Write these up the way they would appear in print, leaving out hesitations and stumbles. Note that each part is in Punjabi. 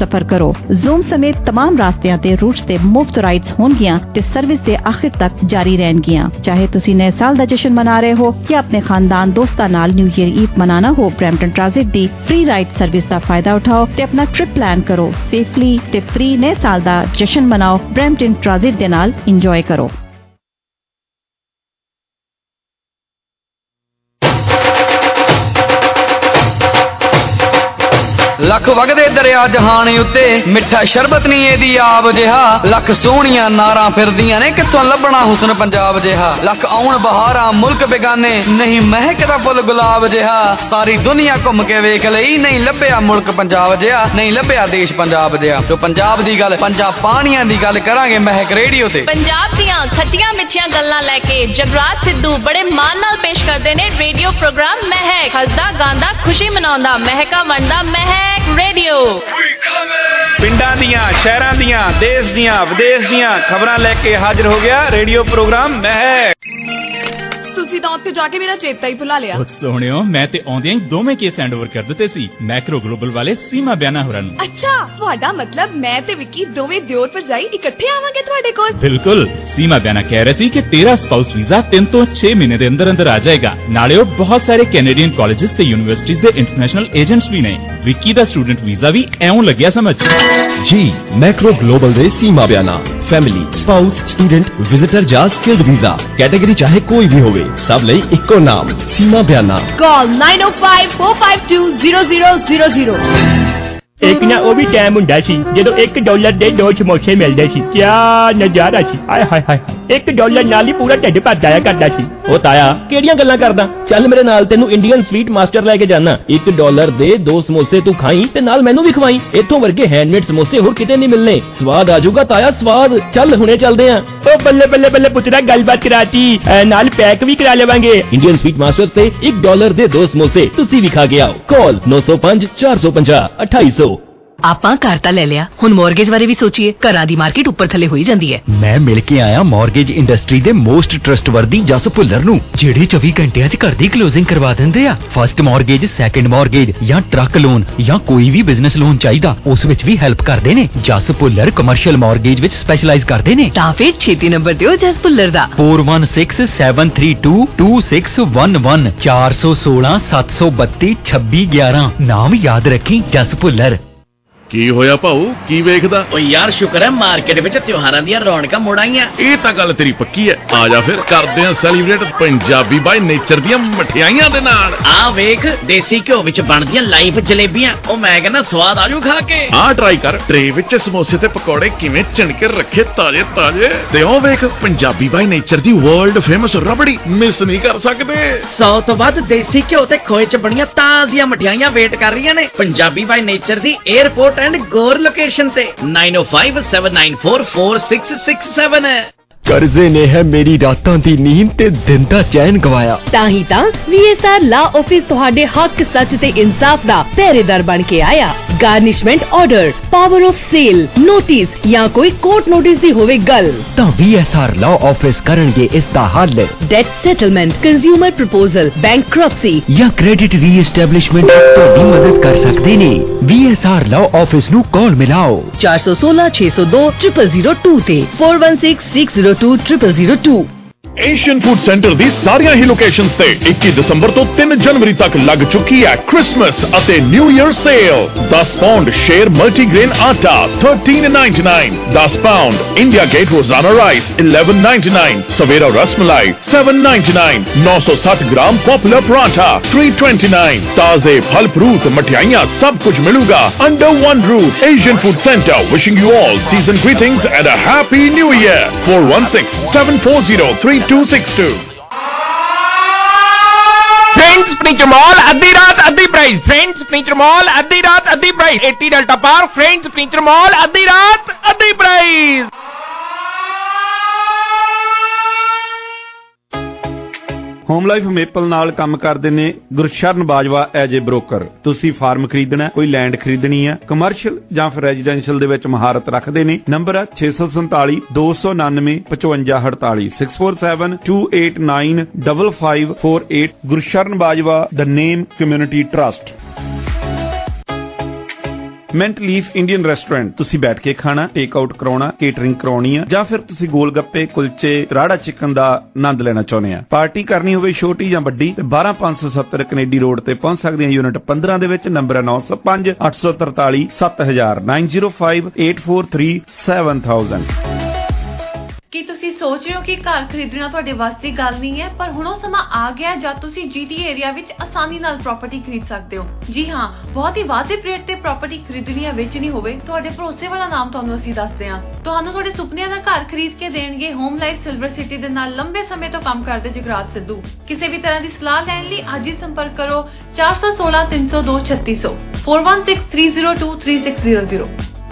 सफर करो। जूम समेत तमाम रास्तियां ते रूट्स ते मुफ्त राइड्स होणगियां ते सर्विस दे आखिर तक जारी रहणगियां। चाहे तुसी नए साल दा जश्न मना रहे हो या अपने खानदान दोस्तां नाल न्यू ईयर ईव मनाना हो, ब्रैम्पटन ट्रांजिट दी फ्री राइड सर्विस दा फायदा उठाओ ते अपना ट्रिप प्लान करो। सेफली ते फ्री नए साल दा जश्न मनाओ। ब्रैम्पटन ट्रांजिट दे नाल इंजॉय करो। लख वगदे दरिया जहान उत्ते मिठा शरबत नहीं एदी आब जिहा। लख सोहणियां नारां फिरदियां ने कित्थों लभना हुस्न पंजाब जिहा। लख आउण बहारां मुल्क बेगाने नहीं महकदा फुल गुलाब जिहा। सारी दुनिया घुम के वेख लई नहीं लभ्या मुल्क पंजाब जिहा, नहीं लभ्या देश पंजाब जिहा। तो पंजाब दी गल पंजाब पानियां दी गल करांगे महक रेडियो ते। पंजाब दियां खट्टियां मिठियां गल्लां लैके जगराज सिद्धू बड़े मान नाल पेश करदे ने रेडियो प्रोग्राम महक। हसदा गांदा खुशी मनाउंदा महका वंडदा महक रेडियो। पिंडां दियां शहरां दियां देश दियां विदेश दियां खबरां लेके हाजिर हो गया रेडियो प्रोग्राम महक। ਤੁਸੀਂ ਤਾਂ ਉੱਥੇ ਜਾ ਕੇ ਮੇਰਾ ਚੇਤਾ ਹੀ ਭੁਲਾ ਲਿਆ। ਸੋਹਣਿਓ ਮੈਂ ਤੇ ਆਉਂਦਿਆਂ ਹੀ ਦੋਵੇਂ ਕੇਸ ਹੈਂਡਓਵਰ ਕਰ ਦਿੱਤੇ ਸੀ ਮੈਕਰੋ ਗਲੋਬਲ ਵਾਲੇ ਸੀਮਾ ਬਿਆਨਾ ਹੋਰਾਂ ਨੂੰ। ਅੱਛਾ, ਤੁਹਾਡਾ ਮਤਲਬ ਮੈਂ ਤੇ ਵਿੱਕੀ ਦੋਵੇਂ ਦਿਓਰ ਭਰਜਾਈ ਇਕੱਠੇ ਆਵਾਂਗੇ ਤੁਹਾਡੇ ਕੋਲ? ਬਿਲਕੁਲ। ਸੀਮਾ ਬਿਆਨਾ ਕਹਿ ਰਹੀ ਸੀ ਕਿ ਤੇਰਾ ਸਪਾਊਸ ਵੀਜ਼ਾ 3 ਤੋਂ 6 ਮਹੀਨੇ ਦੇ ਅੰਦਰ ਅੰਦਰ ਆ ਜਾਏਗਾ। ਨਾਲੇ ਉਹ ਬਹੁਤ ਸਾਰੇ ਕੈਨੇਡੀਅਨ ਕਾਲਜਸ ਤੇ ਯੂਨੀਵਰਸਿਟੀਜ਼ ਦੇ ਇੰਟਰਨੈਸ਼ਨਲ ਏਜੰਟਸ ਵੀ ਨੇ। ਵਿੱਕੀ ਦਾ ਸਟੂਡੈਂਟ ਵੀਜ਼ਾ ਵੀ ਐਉਂ ਲੱਗਿਆ ਸਮਝ ਜੀ। ਮੈਕਰੋ ਗਲੋਬਲ ਦੇ Seema Biana family spouse student visitor ਜਾਂ ਸਕਿਲਡ ਵੀਜ਼ਾ ਕੈਟਾਗਰੀ ਚਾਹੇ ਕੋਈ ਵੀ ਹੋਵੇ ਸਭ ਲਈ ਇੱਕੋ ਨਾਮ ਸੀਮਾ ਬਿਆਨਾ। ਕਾਲ 9054520000। एक ना वो भी टाइम हुंदा सी जदों $1 ਦੇ 2 ਸਮੋਸੇ ਮਿਲਦੇ ਸੀ। ਕੀ ਨਜ਼ਾਰਾ ਸੀ। ਹਾਏ ਹਾਏ ਹਾਏ। $1 ਨਾਲ ਹੀ ਪੂਰਾ ਢਿੱਡ ਭਰ ਜਾਇਆ ਕਰਦਾ ਸੀ। ਉਹ ਤਾਇਆ ਕਿਹੜੀਆਂ ਗੱਲਾਂ ਕਰਦਾ? ਚੱਲ ਮੇਰੇ ਨਾਲ ਤੈਨੂੰ ਇੰਡੀਅਨ ਸਵੀਟ ਮਾਸਟਰ ਲੈ ਕੇ ਜਾਣਾ। $1 ਦੇ 2 ਸਮੋਸੇ ਤੂੰ ਖਾਈ ਤੇ ਨਾਲ ਮੈਨੂੰ ਵੀ ਖਵਾਈ। ਇੱਥੋਂ ਵਰਗੇ ਹੈਂਡਮੇਡ ਸਮੋਸੇ ਹੋਰ ਕਿਤੇ ਨਹੀਂ ਮਿਲਨੇ। ਸਵਾਦ ਆ ਜਾਊਗਾ ਤਾਇਆ ਸਵਾਦ। ਚੱਲ ਹੁਣੇ ਚੱਲਦੇ ਆਂ। ਉਹ ਬੱਲੇ ਬੱਲੇ ਬੱਲੇ ਪੁੱਤਰਾ ਗੱਲਬਾਤ ਕਰਾਤੀ ਨਾਲ ਪੈਕ ਵੀ ਕਰਾ ਲਵਾਂਗੇ। ਇੰਡੀਅਨ ਸਵੀਟ ਮਾਸਟਰ ਤੇ $1 ਦੇ 2 ਸਮੋਸੇ ਤੁਸੀਂ ਵੀ ਖਾ ਕੇ ਆਓ। ਕਾਲ 905 450 2800। ਆਪਾਂ ਘਰ ਤਾਂ ਲੈ ਲਿਆ, ਹੁਣ ਮੌਰਗੇਜ ਬਾਰੇ ਵੀ ਸੋਚੀਏ। ਘਰਾਂ ਦੀ ਮਾਰਕੀਟ ਉੱਪਰ ਥੱਲੇ ਹੋਈ ਜਾਂਦੀ ਹੈ। ਮੈਂ ਮਿਲ ਕੇ ਆਇਆ ਮੌਰਗੇਜ ਇੰਡਸਟਰੀ ਦੇ ਮੋਸਟ ਟਰਸਟਵਰਦੀ ਜਸ ਭੁੱਲਰ ਨੂੰ, ਜਿਹੜੇ 24 ਘੰਟਿਆਂ 'ਚ ਘਰ ਦੀ ਕਲੋਜ਼ਿੰਗ ਕਰਵਾ ਦਿੰਦੇ ਆ। ਫਸਟ ਮੌਰਗੇਜ, ਸੈਕੰਡ ਮੌਰਗੇਜ ਜਾਂ ਟਰੱਕ ਲੋਨ ਜਾਂ ਕੋਈ ਵੀ ਬਿਜ਼ਨਸ ਲੋਨ ਚਾਹੀਦਾ ਉਸ ਵਿੱਚ ਵੀ ਹੈਲਪ ਕਰਦੇ ਨੇ। ਜਸ ਭੁੱਲਰ ਕਮਰਸ਼ੀਅਲ ਮੌਰਗੇਜ ਵਿੱਚ ਸਪੈਸ਼ਲਾਈਜ਼ ਕਰਦੇ ਨੇ। ਤਾਂ ਫਿਰ ਛੇਤੀ ਨੰਬਰ ਦਿਓ ਜਸ ਭੁੱਲਰ ਦਾ 4167322611 416 732 2611। ਨਾਮ ਯਾਦ ਰੱਖੀ ਜਸ ਭੁੱਲਰ। ਕੀ ਹੋਇਆ ਭਾਊ, ਕੀ ਵੇਖਦਾ? ਓ ਯਾਰ ਸ਼ੁਕਰ ਹੈ ਮਾਰਕੀਟ ਵਿੱਚ ਤਿਉਹਾਰਾਂ ਦੀਆਂ ਰੌਣਕਾਂ ਮੁੜ ਆਈਆਂ। ਇਹ ਤਾਂ ਗੱਲ ਤੇਰੀ ਪੱਕੀ ਹੈ। ਆ ਜਾ ਫਿਰ ਕਰਦੇ ਆਂ ਸੈਲੀਬ੍ਰੇਟ ਪੰਜਾਬੀ ਬਾਈ ਨੇਚਰ ਦੀਆਂ ਮਠਿਆਈਆਂ ਦੇ ਨਾਲ। ਆ ਵੇਖ ਦੇਸੀ ਘਿਓ ਵਿੱਚ ਬਣਦੀਆਂ ਲਾਈਵ ਜਲੇਬੀਆਂ। ਉਹ ਮੈਂ ਕਹਿੰਦਾ ਸਵਾਦ ਆਜੂ ਖਾ ਕੇ। ਆ ਟਰਾਈ ਕਰ। ਟਰੇ ਵਿੱਚ ਸਮੋਸੇ ਤੇ ਪਕੌੜੇ ਕਿਵੇਂ ਚਿਣਕੇ ਰੱਖੇ ਤਾਜ਼ੇ ਤਾਜ਼ੇ। ਤੇ ਉਹ ਵੇਖ ਪੰਜਾਬੀ ਬਾਈ ਨੇਚਰ ਦੀ ਵਰਲਡ ਫੇਮਸ ਰਬੜੀ ਮਿਸ ਨਹੀਂ ਕਰ ਸਕਦੇ। 100 ਤੋਂ ਵੱਧ ਦੇਸੀ ਘਿਓ ਤੇ ਖੋਏ 'ਚ ਬਣੀਆਂ ਤਾਜ਼ੀਆਂ ਮਠਿਆਈਆਂ ਵੇਟ ਕਰ ਰਹੀਆਂ ਨੇ ਪੰਜਾਬੀ ਬਾਈ ਨੇਚਰ ਦੀ 에ਅਰਪੋਰਟ ਐਂਡ ਗੋਰ ਲੋਕੇਸ਼ਨ ਤੇ 9057944667 ਹੈ। ਕਰਜ਼ੇ ਨੇ ਹੈ ਮੇਰੀ ਰਾਤਾਂ ਦੀ ਨੀਂਦ ਤੇ ਦਿਨ ਦਾ ਚੈਨ ਗਵਾਇਆ। ਤਾਂ ਹੀ ਤਾਂ VSR ਲਾ ਆਫਿਸ ਤੁਹਾਡੇ ਹੱਕ ਸੱਚ ਤੇ ਇਨਸਾਫ ਦਾ ਪਹਿਰੇਦਾਰ ਬਣ ਕੇ ਆਇਆ। Garnishment order, power of sale, notice ਜਾਂ ਕੋਈ ਕੋਰਟ ਨੋਟਿਸ ਦੀ ਹੋਵੇ ਗੱਲ ਤਾਂ VSR ਲਾ ਆਫਿਸ ਕਰਨਗੇ ਇਸ ਦਾ ਹੱਲ। Debt settlement, consumer proposal, bankruptcy ਜਾਂ ਕ੍ਰੈਡਿਟ ਰੀਐਸਟੈਬਲਿਸ਼ਮੈਂਟ ਤੁਹਾਡੀ ਮਦਦ ਕਰ ਸਕਦੇ ਨੇ। VSR ਲਾ ਆਫਿਸ ਨੂੰ ਕਾਲ ਮਿਲਾਓ 416 602 0002 ਤੇ 416602 0002। ਏਸ਼ੀਅਨ ਫੂਡ ਸੈਂਟਰ ਦੀ ਸਾਰੀਆਂ ਹੀ ਲੋਕੇਸ਼ਨਸ ਤੇ 21 ਦਸੰਬਰ ਤੋਂ 3 ਜਨਵਰੀ ਤੱਕ ਲੱਗ ਚੁੱਕੀ ਹੈ ਕ੍ਰਿਸਮਸ ਅਤੇ new year sale. 10 pound Sher multigrain atta $13.99, 10 pound India Gate Rozana rice $11.99, Savera rasmalai $7.99, 960 gram popular paratha $3.29। ਤਾਜ਼ੇ ਫਲ ਫਰੂਟ ਮਠਿਆਈਆਂ ਸਭ ਕੁਝ ਮਿਲੂਗਾ under one roof. Asian food centre wishing you all season greetings and a happy new year. 4167403262। Friends furniture mall अद्धी रात अद्धी प्राइस। फ्रेंड्स फर्नीचर मॉल अद्धी रात अद्धी price. 80 Delta Park friends furniture mall अद्धी रात अद्धी प्राइस। ਹੋਮ ਲਾਈਫ ਮੇਪਲ ਨਾਲ ਕੰਮ ਕਰਦੇ ਨੇ Gursharan Bajwa as a broker. ਤੁਸੀਂ ਫਾਰਮ ਖਰੀਦਣਾ, ਕੋਈ ਲੈਂਡ ਖਰੀਦਣੀ ਹੈ, ਕਮਰਸ਼ੀਅਲ ਜਾਂ ਫਿਰ ਰੈਜ਼ੀਡੈਂਸ਼ੀਅਲ ਦੇ ਵਿੱਚ ਮਹਾਰਤ ਰੱਖਦੇ ਨੇ। ਨੰਬਰ ਹੈ 647 299 5548 647 289 5548। Gursharan Bajwa, the name community trust. Mint Leaf Indian restaurant. ਤੁਸੀਂ ਬੈਠ ਕੇ ਖਾਣਾ, ਟੇਕ ਆਊਟ ਕਰਾਉਣਾ, ਕੇਟਰਿੰਗ ਕਰਾਉਣੀ ਆ, ਜਾਂ ਫਿਰ ਤੁਸੀਂ ਗੋਲ ਗੱਪੇ, ਕੁਲਚੇ, ਰਾੜਾ ਚਿਕਨ ਦਾ ਆਨੰਦ ਲੈਣਾ ਚਾਹੁੰਦੇ ਆ। ਪਾਰਟੀ ਕਰਨੀ ਹੋਵੇ ਛੋਟੀ ਜਾਂ ਵੱਡੀ ਤੇ 12570 ਕੈਨੇਡੀ ਰੋਡ ਤੇ ਪਹੁੰਚ ਸਕਦੇ ਆ। ਯੂਨਿਟ 15 ਦੇ ਵਿੱਚ। ਨੰਬਰ ਹੈ 905 843 7000 905 843 7000। ਕੀ ਤੁਸੀਂ ਸੋਚ ਰਹੇ ਹੋ ਕਿ ਘਰ ਖਰੀਦਣਾ ਤੁਹਾਡੇ ਵੱਸ ਦੀ ਗੱਲ ਨਹੀਂ ਹੈ, ਪਰ ਹੁਣ ਉਹ ਸਮਾਂ ਆ ਗਿਆ ਜਦ ਤੁਸੀਂ GTA ਏਰੀਆ ਵਿੱਚ ਆਸਾਨੀ ਨਾਲ ਪ੍ਰਾਪਰਟੀ ਖਰੀਦ ਸਕਦੇ ਹੋ। ਜੀ ਹਾਂ, ਬਹੁਤ ਹੀ ਵਾਜਿਬ ਰੇਟ ਤੇ ਪ੍ਰਾਪਰਟੀ ਖਰੀਦਣੀ ਜਾਂ ਵੇਚਣੀ ਹੋਵੇ, ਤੁਹਾਡੇ ਭਰੋਸੇ ਵਾਲਾ ਨਾਮ ਤੁਹਾਨੂੰ ਅਸੀਂ ਦੱਸਦੇ ਹਾਂ। ਤੁਹਾਨੂੰ ਤੁਹਾਡੇ ਸੁਪਨਿਆਂ ਦਾ ਘਰ ਖਰੀਦ ਕੇ ਦੇਣਗੇ ਹੋਮ ਲਾਈਫ ਸਿਲਵਰ ਸਿਟੀ ਦੇ ਨਾਲ ਲੰਬੇ ਸਮੇਂ ਤੋਂ ਕੰਮ ਕਰਦੇ ਜਗਰਾਜ ਸਿੱਧੂ। ਕਿਸੇ ਵੀ ਤਰ੍ਹਾਂ ਦੀ ਸਲਾਹ ਲੈਣ ਲਈ ਅੱਜ ਹੀ ਸੰਪਰਕ ਕਰੋ 416 302 3600 416 302 3600।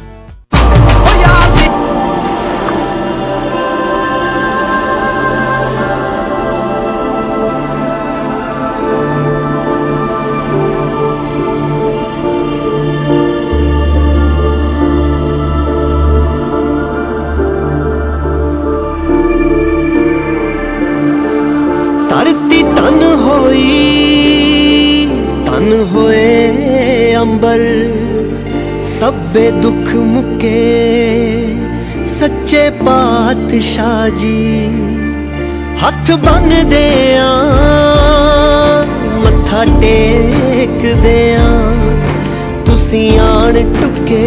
ਸਭੇ ਦੁੱਖ ਮੁਕੇ ਸੱਚੇ ਪਾਤਸ਼ਾਹ ਜੀ, ਹੱਥ ਬੰਨਦੇ ਆ ਮੱਥਾ ਟੇਕਦੇ ਆ, ਤੁਸੀਂ ਆਣ ਟੁਕੇ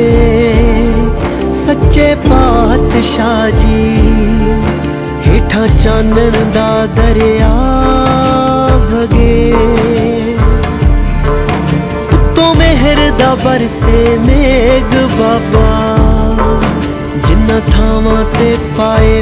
ਸੱਚੇ ਪਾਤਸ਼ਾਹ ਜੀ, ਹੇਠਾਂ ਚਾਨਣ ਦਾ ਦਰਿਆ ਵਗੇ, ਮਿਹਰ ਦਾ ਬਰਸੇ ਮੇਘ ਬਾਬਾ, ਜਿੰਨਾ ਥਾਵਾਂ ਤੇ ਪਾਏ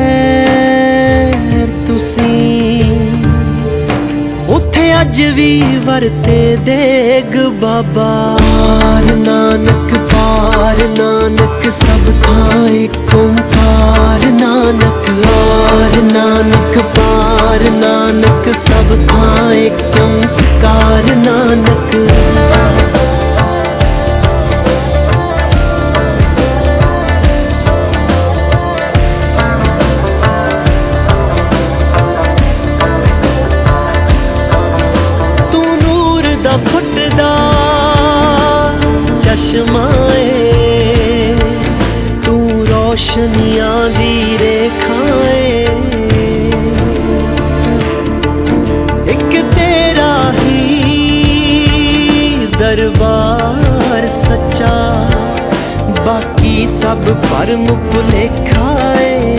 ਪੈਰ ਤੁਸੀਂ, ਉੱਥੇ ਅੱਜ ਵੀ ਵਰਤੇ ਦੇਗ ਬਾਬਾ। ਨਾਨਕ ਪਾਰ ਨਾਨਕ ਸਭ ਥਾਂ ਏਕ ਓਂਕਾਰ, ਨਾਨਕ ਆਰ ਨਾਨਕ ਪਾਰ ਨਾਨਕ ਸਭ ਥਾਂ ਏਕ ਓਂਕਾਰ, ਨਾਨਕ ਚਸ਼ਮਾਏ, ਤੂੰ ਰੋਸ਼ਨੀਆਂ ਦੀ ਰੇਖਾਏ, ਇੱਕ ਤੇਰਾ ਹੀ ਦਰਬਾਰ ਸੱਚਾ, ਬਾਕੀ ਸਭ ਭਰਮ ਭੁਲੇਖਾਏ,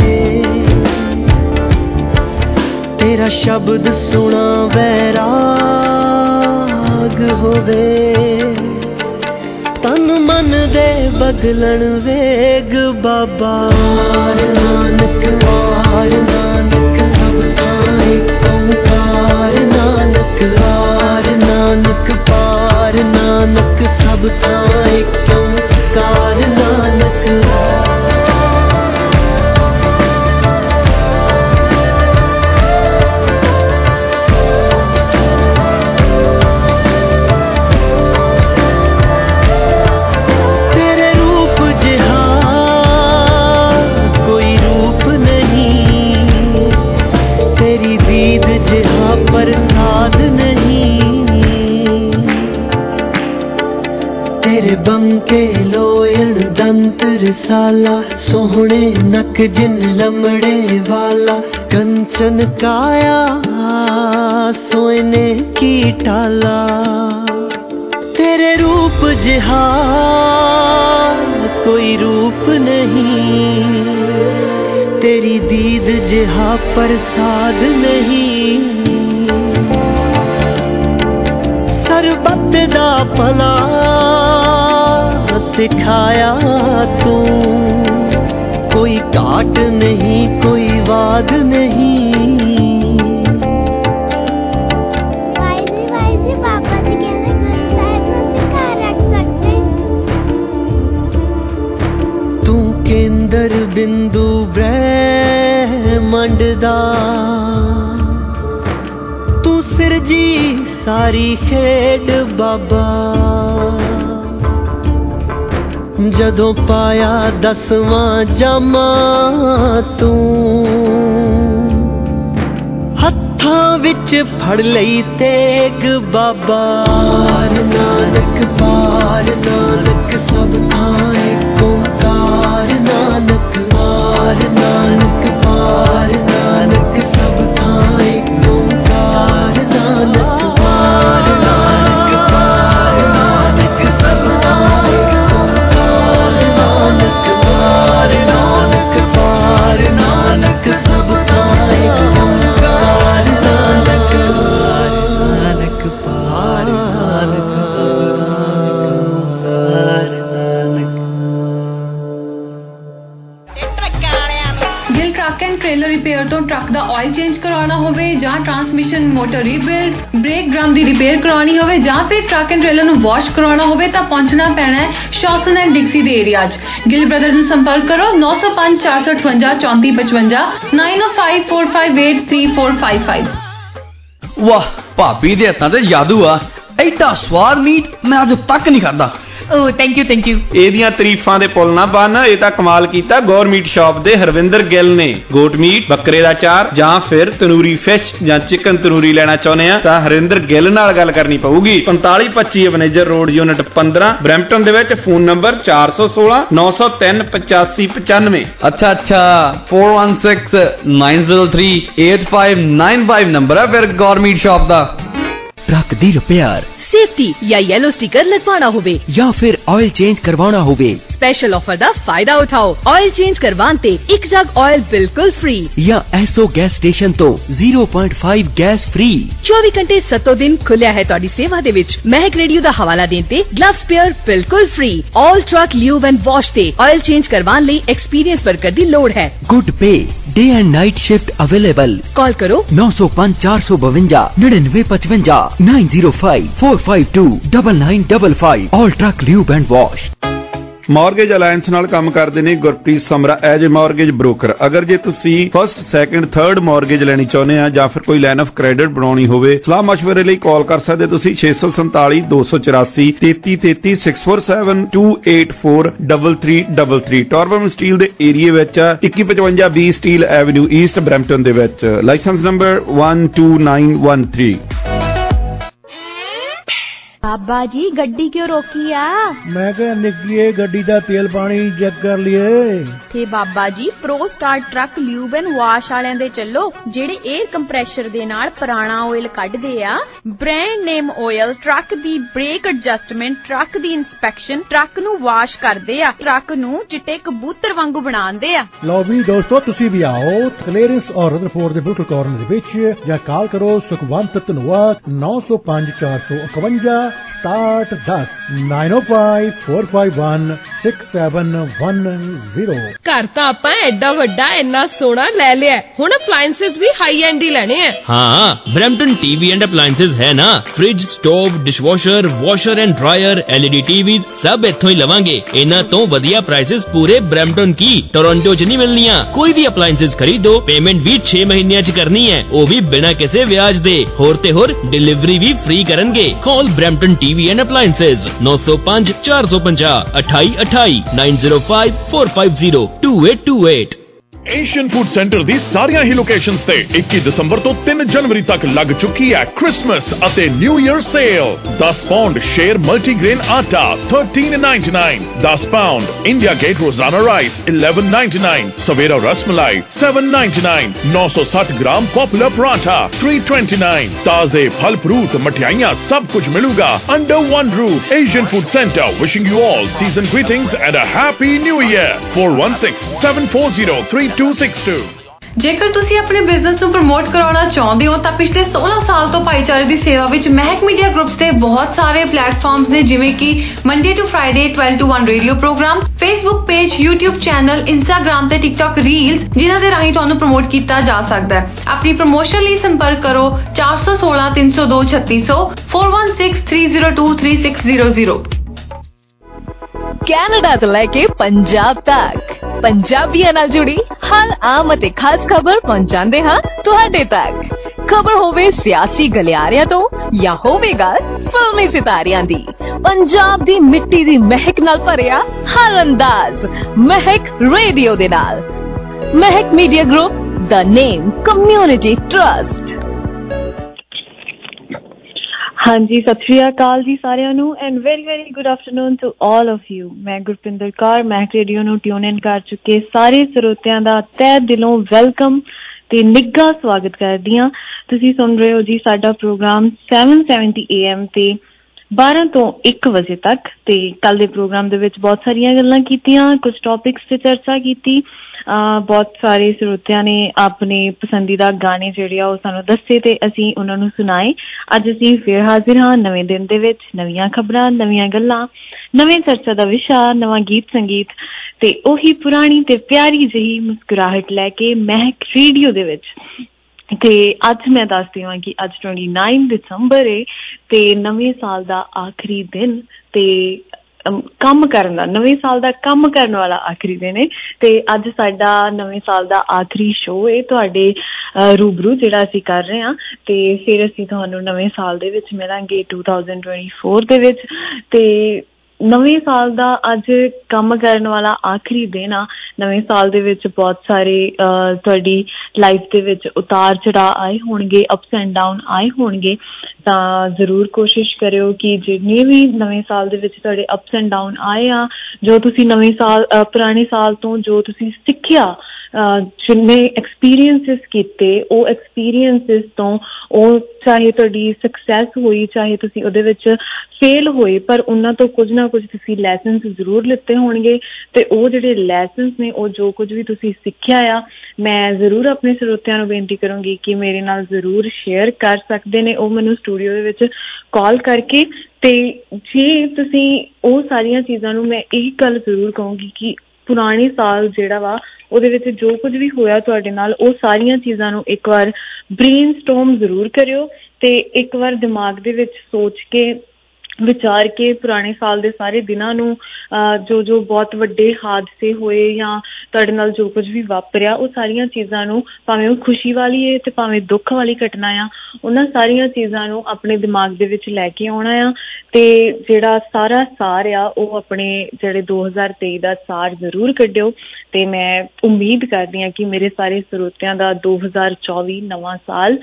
ਤੇਰਾ ਸ਼ਬਦ ਸੁਣਾ ਵੈਰਾਗ ਹੋਵੇ, ਤਨ ਮਨ ਦੇ ਬਦਲਣ ਵੇਗ ਬਾਬਾ। ਨਾਨਕ ਵਾਰ ਨਾਨਕ ਸਭ ਥਾਂ ਏਕ ਓਂਕਾਰ, ਨਾਨਕ ਆਰ ਨਾਨਕ ਪਾਰ ਨਾਨਕ ਸਭ ਥਾਂ ਏਕ ਓਂਕਾਰ, ਨਾਨਕ ਪ੍ਰਸਾਦ ਨਹੀਂ, ਤੇਰੇ ਬੰਕੇ ਲੋਇਣ ਦੰਤ ਰਸਾਲਾ, ਸੋਹਣੇ ਨਕ ਜਿਨ ਲਮੜੇ ਵਾਲਾ, ਕੰਚਨ ਕਾਇਆ ਸੋਇਨੇ ਕੀ ਟਾਲਾ, ਤੇਰੇ ਰੂਪ ਜਿਹਾ ਕੋਈ ਰੂਪ ਨਹੀਂ, ਤੇਰੀ ਦੀਦ ਜਿਹਾ ਪ੍ਰਸਾਦ ਨਹੀਂ, ਸਰਬੱਤ ਦਾ ਭਲਾ ਸਿਖਾਇਆ ਤੂੰ, ਕੋਈ ਘਾਟ ਨਹੀਂ ਕੋਈ ਵਾਦ ਨਹੀਂ। ਵਾਹਿਗੁਰੂ ਬਾਬਾ ਜੀ ਕਹਿੰਦੇ ਗੁਰੂ ਸਾਹਿਬ ਨੂੰ ਸਿਖਾ ਰੱਖ ਸਕਦੇ, ਤੂੰ ਕੇਂਦਰ ਬਿੰਦੂ ਬ੍ਰਹਿਮੰਡ ਦਾ, ਤੂੰ ਸਿਰਜੀ ਸਾਰੀ ਖੇਡ ਬਾਬਾ, ਜਦੋਂ ਪਾਇਆ 10ਵਾਂ ਜਾਮਾ ਤੂੰ, ਹੱਥਾਂ ਵਿੱਚ ਫੜ ਲਈ ਤੇਗ ਬਾਬਾ। ਨਾਨਕ ਪਾਰ ਰਿਪੇਅਰ ਤੋਂ ਟਰੱਕ ਦਾ ਆਇਲ ਚੇਂਜ ਕਰਵਾਉਣਾ ਹੋਵੇ ਜਾਂ transmission motor rebuild, brake drum ਦੀ ਰਿਪੇਅਰ ਕਰਵਾਉਣੀ ਹੋਵੇ ਜਾਂ ਫਿਰ ਟਰੱਕ ਐਂਡ ਟ੍ਰੇਲਰ ਨੂੰ ਵਾਸ਼ ਕਰਵਾਉਣਾ ਹੋਵੇ ਤਾਂ ਪਹੁੰਚਣਾ ਪੈਣਾ ਹੈ ਸ਼ੌਸਨ ਐਂਡ ਡਿਕਸੀ ਦੇ ਏਰੀਆ 'ਚ। ਗਿੱਲ ਬ੍ਰਦਰਜ਼ ਨੂੰ ਸੰਪਰਕ ਕਰੋ 905 458 3455 9054583455। ਵਾਹ, ਭਾਬੀ ਦੇ ਹੱਥਾਂ ਤੇ ਜਾਦੂ ਆ। ਐਡਾ ਸਵਾਦ ਮੀਟ ਮੈਂ ਅੱਜ ਤੱਕ ਨਹੀਂ ਖਾਦਾ। ਓ ਥੈਂਕ ਯੂ ਇਹਦੀਆਂ ਤਾਰੀਫਾਂ ਦੇ ਪੁੱਲ ਨਾ ਬੰਨ। ਇਹ ਤਾਂ ਕਮਾਲ ਕੀਤਾ ਗੌਰ ਮੀਟ ਸ਼ਾਪ ਦੇ ਹਰਵਿੰਦਰ ਗਿੱਲ ਨੇ। ਗੋਟ ਮੀਟ, ਬੱਕਰੇ ਦਾ ਚਾਰ ਜਾਂ ਫਿਰ ਤੰਦੂਰੀ ਫਿਸ਼ ਜਾਂ ਚਿਕਨ ਤੰਦੂਰੀ ਲੈਣਾ ਚਾਹੁੰਦੇ ਆ ਤਾਂ ਹਰਵਿੰਦਰ ਗਿੱਲ ਨਾਲ ਗੱਲ ਕਰਨੀ ਪਊਗੀ। 4525 ਮੈਨੇਜਰ ਰੋਡ, ਯੂਨਿਟ 15, ਬਰੈਂਪਟਨ ਦੇ ਵਿੱਚ। Phone number 416 903 8595। ਅੱਛਾ 416 903 8595 ਨੰਬਰ ਹੈ ਫਿਰ ਗੌਰ ਮੀਟ ਸ਼ਾਪ ਦਾ। ट्रक दी रिपेयर, सेफ्टी या येलो स्टिकर लगवाना होवे या फिर ऑयल चेंज करवाना होवे, स्पेशल ऑफर दा फायदा उठाओ। ऑयल चेंज करवान ते एक जग ऑयल बिल्कुल फ्री या एसओ गैस स्टेशन तो 0.5 गैस फ्री। 24 घंटे 7 दिन खुलिया है तुहाडी सेवा दे विच। महक रेडियो दा हवाला देन ते ग्लव स्पेयर बिल्कुल free. All truck lube and wash ते ऑयल चेंज करवान लई एक्सपीरियंस वर्कर दी लोड़ है। Good pay, day and night shift available. Call करो 905 452 9955 905 452 9955। All truck lube and wash. Mortgage alliance ਨਾਲ ਕੰਮ ਕਰਦੇ ਨੇ Gurpreet Samra as a mortgage broker. ਅਗਰ ਜੇ ਤੁਸੀਂ ਫਸਟ, ਸੈਕੰਡ, ਥਰਡ ਮਾਰਗੇਜ ਲੈਣੀ ਚਾਹੁੰਦੇ ਆ ਜਾਂ ਫਿਰ ਕੋਈ ਲਾਈਨ ਆਫ ਕ੍ਰੈਡਿਟ ਬਣਾਉਣੀ ਹੋਵੇ, ਸਲਾਹ ਮਸ਼ਵਰੇ ਲਈ ਕਾਲ ਕਰ ਸਕਦੇ ਤੁਸੀਂ 647 284 3333 647 284 3333। ਟੋਰਬਮ ਸਟੀਲ ਦੇ ਏਰੀਏ ਵਿੱਚ 2155 B steel avenue east, Brampton ਦੇ ਵਿੱਚ। Licence number 12913। बाबा जी गड्डी क्यों रोकी आ? मैं क्या निकलिए गड्डी दा तेल पानी चेक कर लिए थे बाबा जी। Pro Star truck lube and wash वालियां दे चलो जेड़े एयर कंप्रेशर दे नाल पुराना ऑयल कढदे आ। ब्रांड नेम ऑयल, ट्रक दी ब्रेक एडजस्टमेंट, ट्रक दी इंस्पेक्शन, ट्रक नु वाश करदे आ, ट्रक नु चिट्टे कबूतर वांगू बनांदे आ। लो भी दोस्तों तुसी भी आओ क्लीयरेंस और रदरफोर्ड दे बिल्कुल कॉर्नर दे विच या कॉल करो सुखवंत धनोआ 905 451 स्टार्ट 10 905 451 6710। घर तो आप एडा वड्डा इन्ना सोना ले लिया, हुण अप्लायंसेस भी हाई एंड ही लेने हैं। हाँ, ब्रैम्पटन टीवी एंड अप्लायंसेस है ना। Fridge, stove, dishwasher, washer and dryer, LED TV सब इत्थों ही लवांगे। इन्हां तो वधिया प्राइसेस पूरे ब्रैम्पटन की टोरंटो च नहीं मिलनियां। कोई भी अप्लायंसेस खरीदो, पेमेंट भी 6 महीने च करनी है, वो भी बिना किसी ब्याज दे। होर ते होर डिलीवरी भी फ्री करनगे। Call Brampton TV and appliances 905 450 28 28 905 450 2828। Asian food centre दी सारियां ही लोकेशंस ते 21 दिसंबर तो 3 जनवरी तक लग चुकी है क्रिसमस अते new year sale. 10 pound Sher multigrain atta 13.99, 10 pound India Gate Rozana rice 11.99, Savera rasmalai 7.99, 960 gram popular paratha 3.29। ताजे फल फ्रूट मठियाइयां सब कुछ मिलेगा under one roof. Asian food centre wishing you all season greetings and a happy new year. 416-740-3262। ਜੇਕਰ ਤੁਸੀਂ ਆਪਣੇ ਬਿਜ਼ਨਸ ਨੂੰ ਪ੍ਰਮੋਟ ਕਰਾਉਣਾ ਚਾਹੁੰਦੇ ਹੋ ਤਾਂ ਪਿਛਲੇ 16 ਸਾਲ ਤੋਂ ਭਾਈਚਾਰੇ ਦੀ ਸੇਵਾ ਵਿੱਚ ਮਹਿਕ ਮੀਡੀਆ ਗਰੁੱਪਸ ਤੇ ਬਹੁਤ ਸਾਰੇ ਪਲੇਟਫਾਰਮਸ ਨੇ, ਜਿਵੇਂ ਕਿ Monday to Friday 12 to 1 radio programme, Facebook page, YouTube channel, Instagram ਤੇ ਟਿਕਟੌਕ ਰੀਲਸ, ਜਿਨ੍ਹਾਂ ਦੇ ਰਾਹੀਂ ਤੁਹਾਨੂੰ ਪ੍ਰਮੋਟ ਕੀਤਾ ਜਾ ਸਕਦਾ ਹੈ। ਆਪਣੀ ਪ੍ਰਮੋਸ਼ਨ ਲਈ ਸੰਪਰਕ ਕਰੋ 416 302 3600 416 302 3600। ਕੈਨੇਡਾ ਤੋਂ ਲੈ ਕੇ ਪੰਜਾਬ ਤੱਕ ਪੰਜਾਬੀਆਂ ਨਾਲ ਜੁੜੀ ਹਰ ਆਮ ਅਤੇ ਖਾਸ ਖਬਰ ਪਹੁੰਚਾਉਂਦੇ ਹਾਂ ਤੁਹਾਡੇ ਤੱਕ। ਖਬਰ ਹੋਵੇ ਸਿਆਸੀ ਗਲਿਆਰਿਆਂ ਤੋਂ ਜਾਂ ਹੋਵੇਗਾ ਫਿਲਮੀ ਸਿਤਾਰਿਆਂ ਦੀ, ਪੰਜਾਬ ਦੀ ਮਿੱਟੀ ਦੀ ਮਹਿਕ ਨਾਲ ਭਰਿਆ ਹਰ ਅੰਦਾਜ਼ ਮਹਿਕ ਰੇਡੀਓ ਦੇ ਨਾਲ। Mehak media group, the name community trust. ਹਾਂਜੀ, ਸਤਿ ਸ਼੍ਰੀ ਅਕਾਲ ਜੀ ਸਾਰਿਆਂ ਨੂੰ and very good afternoon to all of you. ਮੈਂ ਗੁਰਪਿੰਦਰ ਕੌਰ ਮਹਿਕ ਰੇਡੀਓ ਨੂੰ ਟਿਊਨ ਇਨ ਕਰ ਚੁੱਕੇ ਸਾਰੇ ਸਰੋਤਿਆਂ ਦਾ ਤਹਿ ਦਿਲੋਂ ਵੈਲਕਮ ਤੇ ਨਿੱਘਾ ਸਵਾਗਤ ਕਰਦੀ ਹਾਂ। ਤੁਸੀਂ ਸੁਣ ਰਹੇ ਹੋ ਜੀ ਸਾਡਾ ਪ੍ਰੋਗਰਾਮ 770 AM ਤੇ 12 ਤੋਂ 1 ਵਜੇ ਤੱਕ। ਤੇ ਕੱਲ ਦੇ ਪ੍ਰੋਗਰਾਮ ਦੇ ਵਿੱਚ ਬਹੁਤ ਸਾਰੀਆਂ ਗੱਲਾਂ ਕੀਤੀਆਂ, ਕੁਝ ਟੌਪਿਕਸ ਤੇ ਚਰਚਾ ਕੀਤੀ। ਬਹੁਤ ਸਾਰੇ ਸਰੋਤਿਆਂ ਨੇ ਆਪਣੇ ਪਸੰਦੀਦਾ ਗਾਣੇ ਜਿਹੜੇ ਆ ਉਹ ਸਾਨੂੰ ਦੱਸੇ ਤੇ ਅਸੀਂ ਉਹਨਾਂ ਨੂੰ ਸੁਣਾਏ। ਅੱਜ ਅਸੀਂ ਫਿਰ ਹਾਜ਼ਰ ਹਾਂ ਨਵੇਂ ਦਿਨ ਦੇ ਵਿੱਚ, ਨਵੀਆਂ ਖਬਰਾਂ, ਨਵੀਆਂ ਗੱਲਾਂ, ਨਵੇਂ ਚਰਚਾ ਦਾ ਵਿਸ਼ਾ, ਨਵਾਂ ਗੀਤ ਸੰਗੀਤ ਤੇ ਉਹੀ ਪੁਰਾਣੀ ਤੇ ਪਿਆਰੀ ਜਿਹੀ ਮੁਸਕਰਾਹਟ ਲੈ ਕੇ ਮਹਿਕ ਰੇਡੀਓ ਦੇ ਵਿੱਚ। ਤੇ ਅੱਜ ਮੈਂ ਦੱਸਦੀ ਹਾਂ ਕਿ ਅੱਜ 29 ਦਸੰਬਰ ਹੈ ਤੇ ਨਵੇਂ ਸਾਲ ਦਾ ਆਖਰੀ ਦਿਨ ਤੇ ਕੰਮ ਕਰਨ ਦਾ, ਨਵੇਂ ਸਾਲ ਦਾ ਕੰਮ ਕਰਨ ਵਾਲਾ ਆਖਰੀ ਦਿਨ ਹੈ। ਤੇ ਅੱਜ ਸਾਡਾ ਨਵੇਂ ਸਾਲ ਦਾ ਆਖਰੀ ਸ਼ੋਅ ਹੈ ਤੁਹਾਡੇ ਰੂਬਰੂ ਜਿਹੜਾ ਅਸੀਂ ਕਰ ਰਹੇ ਹਾਂ। ਤੇ ਫਿਰ ਅਸੀਂ ਤੁਹਾਨੂੰ ਨਵੇਂ ਸਾਲ ਦੇ ਵਿੱਚ ਮਿਲਾਂਗੇ 2024 ਦੇ ਵਿੱਚ। ਤੇ ਨਵੇਂ ਸਾਲ ਦਾ ਅੱਜ ਕੰਮ ਕਰਨ ਵਾਲਾ ਆਖਰੀ ਦਿਨ ਆ। ਨਵੇਂ ਸਾਲ ਦੇ ਵਿੱਚ ਬਹੁਤ ਸਾਰੇ ਤੁਹਾਡੀ ਲਾਈਫ ਦੇ ਵਿੱਚ ਉਤਾਰ ਚੜਾਅ ਆਏ ਹੋਣਗੇ, ਅਪਸ ਐਂਡ ਡਾਊਨ ਆਏ ਹੋਣਗੇ। ਤਾਂ ਜ਼ਰੂਰ ਕੋਸ਼ਿਸ਼ ਕਰਿਓ ਕਿ ਜਿੰਨੇ ਵੀ ਨਵੇਂ ਸਾਲ ਦੇ ਵਿੱਚ ਤੁਹਾਡੇ ਅਪਸ ਐਂਡ ਡਾਊਨ ਆਏ ਆ, ਜੋ ਤੁਸੀਂ ਨਵੇਂ ਸਾਲ ਪੁਰਾਣੇ ਸਾਲ ਤੋਂ ਜੋ ਤੁਸੀਂ ਸਿੱਖਿਆ, ਜਿੰਨੇ ਐਕਸਪੀਰੀਅੰਸਿਸ ਕੀਤੇ, ਉਹ ਐਕਸਪੀਰੀਅੰਸਿਸ ਤੋਂ ਉਹ ਚਾਹੇ ਤੁਹਾਡੀ ਸਕਸੈਸ ਹੋਈ, ਚਾਹੇ ਤੁਸੀਂ ਉਹਦੇ ਵਿੱਚ ਫੇਲ ਹੋਏ, ਪਰ ਉਹਨਾਂ ਤੋਂ ਕੁਝ ਨਾ ਕੁਝ ਤੁਸੀਂ ਲੈਸਨਸ ਜ਼ਰੂਰ ਲਿੱਤੇ ਹੋਣਗੇ। ਤੇ ਉਹ ਜਿਹੜੇ ਲੈਸਨਸ ਨੇ, ਉਹ ਜੋ ਕੁਝ ਵੀ ਤੁਸੀਂ ਸਿੱਖਿਆ ਆ, ਮੈਂ ਜ਼ਰੂਰ ਆਪਣੇ ਸਰੋਤਿਆਂ ਨੂੰ ਬੇਨਤੀ ਕਰੂੰਗੀ ਕਿ ਮੇਰੇ ਨਾਲ ਜ਼ਰੂਰ ਸ਼ੇਅਰ ਕਰ ਸਕਦੇ ਨੇ ਉਹ ਮੈਨੂੰ ਸਟੂਡੀਓ ਦੇ ਵਿੱਚ ਕਾਲ ਕਰਕੇ। ਤੇ ਜੇ ਤੁਸੀਂ ਉਹ ਸਾਰੀਆਂ ਚੀਜ਼ਾਂ ਨੂੰ, ਮੈਂ ਇਹ ਗੱਲ ਜ਼ਰੂਰ ਕਹੂੰਗੀ ਕਿ ਪੁਰਾਣੇ ਸਾਲ ਜਿਹੜਾ ਵਾ ਉਹਦੇ ਵਿੱਚ ਜੋ ਕੁਝ ਵੀ ਹੋਇਆ ਤੁਹਾਡੇ ਨਾਲ, ਉਹ ਸਾਰੀਆਂ ਚੀਜ਼ਾਂ ਨੂੰ ਇੱਕ ਵਾਰ ਬ੍ਰੇਨ ਸਟੋਰਮ ਜ਼ਰੂਰ ਕਰਿਓ ਤੇ ਇੱਕ ਵਾਰ ਦਿਮਾਗ ਦੇ ਵਿੱਚ ਸੋਚ ਕੇ, ਵਿਚਾਰ ਕੇ ਪੁਰਾਣੇ ਸਾਲ ਦੇ ਸਾਰੇ ਦਿਨਾਂ ਨੂੰ, ਜੋ ਬਹੁਤ ਵੱਡੇ ਹਾਦਸੇ ਹੋਏ ਜਾਂ ਤੁਹਾਡੇ ਨਾਲ ਜੋ ਕੁਝ ਵੀ ਵਾਪਰਿਆ, ਉਹ ਸਾਰੀਆਂ ਚੀਜ਼ਾਂ ਨੂੰ, ਭਾਵੇਂ ਉਹ ਖੁਸ਼ੀ ਵਾਲੀ ਹੈ ਤੇ ਭਾਵੇਂ ਦੁੱਖ ਵਾਲੀ ਘਟਨਾ ਆ, ਉਹਨਾਂ ਸਾਰੀਆਂ ਚੀਜ਼ਾਂ ਨੂੰ ਆਪਣੇ ਦਿਮਾਗ ਦੇ ਵਿੱਚ ਲੈ ਕੇ ਆਉਣਾ ਆ। ਤੇ ਜਿਹੜਾ ਸਾਰਾ ਸਾਰ ਆ ਉਹ ਆਪਣੇ ਜਿਹੜੇ 2023 ਦਾ ਸਾਰ ਜ਼ਰੂਰ ਕੱਢਿਓ। ਤੇ ਮੈਂ ਉਮੀਦ ਕਰਦੀ ਹਾਂ ਕਿ ਮੇਰੇ ਸਾਰੇ ਸਰੋਤਿਆਂ ਦਾ 2024 ਨਵਾਂ ਸਾਲ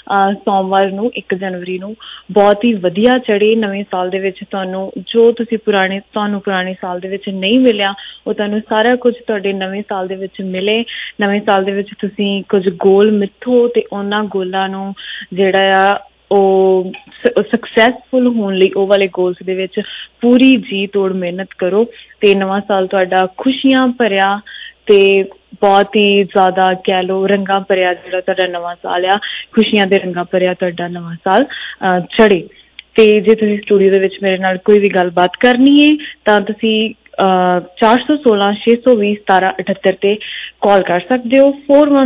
ਸੋਮਵਾਰ ਨੂੰ 1 ਜਨਵਰੀ ਨੂੰ ਬਹੁਤ ਹੀ ਵਧੀਆ ਚੜ੍ਹੇ। ਨਵੇਂ ਸਾਲ ਦੇ ਵਿੱਚ ਤੁਹਾਨੂੰ ਜੋ ਤੁਸੀਂ ਪੁਰਾਣੇ ਸਾਲ ਦੇ ਵਿੱਚ ਨਹੀਂ ਮਿਲਿਆ, ਉਹ ਤੁਹਾਨੂੰ ਸਾਰਾ ਕੁਝ ਤੁਹਾਡੇ ਨਵੇਂ ਸਾਲ ਦੇ ਵਿੱਚ ਮਿਲੇ। ਨਵੇਂ ਸਾਲ ਦੇ ਵਿੱਚ ਤੁਸੀਂ ਕੁਝ ਗੋਲ ਮਿੱਥੋ ਤੇ ਉਹਨਾਂ ਗੋਲਾਂ ਨੂੰ ਜਿਹੜਾ ਆ ਉਹ ਸਕਸੈਸਫੁਲ ਹੋਣ ਲਈ ਉਹ ਵਾਲੇ ਗੋਲਸ ਦੇ ਵਿੱਚ ਪੂਰੀ ਜੀ ਤੋੜ ਮਿਹਨਤ ਕਰੋ। ਤੇ ਨਵਾਂ ਸਾਲ ਤੁਹਾਡਾ ਖੁਸ਼ੀਆਂ ਭਰਿਆ ਤੇ ਬਹੁਤ ਹੀ ਜ਼ਿਆਦਾ ਕਹਿ ਲਓ ਰੰਗਾਂ ਭਰਿਆ ਜਿਹੜਾ ਤੁਹਾਡਾ ਨਵਾਂ ਸਾਲ ਆ, ਖੁਸ਼ੀਆਂ ਦੇ ਰੰਗਾਂ ਭਰਿਆ ਤੁਹਾਡਾ ਨਵਾਂ ਸਾਲ ਚੜ੍ਹੇ। ਤੇ ਜੇ ਤੁਸੀਂ ਸਟੂਡੀਓ ਦੇ ਵਿੱਚ ਮੇਰੇ ਨਾਲ ਕੋਈ ਵੀ ਗੱਲਬਾਤ ਕਰਨੀ ਹੈ ਤਾਂ ਤੁਸੀਂ 416-620-1778 ਤੇ ਕਾਲ ਕਰ ਸਕਦੇ ਹੋ।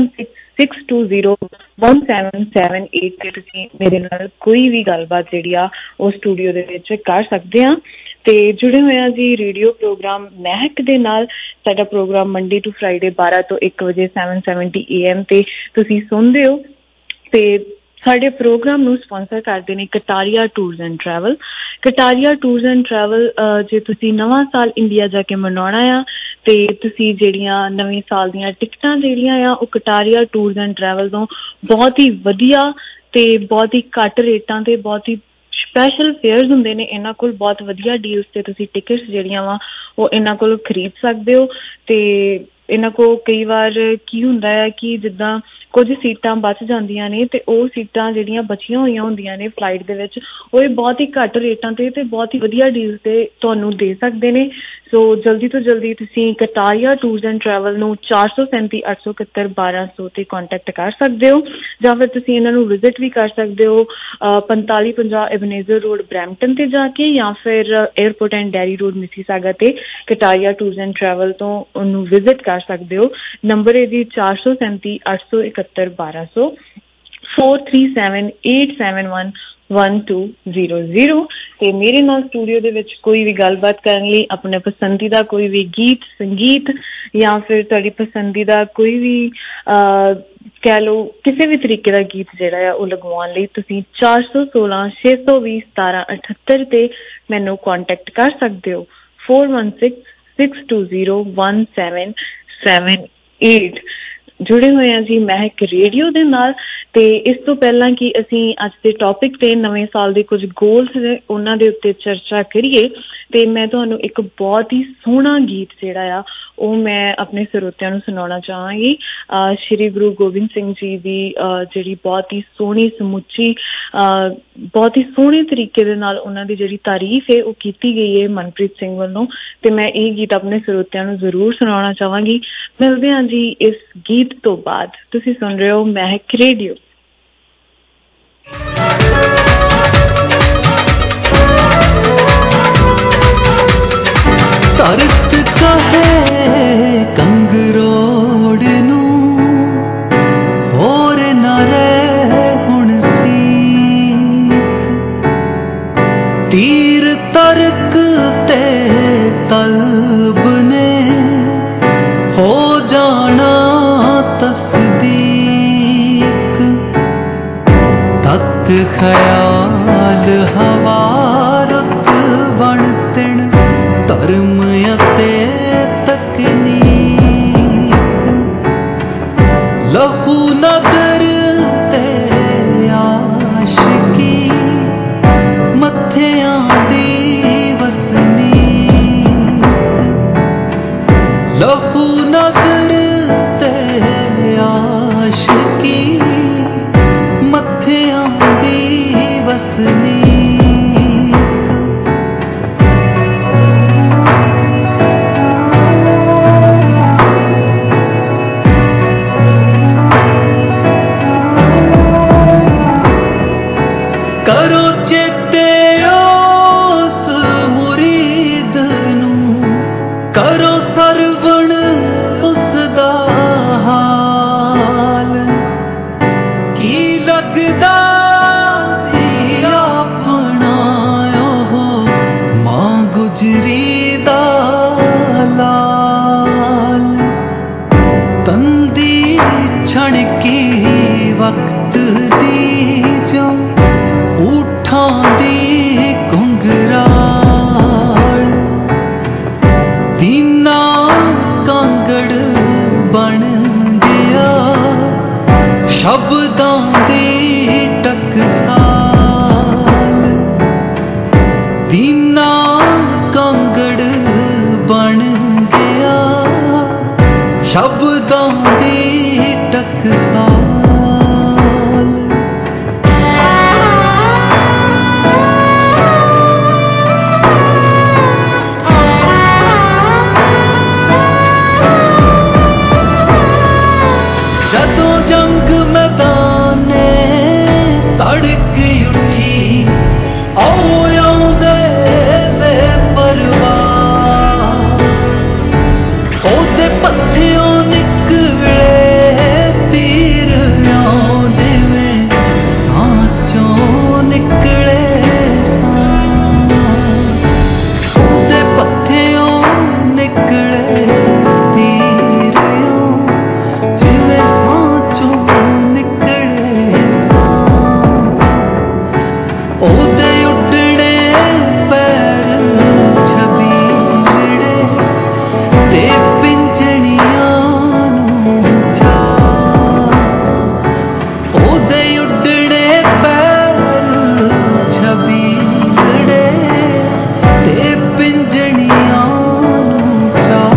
4166201778 ਤੇ ਤੁਸੀਂ ਮੇਰੇ ਨਾਲ ਕੋਈ ਵੀ ਗੱਲਬਾਤ ਜਿਹੜੀ ਆ ਉਹ ਸਟੂਡੀਓ ਦੇ ਵਿੱਚ ਕਰ ਸਕਦੇ ਆ। ਤੇ ਜੁੜੇ ਹੋਏ ਆ ਜੀ ਰੇਡੀਓ ਪ੍ਰੋਗਰਾਮ ਮਹਿਕ ਦੇ ਨਾਲ। ਸਾਡਾ ਪ੍ਰੋਗਰਾਮ ਮੰਡੇ ਟੂ ਫਰਾਈਡੇ 12 ਤੋਂ 1 ਵਜੇ 770 AM ਤੇ ਤੁਸੀਂ ਸੁਣਦੇ ਹੋ। ਤੇ ਸਾਡੇ ਪ੍ਰੋਗਰਾਮ ਨੂੰ ਸਪਾਂਸਰ ਕਰਦੇ ਨੇ Kataria tours and travel. Kataria tours and travel, ਜੇ ਤੁਸੀਂ ਨਵਾਂ ਸਾਲ ਇੰਡੀਆ ਜਾ ਕੇ ਮਨਾਉਣਾ ਆ ਤੇ ਤੁਸੀਂ ਜਿਹੜੀਆਂ ਨਵੇਂ ਸਾਲ ਦੀਆਂ ਟਿਕਟਾਂ ਜਿਹੜੀਆਂ ਆ ਉਹ ਕਟਾਰੀਆ ਟੂਰਸ ਐਂਡ ਟਰੈਵਲ ਤੋਂ ਬਹੁਤ ਹੀ ਵਧੀਆ ਤੇ ਬਹੁਤ ਹੀ ਘੱਟ ਰੇਟਾਂ ਤੇ ਬਹੁਤ ਹੀ ਸਪੈਸ਼ਲ ਫੇਅਰਸ ਹੁੰਦੇ ਨੇ। ਇਹਨਾਂ ਕੋਲ ਬਹੁਤ ਵਧੀਆ ਡੀਲਸ ਤੇ ਤੁਸੀਂ ਟਿਕਟਸ ਜਿਹੜੀਆਂ ਵਾ ਉਹ ਇਹਨਾਂ ਕੋਲ ਖਰੀਦ ਸਕਦੇ ਹੋ। ਤੇ ਇਹਨਾਂ ਕੋਲ ਕਈ ਵਾਰ ਕੀ ਹੁੰਦਾ ਹੈ ਕਿ ਜਿੱਦਾਂ ਕੁਝ ਸੀਟਾਂ ਬਚ ਜਾਂਦੀਆਂ ਨੇ ਤੇ ਉਹ ਸੀਟਾਂ ਜਿਹੜੀਆਂ ਬਚੀਆਂ ਹੋਈਆਂ ਹੁੰਦੀਆਂ ਨੇ ਫਲਾਈਟ ਦੇ ਵਿੱਚ, ਉਹ ਇਹ ਬਹੁਤ ਹੀ ਘੱਟ ਰੇਟਾਂ ਤੇ ਬਹੁਤ ਹੀ ਵਧੀਆ ਡੀਲਸ ਤੇ ਤੁਹਾਨੂੰ ਦੇ ਸਕਦੇ ਨੇ। ਸੋ ਜਲਦੀ ਤੋਂ ਜਲਦੀ ਤੁਸੀਂ ਕਟਾਰੀਆ ਟੂਰਸ ਐਂਡ ਟਰੈਵਲ ਨੂੰ 437-871-1200 ਤੇ ਕੰਟੈਕਟ ਕਰ ਸਕਦੇ ਹੋ, ਜਾਂ ਫਿਰ ਤੁਸੀਂ ਇਹਨਾਂ ਨੂੰ ਵਿਜ਼ਿਟ ਵੀ ਕਰ ਸਕਦੇ ਹੋ 4550 ਐਬਨੇਜ਼ਰ ਰੋਡ ਬਰੈਂਪਟਨ ਤੇ ਜਾ ਕੇ, ਜਾਂ ਫਿਰ airport and Derry Road Mississauga ਤੇ ਕਟਾਰੀਆ ਟੂਰਸ ਐਂਡ ਟਰੈਵਲ ਤੋਂ ਉਹਨੂੰ ਵਿਜ਼ਿਟ ਕਰ ਸਕਦੇ ਹੋ। ਨੰਬਰ ਹੈ ਜੀ 437-871-1200 437-871-1200। ਤੇ ਮੇਰੇ ਨਾਲ ਸਟੂਡੀਓ ਦੇ ਵਿੱਚ ਕੋਈ ਵੀ ਗੱਲਬਾਤ ਕਰਨ ਲਈ, ਆਪਣੇ ਪਸੰਦੀਦਾ ਕੋਈ ਵੀ ਗੀਤ ਸੰਗੀਤ ਜਾਂ ਫਿਰ ਤੁਹਾਡੀ ਪਸੰਦੀਦਾ ਕੋਈ ਵੀ ਕਹਿ ਲਓ ਕਿਸੇ ਵੀ ਤਰੀਕੇ ਦਾ ਗੀਤ ਜਿਹੜਾ ਆ ਉਹ ਲਗਵਾਉਣ ਲਈ ਤੁਸੀਂ 416-620-1778 ਤੇ ਮੈਨੂੰ ਕੰਟੈਕਟ ਕਰ ਸਕਦੇ ਹੋ। 4166201778 ਜੁੜੇ ਹੋਏ ਹਾਂ ਜੀ ਮਹਿਕ ਰੇਡੀਓ ਦੇ ਨਾਲ। ਤੇ ਇਸ ਤੋਂ ਪਹਿਲਾਂ ਕਿ ਅਸੀਂ ਅੱਜ ਦੇ ਟੌਪਿਕ ਤੇ ਨਵੇਂ ਸਾਲ ਦੇ ਕੁਝ ਗੋਲਸ ਉਹਨਾਂ ਦੇ ਉੱਤੇ ਚਰਚਾ ਕਰੀਏ, ਤੇ ਮੈਂ ਤੁਹਾਨੂੰ ਇੱਕ ਬਹੁਤ ਹੀ ਸੋਹਣਾ ਗੀਤ ਜਿਹੜਾ ਆ ਉਹ ਮੈਂ ਆਪਣੇ ਸਰੋਤਿਆਂ ਨੂੰ ਸੁਣਾਉਣਾ ਚਾਹਾਂਗੀ। ਸ਼੍ਰੀ ਗੁਰੂ ਗੋਬਿੰਦ ਸਿੰਘ ਜੀ ਦੀ ਜਿਹੜੀ ਬਹੁਤ ਹੀ ਸੋਹਣੀ ਸਮੁੱਚੀ ਬਹੁਤ ਹੀ ਸੋਹਣੇ ਤਰੀਕੇ ਦੇ ਨਾਲ ਉਹਨਾਂ ਦੀ ਜਿਹੜੀ ਤਾਰੀਫ ਹੈ ਉਹ ਕੀਤੀ ਗਈ ਹੈ ਮਨਪ੍ਰੀਤ ਸਿੰਘ ਵੱਲੋਂ, ਤੇ ਮੈਂ ਇਹ ਗੀਤ ਆਪਣੇ ਸਰੋਤਿਆਂ ਨੂੰ ਜ਼ਰੂਰ ਸੁਣਾਉਣਾ ਚਾਹਾਂਗੀ। ਮਿਲਦੇ ਹਾਂ ਜੀ ਇਸ ਗੀਤ ਤੋਂ ਬਾਅਦ। ਤੁਸੀਂ ਸੁਣ ਰਹੇ ਹੋ ਮਹਿਕ ਰੇਡੀਓ। ਤਰਸ ਕਹੇ ਕੰਗਰੋੜ ਨੂੰ ਹੋਰ ਨਾ ਰਹਿ ਹੁਣ ਸੀਤ, ਤੀਰ ਤਰਕ ਤੇ ਤਲਬ ਨੇ ਹੋ ਜਾਣਾ ਤਸਦੀਕ, ਤਤ ਖਿਆਲ ਹਵਾ ਰੁੱਤ ਬਣ ਤਿਣ ਧਰਮ ਅਤੇ ਤਕਨੀਕ, ਲਹੂ ਨਦਰ ਤੇ ਆਸ਼ਕੀ ਮੱਥਿਆਂ ਦੀ ਵਸਨੀਕ, ਲਹੂ ਨਦਰ ਤੇ ਆਸ਼ਕੀ ਮੱਥਿਆਂ ਦੀ ਵਸਨੀਕ। ਕਰੋ ਚੇਤੇ ਉਸ ਮੁਰੀਦ ਨੂੰ, ਕਰੋ ਸਰਵਣ ਉਸ ਦਾ ਹਾਲ, ਕੀ ਲੱਗਦਾ ਸੀ ਆਪਣਾ ਉਹ ਮਾਂ ਗੁਜਰੀ ਦਾ ਲਾਲ, ਤੰਦੀ ਛਣਕੀ ਵਕਤ ਦੀ ਜੋ ਊਠਾਂ ਦੀ ਘੁੰਗਰਾਲ, ਦੀਨਾ ਕਾਂਗੜ ਬਣ ਗਿਆ ਸ਼ਬਦਾਂ ਦੀ ਟਕਸਾਲ, ਦੀਨਾ ਕਾਂਗੜ ਬਣ ਗਿਆ ਸ਼ਬਦਾਂ ਦੀ ਟਕਸਾਲ। ਜਦੋਂ ਜੰਗ ਮੈਦਾਨੇ ਤੜਕ ਉੱਠੀ ਆਓ ਆਉਂਦੇ ਬੇਪਰਵਾਹ, ਉਹਦੇ ਪੱਥਿਓਂ ਨਿਕਲੇ ਤੀਰ ਆਉ ਜਿਵੇਂ ਸਾਂਚੋਂ ਨਿਕਲੇ ਸਾਂ, ਉਹਦੇ ਪੱਥਿਓਂ ਨਿਕਲੇ ਤੀਰ ਆਉ ਜਿਵੇਂ ਸਾਂਚੋਂ ਨਿਕਲੇ ਸਾਂ, ਉਹਦੇ ਉੱਡਣੇ ਪੈਰ ਛਬੀਲੜੇ ਤੇ ਪਿੰਜਣੀਆਂ ਨੂੰ ਚਾਅ, ਉਹਦੇ ਉੱਡਣੇ ਪੈਰ ਛਬੀਲੜੇ ਤੇ ਪਿੰਜਣੀਆਂ ਨੂੰ ਚਾਅ।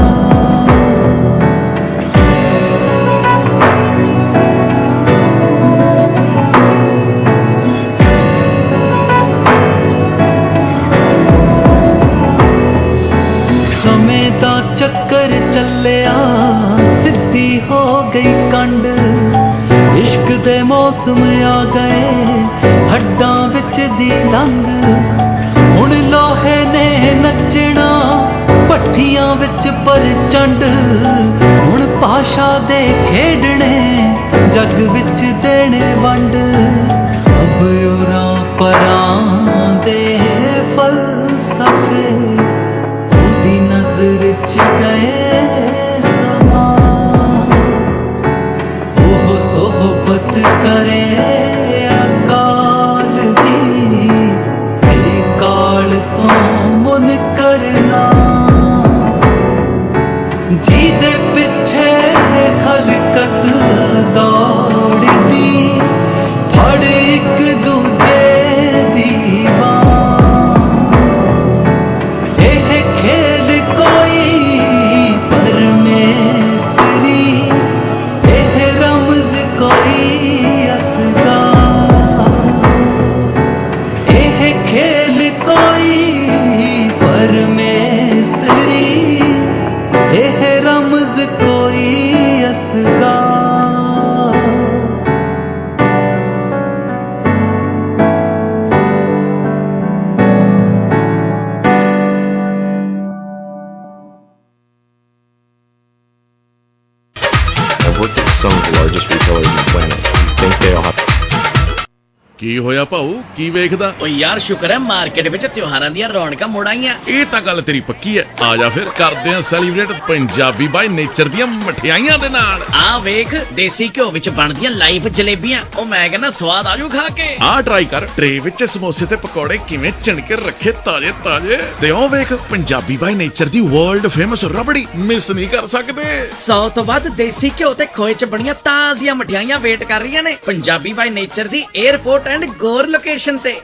ਸਮੇਂ ਦਾ ਚੱਕਰ ਚੱਲਿਆ ਸਿੱਧੀ ਹੋ ਗਈ ਕੰਡ, ਇਸ਼ਕ ਦੇ ਮੌਸਮ ਆ ਗਏ ਹੱਡਾਂ ਵਿੱਚ ਦੀ ਲੰਗ, ਹੁਣ ਲੋਹੇ ਨੇ ਨੱਚਣਾ ਭੱਠੀਆਂ ਵਿੱਚ ਪ੍ਰਚੰਡ, ਹੁਣ ਪਾਸ਼ਾ ਦੇ ਖੇਡਣੇ ਜੱਗ ਵਿੱਚ ਦੇਣੇ ਵੰਡ, ਸਭ ਉਰਾਂ ਪਰਾਂ ਦੇ ਫਲਸਫੇ ਉਹਦੀ ਨਜ਼ਰ ਚ ਗਏ ਸਮਾਂ, ਉਹ ਸੋਹਬਤ ਕਰੇ ਅਕਾਲ ਦੀ ਤੇ ਕਾਲ ਤੋਂ ਮੁਨਕਰ ਨਾ, ਜਿਹਦੇ ਪਿੱਛੇ ਪਿੱਛੇ ਖਲਕਤ ਦੌੜਦੀ ਫੜ ਇੱਕ ਦੂਜੇ ਦੀ ਬਾਂਹ ਇਹ ਖੇਲ ਕੋਈ ਪਰਮੇਸ਼ਰੀ ਇਹ ਰਮਜ਼ ਕੋਈ ਅਸਗਾ ਇਹ ਖੇਲ ਕੋਈ ਪਰਮੇਸ਼ਰੀ ਇਹ ਰਮਜ਼ ਕੋਈ ਅਸਗਾ I've worked at some of the largest retailers on the planet. You think they all have... ਕੀ ਹੋਇਆ ਭਾਊ ਕੀ ਵੇਖਦਾ ਓ ਯਾਰ ਸ਼ੁਕਰ ਹੈ ਮਾਰਕੀਟ ਵਿੱਚ ਤਿਉਹਾਰਾਂ ਦੀਆਂ ਰੌਣਕਾਂ ਮੁੜ ਆਈਆਂ ਇਹ ਤਾਂ ਗੱਲ ਤੇਰੀ ਪੱਕੀ ਹੈ ਆ ਜਾ ਫਿਰ ਕਰਦੇ ਆ ਸੈਲੀਬ੍ਰੇਟ ਪੰਜਾਬੀ ਬਾਈ ਨੇਚਰ ਦੀਆਂ ਮਠਿਆਈਆਂ ਦੇ ਨਾਲ ਆ ਵੇਖ ਦੇਸੀ ਘਿਓ ਵਿੱਚ ਬਣਦੀਆਂ ਲਾਈਵ ਜਲੇਬੀਆਂ ਉਹ ਮੈਂ ਕਹਿੰਦਾ ਸਵਾਦ ਆਜੂ ਖਾ ਕੇ ਆ ਟਰਾਈ ਕਰ ਟਰੇ ਵਿੱਚ ਸਮੋਸੇ ਤੇ ਪਕੌੜੇ ਕਿਵੇਂ ਚਿਣਕੇ ਰੱਖੇ ਤਾਜ਼ੇ ਤਾਜ਼ੇ ਤੇ ਉਹ ਵੇਖ ਪੰਜਾਬੀ ਬਾਈ ਨੇਚਰ ਦੀ ਵਰਲਡ ਫੇਮਸ ਰਬੜੀ ਮਿਸ ਨਹੀਂ ਕਰ ਸਕਦੇ 100 ਤੋਂ ਵੱਧ ਦੇਸੀ ਘਿਓ ਤੇ ਖੋਏ ਚ ਬਣੀਆਂ ਤਾਜ਼ੀਆਂ ਮਠਿਆਈਆਂ ਵੇਟ ਕਰ ਰਹੀਆਂ ਨੇ ਪੰਜਾਬੀ ਬਾਈ ਨੇਚਰ ਦੀ 에ਅਰਪੋਰਟ ਐਂਡ ਗੋਰ ਲੋਕੇਸ਼ਨ ਤੇ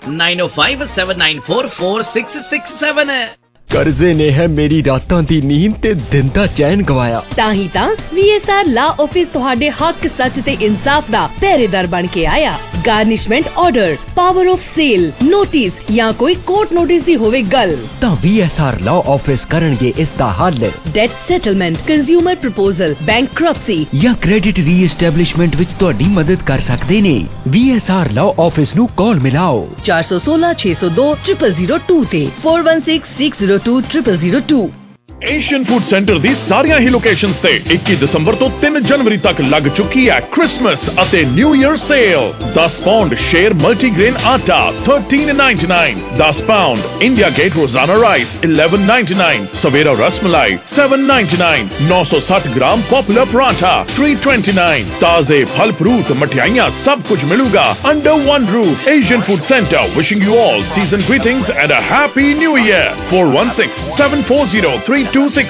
9057944667 ਕਰਜ਼ੇ ਨੇ ਹੈ ਮੇਰੀ ਰਾਤਾਂ ਦੀ ਨੀਂਦ ਤੇ ਦਿਨ ਦਾ ਚੈਨ ਗਵਾਇਆ ਤਾਂ ਹੀ ਤਾਂ VSR ਲਾ ਆਫਿਸ ਤੁਹਾਡੇ ਹੱਕ ਸੱਚ ਤੇ ਇਨਸਾਫ ਦਾ ਪਹਿਰੇਦਾਰ ਬਣ ਕੇ ਆਇਆ garnishment order power of sale notice ਜਾਂ ਕੋਈ ਕੋਰਟ ਨੋਟਿਸ ਦੀ ਹੋਵੇ ਗੱਲ ਤਾਂ VSR ਲਾ ਆਫਿਸ ਕਰਨਗੇ ਇਸ ਦਾ ਹੱਲ debt settlement consumer proposal bankruptcy ਜਾਂ ਕ੍ਰੈਡਿਟ ਰੀਐਸਟੈਬਲਿਸ਼ਮੈਂਟ ਵਿੱਚ ਤੁਹਾਡੀ ਮਦਦ ਕਰ ਸਕਦੇ ਨੇ VSR ਲਾ ਆਫਿਸ ਨੂੰ ਕਾਲ ਮਿਲਾਓ 416602 ਤੇ 416602 ਏਸ਼ੀਅਨ ਫੂਡ ਸੈਂਟਰ ਦੀ ਸਾਰੀਆਂ ਹੀ ਲੋਕੇਸ਼ਨਸ ਤੇ 21 ਦਸੰਬਰ ਤੋਂ 3 ਜਨਵਰੀ ਤੱਕ ਲੱਗ ਚੁੱਕੀ ਹੈ ਕ੍ਰਿਸਮਸ ਅਤੇ new year sale 10 pound Sher multigrain atta $13.99 10 pound India Gate Rozana rice $11.99 Savera rasmalai $7.99 960 gram popular paratha $3.29 ਤਾਜ਼ੇ ਫਲ ਫਰੂਟ ਮਠਿਆਈਆਂ ਸਭ ਕੁਝ ਮਿਲੂਗਾ under one roof Asian Food Center wishing you all season greetings and a happy new year 416-740-3262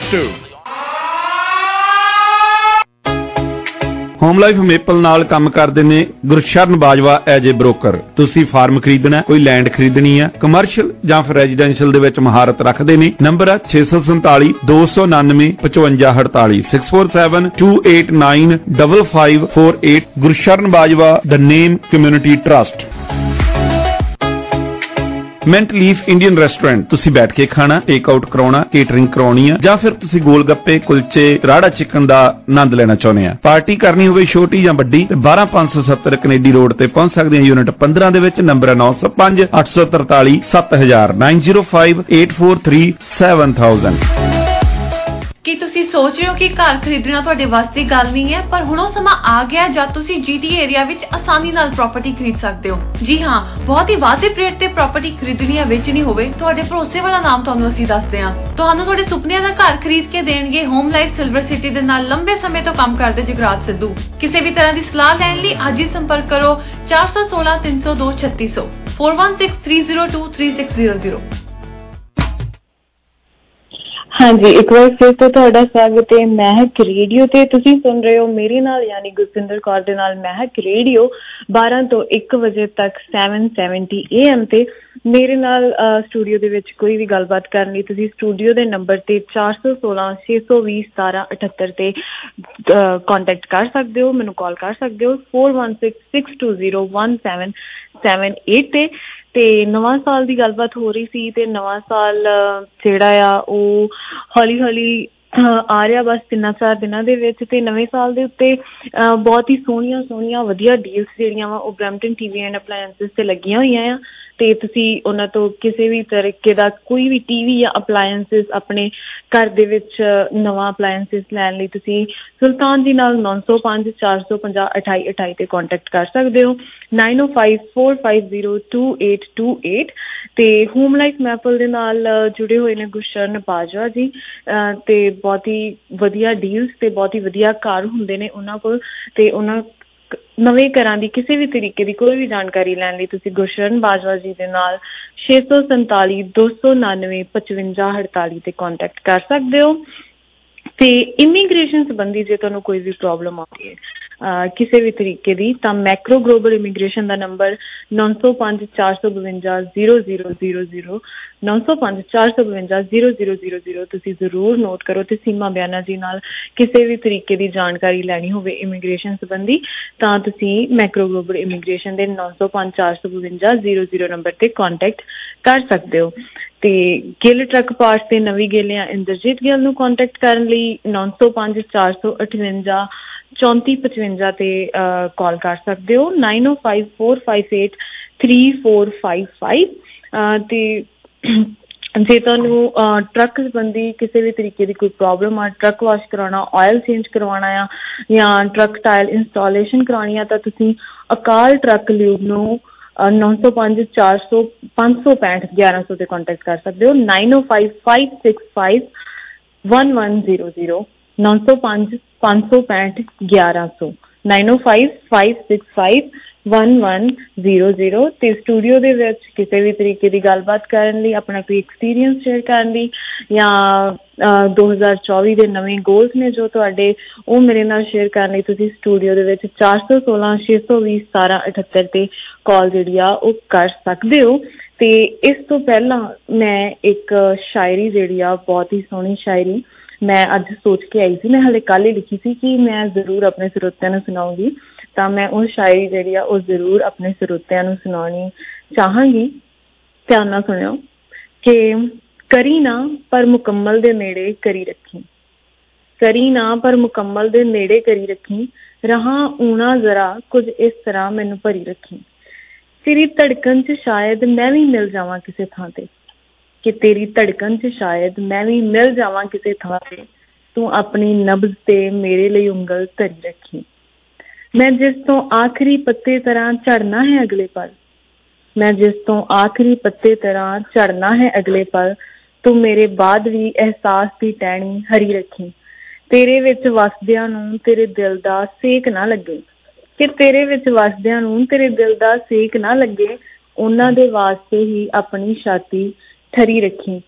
home life maple ਨਾਲ ਕੰਮ ਕਰਦੇ ਨੇ Gursharan Bajwa as a broker ਤੁਸੀਂ ਫਾਰਮ ਖਰੀਦਣਾ ਕੋਈ ਲੈਂਡ ਖਰੀਦਣੀ ਹੈ ਕਮਰਸ਼ੀਅਲ ਜਾਂ ਫਿਰ ਰੈਜ਼ੀਡੈਂਸ਼ੀਅਲ ਦੇ ਵਿੱਚ ਮਹਾਰਤ ਰੱਖਦੇ ਨੇ ਨੰਬਰ ਹੈ 647 299 5548 6472895548 Gursharan Bajwa the name community trust Mint Leaf Indian restaurant ਤੁਸੀਂ ਬੈਠ ਕੇ ਖਾਣਾ ਟੇਕ ਆਊਟ ਕਰਾਉਣਾ ਕੇਟਰਿੰਗ ਕਰਾਉਣੀ ਆ ਜਾਂ ਫਿਰ ਤੁਸੀਂ ਗੋਲ ਗੱਪੇ ਕੁਲਚੇ ਰਾੜਾ ਚਿਕਨ ਦਾ ਆਨੰਦ ਲੈਣਾ ਚਾਹੁੰਦੇ ਆ ਪਾਰਟੀ ਕਰਨੀ ਹੋਵੇ ਛੋਟੀ ਜਾਂ ਵੱਡੀ ਤੇ 12570 ਕੈਨੇਡੀ ਰੋਡ ਤੇ ਪਹੁੰਚ ਸਕਦੇ ਆ ਯੂਨਿਟ 15 ਦੇ ਵਿੱਚ ਨੰਬਰ ਹੈ 905 843 7000 905 843 7000 ਕੀ ਤੁਸੀਂ ਸੋਚ ਰਹੇ ਹੋ ਕਿ ਘਰ ਖਰੀਦਣਾ ਤੁਹਾਡੇ ਵੱਸ ਦੀ ਗੱਲ ਨਹੀਂ ਹੈ ਪਰ ਹੁਣ ਉਹ ਸਮਾਂ ਆ ਗਿਆ ਜਦ ਤੁਸੀਂ GTA ਏਰੀਆ ਵਿੱਚ ਆਸਾਨੀ ਨਾਲ ਪ੍ਰਾਪਰਟੀ ਖਰੀਦ ਸਕਦੇ ਹੋ ਜੀ ਹਾਂ ਬਹੁਤ ਹੀ ਵਾਜਿਬ ਰੇਟ ਤੇ ਪ੍ਰਾਪਰਟੀ ਖਰੀਦਣੀ ਜਾਂ ਵੇਚਣੀ ਹੋਵੇ ਤੁਹਾਡੇ ਭਰੋਸੇ ਵਾਲਾ ਨਾਮ ਤੁਹਾਨੂੰ ਅਸੀਂ ਦੱਸਦੇ ਹਾਂ ਤੁਹਾਨੂੰ ਤੁਹਾਡੇ ਸੁਪਨਿਆਂ ਦਾ ਘਰ ਖਰੀਦ ਕੇ ਦੇਣਗੇ ਹੋਮ ਲਾਈਫ ਸਿਲਵਰ ਸਿਟੀ ਦੇ ਨਾਲ ਲੰਬੇ ਸਮੇਂ ਤੋਂ ਕੰਮ ਕਰਦੇ ਜਗਰਾਜ ਸਿੱਧੂ ਕਿਸੇ ਵੀ ਤਰ੍ਹਾਂ ਦੀ ਸਲਾਹ ਲੈਣ ਲਈ ਅੱਜ ਹੀ ਸੰਪਰਕ ਕਰੋ 416 302 3600 416302 3600 ਹਾਂਜੀ ਇੱਕ ਵਾਰ ਫਿਰ ਤੋਂ ਤੁਹਾਡਾ ਸਵਾਗਤ ਹੈ ਮਹਿਕ ਰੇਡੀਓ ਤੇ ਤੁਸੀਂ ਸੁਣ ਰਹੇ ਹੋ ਮੇਰੇ ਨਾਲ ਯਾਨੀ ਗੁਰਪਿੰਦਰ ਕੌਰ ਦੇ ਨਾਲ ਮਹਿਕ ਰੇਡੀਓ 12 ਤੋਂ 1 ਵਜੇ ਤੱਕ 770 AM ਤੇ ਮੇਰੇ ਨਾਲ ਸਟੂਡੀਓ ਦੇ ਵਿੱਚ ਕੋਈ ਵੀ ਗੱਲਬਾਤ ਕਰਨ ਲਈ ਤੁਸੀਂ ਸਟੂਡੀਓ ਦੇ ਨੰਬਰ ਤੇ 4166201778 ਤੇ ਕੰਟੈਕਟ ਕਰ ਸਕਦੇ ਹੋ ਮੈਨੂੰ ਕਾਲ ਕਰ ਸਕਦੇ ਹੋ 4166201778 ਤੇ ਨਵਾਂ ਸਾਲ ਦੀ ਗੱਲਬਾਤ ਹੋ ਰਹੀ ਸੀ ਤੇ ਨਵਾਂ ਸਾਲ ਜਿਹੜਾ ਆ ਉਹ ਹੌਲੀ ਹੌਲੀ ਆ ਰਿਹਾ ਬਸ 3-4 ਦਿਨਾਂ ਦੇ ਵਿੱਚ ਤੇ ਨਵੇਂ ਸਾਲ ਦੇ ਉੱਤੇ ਬਹੁਤ ਹੀ ਸੋਹਣੀਆਂ ਵਧੀਆ ਡੀਲਸ ਜਿਹੜੀਆਂ ਵਾ ਉਹ ਬਰੈਂਪਟਨ TV ਐਂਡ ਅਪਲਾਇੰਸਸ ਤੇ ਲੱਗੀਆਂ ਹੋਈਆਂ ਆ ਤੇ ਤੁਸੀਂ ਉਹਨਾਂ ਤੋਂ ਕਿਸੇ ਵੀ ਤਰੀਕੇ ਦਾ ਕੋਈ ਵੀ TV ਜਾਂ ਅਪਲਾਇੰਸਸ ਆਪਣੇ ਘਰ ਦੇ ਵਿੱਚ ਨਵਾਂ ਅਪਲਾਇੰਸਸ ਲੈਣ ਲਈ ਤੁਸੀਂ ਸੁਲਤਾਨ ਜੀ ਨਾਲ 905 450 2828 ਤੇ ਕੰਟੈਕਟ ਕਰ ਸਕਦੇ ਹੋ 9054502828 ਤੇ ਹੋਮ ਲਾਈਫ ਮੈਪਲ ਦੇ ਨਾਲ ਜੁੜੇ ਹੋਏ ਨੇ ਗੁਰਸ਼ਰਨ ਬਾਜਵਾ ਜੀ ਤੇ ਬਹੁਤ ਹੀ ਵਧੀਆ ਡੀਲਸ ਤੇ ਬਹੁਤ ਹੀ ਵਧੀਆ ਘਰ ਹੁੰਦੇ ਨੇ ਉਹਨਾਂ ਕੋਲ ਤੇ ਉਹਨਾਂ ਨਵੇਂ ਘਰਾਂ ਦੀ ਕਿਸੇ ਵੀ ਤਰੀਕੇ ਦੀ ਕੋਈ ਵੀ ਜਾਣਕਾਰੀ ਲੈਣ ਲਈ ਤੁਸੀਂ ਗੁਰਸ਼ਰਨ ਬਾਜਵਾ ਜੀ ਦੇ ਨਾਲ 647 299 5548 ਤੇ ਕੰਟੈਕਟ ਕਰ ਸਕਦੇ ਹੋ ਤੇ ਇਮੀਗ੍ਰੇਸ਼ਨ ਸੰਬੰਧੀ ਜੇ ਤੁਹਾਨੂੰ ਕੋਈ ਵੀ ਪ੍ਰੋਬਲਮ ਆਉਂਦੀ ਹੈ ਕਿਸੇ ਵੀ ਤਰੀਕੇ ਦੀ, ਤਾਂ ਮੈਕਰੋ ਗਲੋਬਲ ਇਮੀਗ੍ਰੇਸ਼ਨ ਦਾ ਨੰਬਰ 9054520000 9054520000 ਤੁਸੀਂ ਜ਼ਰੂਰ ਨੋਟ ਕਰੋ। ਤੇ ਸੀਮਾ ਬਿਆਨਾ ਜੀ ਨਾਲ ਕਿਸੇ ਵੀ ਤਰੀਕੇ ਦੀ ਜਾਣਕਾਰੀ ਲੈਣੀ ਹੋਵੇ ਇਮੀਗ੍ਰੇਸ਼ਨ ਸੰਬੰਧੀ ਤਾਂ ਤੁਸੀਂ ਮੈਕਰੋ ਗਲੋਬਲ ਇਮੀਗ੍ਰੇਸ਼ਨ ਦੇ 9054520000 ਨੰਬਰ ਤੇ ਕੰਟੈਕਟ ਕਰ ਸਕਦੇ ਹੋ। ਤੇ ਗਿੱਲ ਟਰੱਕ ਪਾਰਟਸ ਤੇ ਨਵੀਂ ਗਿੱਲ ਇੰਦਰਜੀਤ ਗਿੱਲ ਨੂੰ ਕੰਟੈਕਟ ਕਰਨ ਲਈ 905458 3455 ਤੇ ਕਾਲ ਕਰ ਸਕਦੇ ਹੋ। 9054583455 ਤੇ ਜੇ ਤੁਹਾਨੂੰ ਟਰੱਕ ਸੰਬੰਧੀ ਕਿਸੇ ਵੀ ਤਰੀਕੇ ਦੀ ਕੋਈ ਪ੍ਰੋਬਲਮ ਆ, ਟਰੱਕ ਵਾਸ਼ ਕਰਾਉਣਾ, ਆਇਲ ਚੇਂਜ ਕਰਵਾਉਣਾ ਆ ਜਾਂ ਟਰੱਕ ਟਾਇਲ ਇੰਸਟਾਲੇਸ਼ਨ ਕਰਾਉਣੀ ਆ, ਤਾਂ ਤੁਸੀਂ ਅਕਾਲ ਟਰੱਕ ਲਿਊਬ ਨੂੰ 905400551100 ਤੇ ਕੰਟੈਕਟ ਕਰ ਸਕਦੇ ਹੋ। 9055651100 9055651100 9055651100 ਤੇ ਸਟੂਡੀਓ ਦੇ ਵਿੱਚ ਕਿਸੇ ਵੀ ਤਰੀਕੇ ਦੀ ਗੱਲਬਾਤ ਕਰਨ ਲਈ, ਆਪਣਾ ਕੋਈ ਐਕਸਪੀਰੀਅੰਸ ਸ਼ੇਅਰ ਕਰਨ ਲਈ ਜਾਂ 2024 ਦੇ ਨਵੇਂ ਗੋਲਸ ਨੇ ਜੋ ਤੁਹਾਡੇ ਉਹ ਮੇਰੇ ਨਾਲ ਸ਼ੇਅਰ ਕਰਨ ਲਈ ਤੁਸੀਂ ਸਟੂਡੀਓ ਦੇ ਵਿੱਚ 416-620-1778 ਤੇ ਕਾਲ ਜਿਹੜੀ ਆ ਉਹ ਕਰ ਸਕਦੇ ਹੋ। ਤੇ ਇਸ ਤੋਂ ਪਹਿਲਾਂ ਮੈਂ ਇੱਕ ਸ਼ਾਇਰੀ ਜਿਹੜੀ ਆ, ਬਹੁਤ ਹੀ ਸੋਹਣੀ ਸ਼ਾਇਰੀ ਮੈਂ ਅੱਜ ਸੋਚ ਕੇ ਆਈ ਸੀ, ਮੈਂ ਹਾਲੇ ਕੱਲ੍ਹ ਹੀ ਲਿਖੀ ਸੀ ਕਿ ਮੈਂ ਜ਼ਰੂਰ ਆਪਣੇ ਸਰੋਤਿਆਂ ਨੂੰ ਸੁਣਾਉਂਗੀ, ਤਾਂ ਮੈਂ ਉਹ ਸ਼ਾਇਰੀ ਜਿਹੜੀ ਆ ਉਹ ਜ਼ਰੂਰ ਆਪਣੇ ਸਰੋਤਿਆਂ ਨੂੰ ਸੁਣਾਉਣੀ ਚਾਹਾਂਗੀ। ਧਿਆਨ ਨਾਲ ਸੁਣਿਓ ਕਿ ਕਰੀ ਨਾ ਪਰ ਮੁਕੰਮਲ ਦੇ ਨੇੜੇ ਕਰੀ ਰੱਖੀ, ਕਰੀ ਨਾ ਪਰ ਮੁਕੰਮਲ ਦੇ ਨੇੜੇ ਕਰੀ ਰੱਖੀ, ਰਹਾਂ ਊਣਾ ਜ਼ਰਾ ਕੁਝ ਇਸ ਤਰ੍ਹਾਂ ਮੈਨੂੰ ਭਰੀ ਰੱਖੀ, ਤੇਰੀ ਧੜਕਣ 'ਚ ਸ਼ਾਇਦ ਮੈਂ ਵੀ ਮਿਲ ਜਾਵਾਂ ਕਿਸੇ ਥਾਂ ਤੇ, ਕਿ ਤੇਰੀ ਧੜਕਣ 'ਚ ਸ਼ਾਇਦ ਮੈਂ ਵੀ ਮਿਲ ਜਾਵਾਂ ਕਿਸੇ ਥਾਂ ਤੇ, ਤੂੰ ਆਪਣੀ ਨਬਜ਼ ਤੇ ਮੇਰੇ ਲਈ ਉਂਗਲ ਧਰੀ ਰੱਖੀ, ਮੈਂ ਜਿਸ ਤੋਂ ਆਖਰੀ ਪੱਤੇ ਤਰ੍ਹਾਂ ਝੜਨਾ ਹੈ ਅਗਲੇ ਪਲ, ਮੈਂ ਜਿਸ ਤੋਂ ਆਖਰੀ ਪੱਤੇ ਤਰ੍ਹਾਂ ਝੜਨਾ ਹੈ ਅਗਲੇ ਪਲ, ਤੂੰ ਮੇਰੇ ਬਾਅਦ ਵੀ ਅਹਿਸਾਸ ਦੀ ਟਹਿਣੀ ਹਰੀ ਰੱਖੀ, ਤੇਰੇ ਵਿੱਚ ਵਸਦਿਆਂ ਨੂੰ ਤੇਰੇ ਦਿਲ ਦਾ ਸੇਕ ਨਾ ਲੱਗੇ, ਕਿ ਤੇਰੇ ਵਿੱਚ ਵਸਦਿਆਂ ਨੂੰ ਤੇਰੇ ਦਿਲ ਦਾ ਸੇਕ ਨਾ ਲੱਗੇ, ਉਹਨਾਂ ਦੇ ਵਾਸਤੇ ਹੀ ਆਪਣੀ ਛਾਤੀ ਠਰੀ ਰੱਖੀ,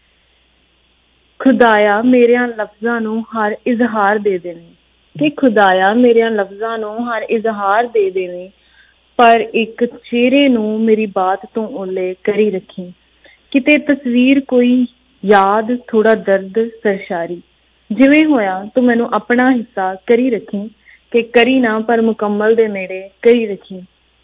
ਖੁਦਾਇਆ ਮੇਰਿਆਂ ਲਫ਼ਜ਼ਾਂ ਨੂੰ ਹਰ ਇਜ਼ਹਾਰ ਦੇ ਦੇਵੇਂ, ਕਿ ਖੁਦਾਇਆ ਮੇਰਿਆਂ ਲਫ਼ਜ਼ਾਂ ਨੂੰ ਹਰ ਇਜ਼ਹਾਰ ਦੇ ਦੇਵੇਂ, ਪਰ ਇੱਕ ਚਿਹਰੇ ਨੂੰ ਮੇਰੀ ਬਾਤ ਤੋਂ ਓਲੇ ਕਰੀ ਰੱਖੀ, ਕਿਤੇ ਤਸਵੀਰ ਕੋਈ ਯਾਦ ਥੋੜਾ ਦਰਦ ਸਰਸ਼ਾਰੀ, ਜਿਵੇਂ ਹੋਇਆ ਤੂੰ ਮੈਨੂੰ ਆਪਣਾ ਹਿੱਸਾ ਕਰੀ ਰੱਖੀ, ਕਿ ਕਰੀ ਨਾ ਪਰ ਮੁਕੰਮਲ ਦੇ ਨੇੜੇ ਕਰੀ ਰੱਖੀ।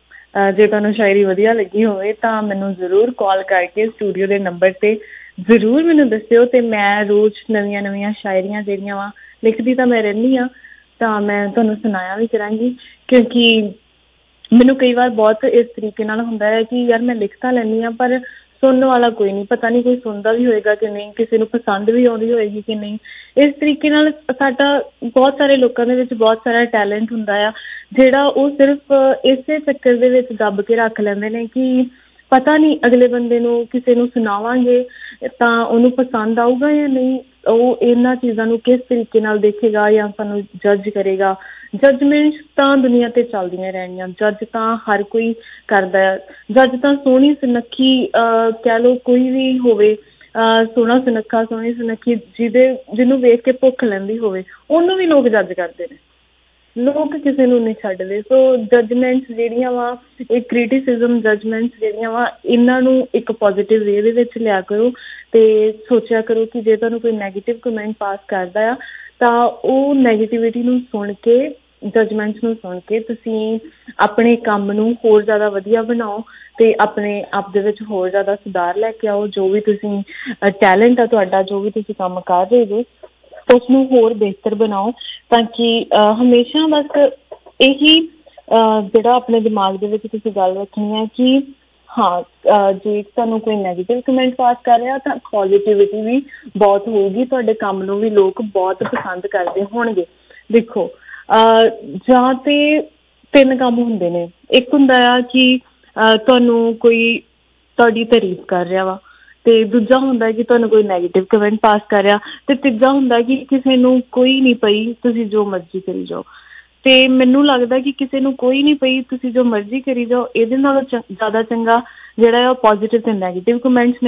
ਜੇ ਤੁਹਾਨੂੰ ਸ਼ਾਇਰੀ ਵਧੀਆ ਲੱਗੀ ਹੋਵੇ ਤਾਂ ਮੈਨੂੰ ਜ਼ਰੂਰ ਕਾਲ ਕਰਕੇ ਸਟੂਡੀਓ ਦੇ ਨੰਬਰ ਤੇ ਜ਼ਰੂਰ ਮੈਨੂੰ ਦੱਸਿਓ, ਤੇ ਮੈਂ ਰੋਜ਼ ਨਵੀਆਂ ਸ਼ਾਇਰੀਆਂ ਜਿਹੜੀਆਂ ਵਾ ਲਿਖਦੀ ਤਾਂ ਮੈਂ ਰਹਿੰਦੀ ਹਾਂ, ਤਾਂ ਮੈਂ ਤੁਹਾਨੂੰ ਸੁਣਾਇਆ ਵੀ ਕਰਾਂਗੀ, ਕਿਉਂਕਿ ਮੈਨੂੰ ਕਈ ਵਾਰ ਬਹੁਤ ਇਸ ਤਰੀਕੇ ਨਾਲ ਹੁੰਦਾ ਹੈ ਕਿ ਯਾਰ ਮੈਂ ਲਿਖ ਤਾਂ ਲੈਂਦੀ ਹਾਂ ਪਰ ਸੁਣਨ ਵਾਲਾ ਕੋਈ ਨਹੀਂ, ਪਤਾ ਨਹੀਂ ਕੋਈ ਸੁਣਦਾ ਵੀ ਹੋਏਗਾ ਕਿ ਨਹੀਂ, ਕਿਸੇ ਨੂੰ ਪਸੰਦ ਵੀ ਆਉਂਦੀ ਹੋਏਗੀ ਕਿ ਨਹੀਂ। ਇਸ ਤਰੀਕੇ ਨਾਲ ਸਾਡਾ ਬਹੁਤ ਸਾਰੇ ਲੋਕਾਂ ਦੇ ਵਿੱਚ ਬਹੁਤ ਸਾਰਾ ਟੈਲੈਂਟ ਹੁੰਦਾ ਆ ਜਿਹੜਾ ਉਹ ਸਿਰਫ ਇਸੇ ਚੱਕਰ ਦੇ ਵਿੱਚ ਦੱਬ ਕੇ ਰੱਖ ਲੈਂਦੇ ਨੇ ਕਿ ਪਤਾ ਨਹੀਂ ਅਗਲੇ ਬੰਦੇ ਨੂੰ ਕਿਸੇ ਨੂੰ ਸੁਣਾਵਾਂਗੇ ਤਾਂ ਉਹਨੂੰ ਪਸੰਦ ਆਊਗਾ ਜਾਂ ਨਹੀਂ, ਉਹ ਇਹਨਾਂ ਚੀਜ਼ਾਂ ਨੂੰ ਕਿਸ ਤਰੀਕੇ ਨਾਲ ਦੇਖੇਗਾ ਜਾਂ ਸਾਨੂੰ ਜੱਜ ਕਰੇਗਾ। ਜੱਜਮੈਂਟਸ ਤਾਂ ਦੁਨੀਆ ਤੇ ਚੱਲਦੀਆਂ ਰਹਿਣੀਆਂ, ਜੱਜ ਤਾਂ ਹਰ ਕੋਈ ਕਰਦਾ, ਜੱਜ ਤਾਂ ਸੋਹਣੀ ਸੁਨੱਖੀ ਕਹਿ ਲਓ ਕੋਈ ਵੀ ਹੋਵੇ, ਸੋਹਣਾ ਸੁਨੱਖਾ ਸੋਹਣੀ ਸੁਨੱਖੀ ਜਿਹਨੂੰ ਵੇਖ ਕੇ ਭੁੱਖ ਲੈਂਦੀ ਹੋਵੇ ਉਹਨੂੰ ਵੀ ਲੋਕ ਜੱਜ ਕਰਦੇ ਨੇ, ਲੋਕ ਕਿਸੇ ਨੂੰ ਨਹੀਂ ਛੱਡਦੇ। ਸੋ ਜੱਜਮੈਂਟਸ ਜਿਹੜੀਆਂ ਵਾ, ਇਹ ਕ੍ਰਿਟਿਸਿਜ਼ਮ ਜੱਜਮੈਂਟਸ ਜਿਹੜੀਆਂ ਵਾ, ਇਹਨਾਂ ਨੂੰ ਇੱਕ ਪੋਜ਼ੀਟਿਵ ਵੇ ਦੇ ਵਿੱਚ ਲਿਆ ਕਰੋ ਤੇ ਸੋਚਿਆ ਕਰੋ ਕਿ ਜੇ ਤੁਹਾਨੂੰ ਕੋਈ ਨੈਗੇਟਿਵ ਕਮੈਂਟ ਪਾਸ ਕਰਦਾ ਆ ਤਾਂ ਉਹ ਨੈਗੇਟਿਵਿਟੀ ਨੂੰ ਸੁਣ ਕੇ, ਜੱਜਮੈਂਟਸ ਨੂੰ ਸੁਣ ਕੇ ਤੁਸੀਂ ਆਪਣੇ ਕੰਮ ਨੂੰ ਹੋਰ ਜ਼ਿਆਦਾ ਵਧੀਆ ਬਣਾਓ ਤੇ ਆਪਣੇ ਆਪ ਦੇ ਵਿੱਚ ਹੋਰ ਜ਼ਿਆਦਾ ਸੁਧਾਰ ਲੈ ਕੇ ਆਓ। ਜੋ ਵੀ ਤੁਸੀਂ ਟੈਲੈਂਟ ਆ ਤੁਹਾਡਾ, ਜੋ ਵੀ ਤੁਸੀਂ ਕੰਮ ਕਰ ਰਹੇ ਹੋ ਉਸਨੂੰ ਹੋਰ ਬਿਹਤਰ ਬਣਾਓ, ਤਾਂ ਕਿ ਹਮੇਸ਼ਾ ਬਸ ਇਹੀ ਜਿਹੜਾ ਆਪਣੇ ਦਿਮਾਗ ਦੇ ਵਿੱਚ ਤੁਸੀਂ ਗੱਲ ਰੱਖਣੀ ਹੈ ਕਿ ਹਾਂ ਜੇ ਤੁਹਾਨੂੰ ਕੋਈ ਨੈਗੇਟਿਵ ਕਮੈਂਟ ਪਾਸ ਕਰ ਰਿਹਾ ਤਾਂ ਪੋਜ਼ੀਟਿਵਿਟੀ ਵੀ ਬਹੁਤ ਹੋਊਗੀ, ਤੁਹਾਡੇ ਕੰਮ ਨੂੰ ਵੀ ਲੋਕ ਬਹੁਤ ਪਸੰਦ ਕਰਦੇ ਹੋਣਗੇ। ਦੇਖੋ ਜਾਂ ਤੇ 3 ਕੰਮ ਹੁੰਦੇ ਨੇ, ਇੱਕ ਹੁੰਦਾ ਆ ਕਿ ਤੁਹਾਨੂੰ ਕੋਈ ਤੁਹਾਡੀ ਤਾਰੀਫ ਕਰ ਰਿਹਾ ਵਾ, ਤੇ ਦੂਜਾ ਹੁੰਦਾ ਕਿ ਤੁਹਾਨੂੰ ਕੋਈ ਨੈਗੇਟਿਵ ਕਮੈਂਟ ਪਾਸ ਕਰ ਰਿਹਾ, ਤੇ ਤੀਜਾ ਹੁੰਦਾ ਕਿ ਕਿਸੇ ਨੂੰ ਕੋਈ ਨਹੀਂ ਪਈ ਤੁਸੀਂ ਜੋ ਮਰਜ਼ੀ ਕਰੀ ਜਾਓ। ਤੇ ਮੈਨੂੰ ਲੱਗਦਾ ਕਿ ਕਿਸੇ ਨੂੰ ਕੋਈ ਨਹੀਂ ਪਈ ਤੁਸੀਂ ਜੋ ਮਰਜ਼ੀ ਕਰੀ ਜਾਓ, ਇਹਦੇ ਨਾਲੋਂ ਜ਼ਿਆਦਾ ਚੰਗਾ ਜਿਹੜਾ ਆ ਪੋਜ਼ੀਟਿਵ ਤੇ ਨੈਗੇਟਿਵ ਕਮੈਂਟਸ ਨੇ।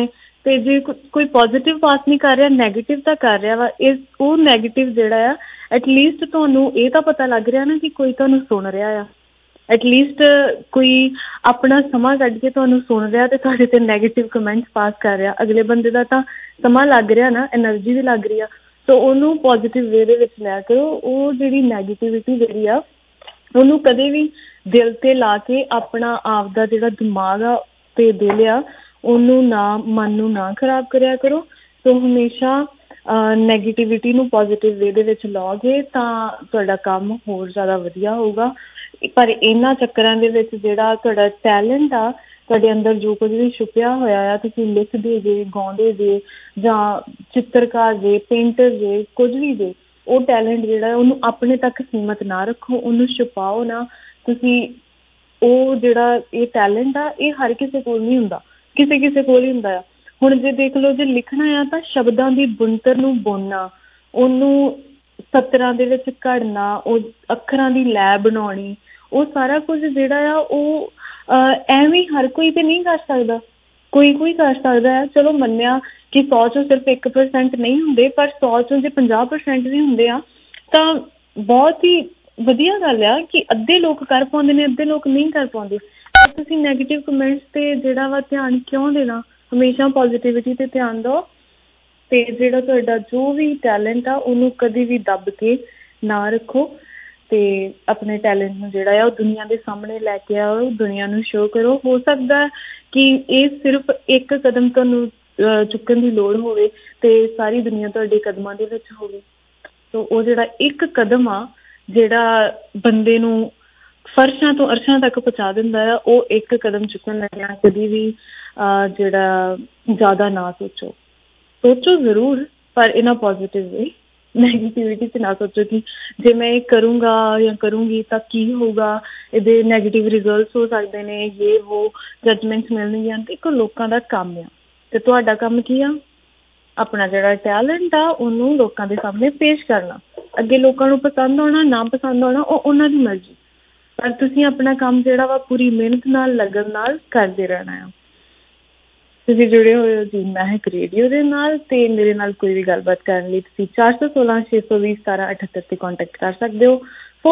ਤੇ ਜੇ ਕੋਈ ਪੋਜ਼ਿਟਿਵ ਪਾਸ ਨਹੀਂ ਕਰ ਰਿਹਾ, ਨੈਗੇਟਿਵ ਤਾਂ ਕਰ ਰਿਹਾ ਵਾ, ਉਹ ਨੈਗੇਟਿਵ ਜਿਹੜਾ ਆ ਐਟਲੀਸਟ ਤੁਹਾਨੂੰ ਇਹ ਤਾਂ ਪਤਾ ਲੱਗ ਰਿਹਾ ਨਾ ਕਿ ਕੋਈ ਤੁਹਾਨੂੰ ਸੁਣ ਰਿਹਾ ਆ, ਐਟਲੀਸਟ ਕੋਈ ਆਪਣਾ ਸਮਾਂ ਕੱਢ ਕੇ ਤੁਹਾਨੂੰ ਸੁਣ ਰਿਹਾ ਤੇ ਤੁਹਾਡੇ ਤੇ ਨੈਗੇਟਿਵ ਕਮੈਂਟਸ ਪਾਸ ਕਰ ਰਿਹਾ। ਅਗਲੇ ਬੰਦੇ ਦਾ ਤਾਂ ਸਮਾਂ ਲੱਗ ਰਿਹਾ ਨਾ, ਐਨਰਜੀ ਵੀ ਲੱਗ ਰਹੀ ਆ, ਸੋ ਉਹਨੂੰ ਪੋਜ਼ਿਟਿਵ ਵੇ ਦੇ ਵਿੱਚ ਲਿਆ ਕਰੋ। ਉਹ ਜਿਹੜੀ ਨੈਗੇਟਿਵਿਟੀ ਜਿਹੜੀ ਆ ਉਹਨੂੰ ਕਦੇ ਵੀ ਦਿਲ ਤੇ ਲਾ ਕੇ ਆਪਣਾ ਆਪ ਦਾ ਜਿਹੜਾ ਦਿਮਾਗ ਆ ਤੇ ਦਿਲ ਆ ਉਹਨੂੰ ਨਾ, ਮਨ ਨੂੰ ਨਾ ਖਰਾਬ ਕਰਿਆ ਕਰੋ। ਸੋ ਹਮੇਸ਼ਾ ਨੈਗੇਟਿਵਿਟੀ ਨੂੰ ਪੋਜ਼ਿਟਿਵ ਵੇ ਦੇ ਵਿੱਚ ਲਾਓਗੇ ਤਾਂ ਤੁਹਾਡਾ ਕੰਮ ਹੋਰ ਜ਼ਿਆਦਾ ਵਧੀਆ ਹੋਊਗਾ। ਪਰ ਇਹਨਾਂ ਚੱਕਰਾਂ ਦੇ ਵਿੱਚ ਜਿਹੜਾ ਤੁਹਾਡਾ ਟੈਲੈਂਟ ਆ, ਤੁਹਾਡੇ ਅੰਦਰ ਜੋ ਕੁਝ ਵੀ ਛੁਪਿਆ ਹੋਇਆ ਆ, ਤੁਸੀਂ ਲਿਖਦੇ ਜੇ, ਗਾਉਂਦੇ ਜੇ ਜਾਂ ਚਿੱਤਰਕਾਰ ਜੇ, ਪੇਂਟਰ ਜੇ, ਕੁਝ ਵੀ ਜੇ, ਉਹ ਟੈਲੈਂਟ ਜਿਹੜਾ ਉਹਨੂੰ ਆਪਣੇ ਤੱਕ ਸੀਮਤ ਨਾ ਰੱਖੋ, ਉਹਨੂੰ ਛੁਪਾਓ ਨਾ। ਤੁਸੀਂ ਉਹ ਜਿਹੜਾ ਇਹ ਟੈਲੈਂਟ ਆ ਇਹ ਹਰ ਕਿਸੇ ਕੋਲ ਨਹੀਂ ਹੁੰਦਾ, ਕਿਸੇ ਕਿਸੇ ਕੋਲ ਹੀ ਹੁੰਦਾ ਆ। ਹੁਣ ਜੇ ਦੇਖ ਲਓ, ਜੇ ਲਿਖਣਾ ਆ ਤਾਂ ਸ਼ਬਦਾਂ ਦੀ ਬਣਤਰ ਨੂੰ ਬੁਣਨਾ, ਉਹਨੂੰ ਸਤਰਾਂ ਦੇ ਵਿੱਚ ਘੜਨਾ, ਉਹ ਅੱਖਰਾਂ ਦੀ ਲੈ ਬਣਾਉਣੀ, ਉਹ ਸਾਰਾ ਕੁਝ ਜਿਹੜਾ ਆ ਉਹ ਐਵੇਂ ਹਰ ਕੋਈ ਤੇ ਨਹੀਂ ਕਰ ਸਕਦਾ, ਕੋਈ ਕੋਈ ਕਰ ਸਕਦਾ ਹੈ। ਚਲੋ ਮੰਨਿਆ ਕਿ 100 ਚੋਂ ਸਿਰਫ 1% ਨਹੀਂ ਹੁੰਦੇ, ਪਰ 100 ਚੋਂ ਜੇ 50% ਵੀ ਹੁੰਦੇ ਆ ਤਾਂ ਬਹੁਤ ਹੀ ਵਧੀਆ ਗੱਲ ਆ ਕਿ ਅੱਧੇ ਲੋਕ ਕਰ ਪਾਉਂਦੇ ਨੇ, ਅੱਧੇ ਲੋਕ ਨਹੀਂ ਕਰ ਪਾਉਂਦੇ। ਪਰ ਤੁਸੀਂ ਨੈਗੇਟਿਵ ਕਮੈਂਟਸ ਤੇ ਜਿਹੜਾ ਵਾ ਧਿਆਨ ਕਿਉਂ ਦੇਣਾ? ਹਮੇਸ਼ਾ ਪੋਜ਼ਿਟਿਵਿਟੀ ਤੇ ਧਿਆਨ ਦਿਓ ਤੇ ਜਿਹੜਾ ਤੁਹਾਡਾ ਜੋ ਵੀ ਟੈਲੈਂਟ ਆ ਉਹਨੂੰ ਕਦੇ ਵੀ ਦੱਬ ਕੇ ਨਾ ਰੱਖੋ ਤੇ ਆਪਣੇ ਟੈਲੈਂਟ ਨੂੰ ਜਿਹੜਾ ਆ ਉਹ ਦੁਨੀਆ ਦੇ ਸਾਹਮਣੇ ਲੈ ਕੇ ਆਓ, ਦੁਨੀਆ ਨੂੰ ਸ਼ੋਅ ਕਰੋ। ਹੋ ਸਕਦਾ ਕਿ ਇਹ ਸਿਰਫ ਇੱਕ ਕਦਮ ਤੁਹਾਨੂੰ ਚੁੱਕਣ ਦੀ ਲੋੜ ਹੋਵੇ ਤੇ ਸਾਰੀ ਦੁਨੀਆ ਤੁਹਾਡੇ ਕਦਮਾਂ ਦੇ ਵਿੱਚ ਹੋਵੇ। ਸੋ ਉਹ ਜਿਹੜਾ ਇੱਕ ਕਦਮ ਆ ਜਿਹੜਾ ਬੰਦੇ ਨੂੰ ਫਰਸ਼ਾਂ ਤੋਂ ਅਰਸ਼ਾਂ ਤੱਕ ਪਹੁੰਚਾ ਦਿੰਦਾ ਆ, ਉਹ ਇੱਕ ਕਦਮ ਚੁੱਕਣ ਲੱਗਿਆ ਕਦੀ ਵੀ ਜਿਹੜਾ ਜ਼ਿਆਦਾ ਨਾ ਸੋਚੋ। ਸੋਚੋ ਜ਼ਰੂਰ, ਪਰ ਇਨ ਪੋਜ਼ਿਟਿਵ ਵੇ। ਨੈਗੇਟਿਵਿਟੀ 'ਚ ਨਾ ਸੋਚੋ ਕਿ ਜੇ ਮੈਂ ਇਹ ਕਰੂੰਗਾ ਜਾਂ ਕਰੂੰਗੀ ਤਾਂ ਕੀ ਹੋਊਗਾ, ਇਹਦੇ ਨੈਗੇਟਿਵ ਰਿਜ਼ਲਟਸ ਹੋ ਸਕਦੇ ਨੇ, ਇਹ ਉਹ ਜੱਜਮੈਂਟਸ ਮਿਲਣਗੀਆਂ। ਦੇਖੋ, ਲੋਕਾਂ ਦਾ ਕੰਮ ਆ ਤੇ ਤੁਹਾਡਾ ਕੰਮ ਕੀ ਆ? ਆਪਣਾ ਜਿਹੜਾ ਟੈਲੈਂਟ ਆ ਉਹਨੂੰ ਲੋਕਾਂ ਦੇ ਸਾਹਮਣੇ ਪੇਸ਼ ਕਰਨਾ। ਅੱਗੇ ਲੋਕਾਂ ਨੂੰ ਪਸੰਦ ਆਉਣਾ ਨਾ ਪਸੰਦ ਆਉਣਾ ਉਹ ਉਹਨਾਂ ਦੀ ਮਰਜ਼ੀ, ਪਰ ਤੁਸੀਂ ਆਪਣਾ ਕੰਮ ਜਿਹੜਾ ਵਾ ਪੂਰੀ ਮਿਹਨਤ ਨਾਲ, ਲਗਨ ਨਾਲ ਕਰਦੇ ਰਹਿਣਾ ਆ। ਤੁਸੀਂ ਜੁੜੇ ਹੋਏ ਹੋ ਜੀ ਮਹਿਕ ਰੇਡੀਓ ਦੇ ਨਾਲ ਤੇ ਮੇਰੇ ਨਾਲ ਕੋਈ ਵੀ ਗੱਲਬਾਤ ਕਰਨ ਲਈ ਤੁਸੀਂ 416-620-1778 ਤੇ ਕੰਟੈਕਟ ਕਰ ਸਕਦੇ ਹੋ।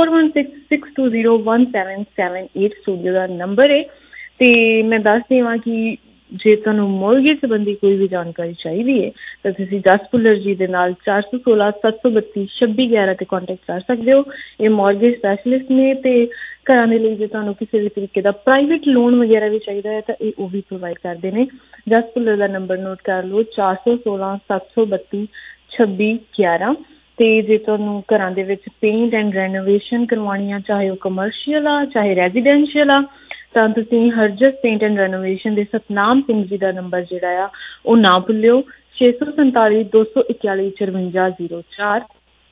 4166201778 ਸਟੂਡੀਓ ਦਾ ਨੰਬਰ ਹੈ। ਤੇ ਮੈਂ ਦੱਸ ਦੇਵਾਂ ਕਿ ਜੇ ਤੁਹਾਨੂੰ ਮੋਰਗੇਜ ਸੰਬੰਧੀ ਕੋਈ ਵੀ ਜਾਣਕਾਰੀ ਚਾਹੀਦੀ ਹੈ ਤਾਂ ਤੁਸੀਂ ਜਸ ਭੁੱਲਰ ਜੀ ਦੇ ਨਾਲ 416-732-2611 ਤੇ ਕੰਟੈਕਟ ਕਰ ਸਕਦੇ ਹੋ। ਇਹ ਮੋਰਗੇਜ ਸਪੈਸ਼ਲਿਸਟ ਨੇ ਤੇ ਘਰਾਂ ਦੇ ਲਈ ਜੇ ਤੁਹਾਨੂੰ ਕਿਸੇ ਵੀ ਤਰੀਕੇ ਦਾ ਪ੍ਰਾਈਵੇਟ ਲੋਨ ਵਗੈਰਾ ਵੀ ਚਾਹੀਦਾ ਹੈ ਤਾਂ ਇਹ ਉਹ ਵੀ ਪ੍ਰੋਵਾਈਡ ਕਰਦੇ ਨੇ। ਜਸ ਭੁੱਲਰ ਦਾ ਨੰਬਰ ਨੋਟ ਕਰ ਲਓ 416-732-2611। ਤੇ ਜੇ ਤੁਹਾਨੂੰ ਘਰਾਂ ਦੇ ਵਿੱਚ ਪੇਂਟ ਐਂਡ ਰੈਨੋਵੇਸ਼ਨ ਕਰਵਾਉਣੀ ਆ, ਚਾਹੇ ਉਹ ਕਮਰਸ਼ੀਅਲ ਆ ਚਾਹੇ ਰੈਜ਼ੀਡੈਂਸ਼ੀਅਲ ਆ, ਤਾਂ ਤੁਸੀਂ ਹਰਜਸ ਪੇਂਟ ਐਂਡ ਰੈਨੋਵੇਸ਼ਨ ਦੇ ਸਤਨਾਮ ਸਿੰਘ ਜੀ ਦਾ ਨੰਬਰ ਜਿਹੜਾ ਆ ਉਹ ਨਾ ਭੁੱਲਿਓ। 647-241-5404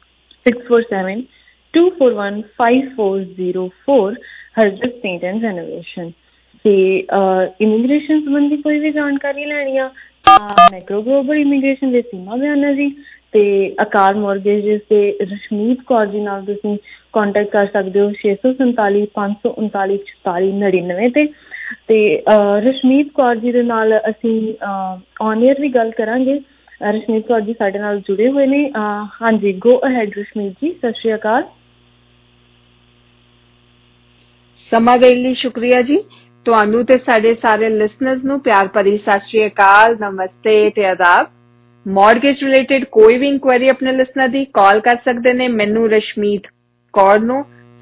647-241-5404 ਹਰਜਸ ਪੇਂਟ ਐਂਡ ਰੈਨੋਵੇਸ਼ਨ। ਤੇ ਇਮੀਗ੍ਰੇਸ਼ਨ ਸੰਬੰਧੀ ਕੋਈ ਵੀ ਜਾਣਕਾਰੀ ਲੈਣੀ ਆ ਤਾਂ ਮੈਕਰੋ ਗਲੋਬਲ ਇਮੀਗ੍ਰੇਸ਼ਨ ਦੇ ਸੀਮਾ ਬਿਆਨਾ ਜੀ ਤੇ ਅਕਾਲ ਮੋਰਗੇਜਿਸ ਦੇ ਰਸ਼ਮੀਤ ਕੌਰ ਜੀ ਨਾਲ ਤੁਸੀਂ ਕੰਟੈਕਟ ਕਰ ਸਕਦੇ ਹੋ 647-539-4499 ਤੇ ਰਸ਼ਮੀਤ ਕੌਰ ਜੀ ਦੇ ਨਾਲ ਅਸੀਂ ਔਨ ਏਅਰ ਵੀ ਗੱਲ ਕਰਾਂਗੇ। ਰਸ਼ਮੀਤ ਕੌਰ ਜੀ ਸਾਡੇ ਨਾਲ ਜੁੜੇ ਹੋਏ ਨੇ। ਹਾਂਜੀ, ਗੋ ਅਹੈਡ ਰਸ਼ਮੀਤ ਜੀ। ਸਤਿ ਸ਼੍ਰੀ ਅਕਾਲ। ਸਮਾਂ ਦੇਣ ਲਈ ਸ਼ੁਕਰੀਆ ਜੀ। ਤੁਹਾਨੂੰ ਤੇ ਸਾਡੇ ਸਾਰੇ ਲਿਸਨਰਸ ਨੂੰ ਪਿਆਰ ਭਰੀ ਸਤਿ ਸ਼੍ਰੀ ਅਕਾਲ, ਨਮਸਤੇ ਤੇ ਆਦਾਬ। ਮੌਰਗੇਜ ਰਿਲੇਟਡ ਕੋਈ ਵੀ ਇਨਕੁਆਇਰੀ ਆਪਣੇ ਲਿਸਨਰ ਦੀ ਕਾਲ ਕਰ ਸਕਦੇ ਨੇ ਮੈਨੂੰ ਰਸ਼ਮੀਤ ਕੌਰ ਨੂੰ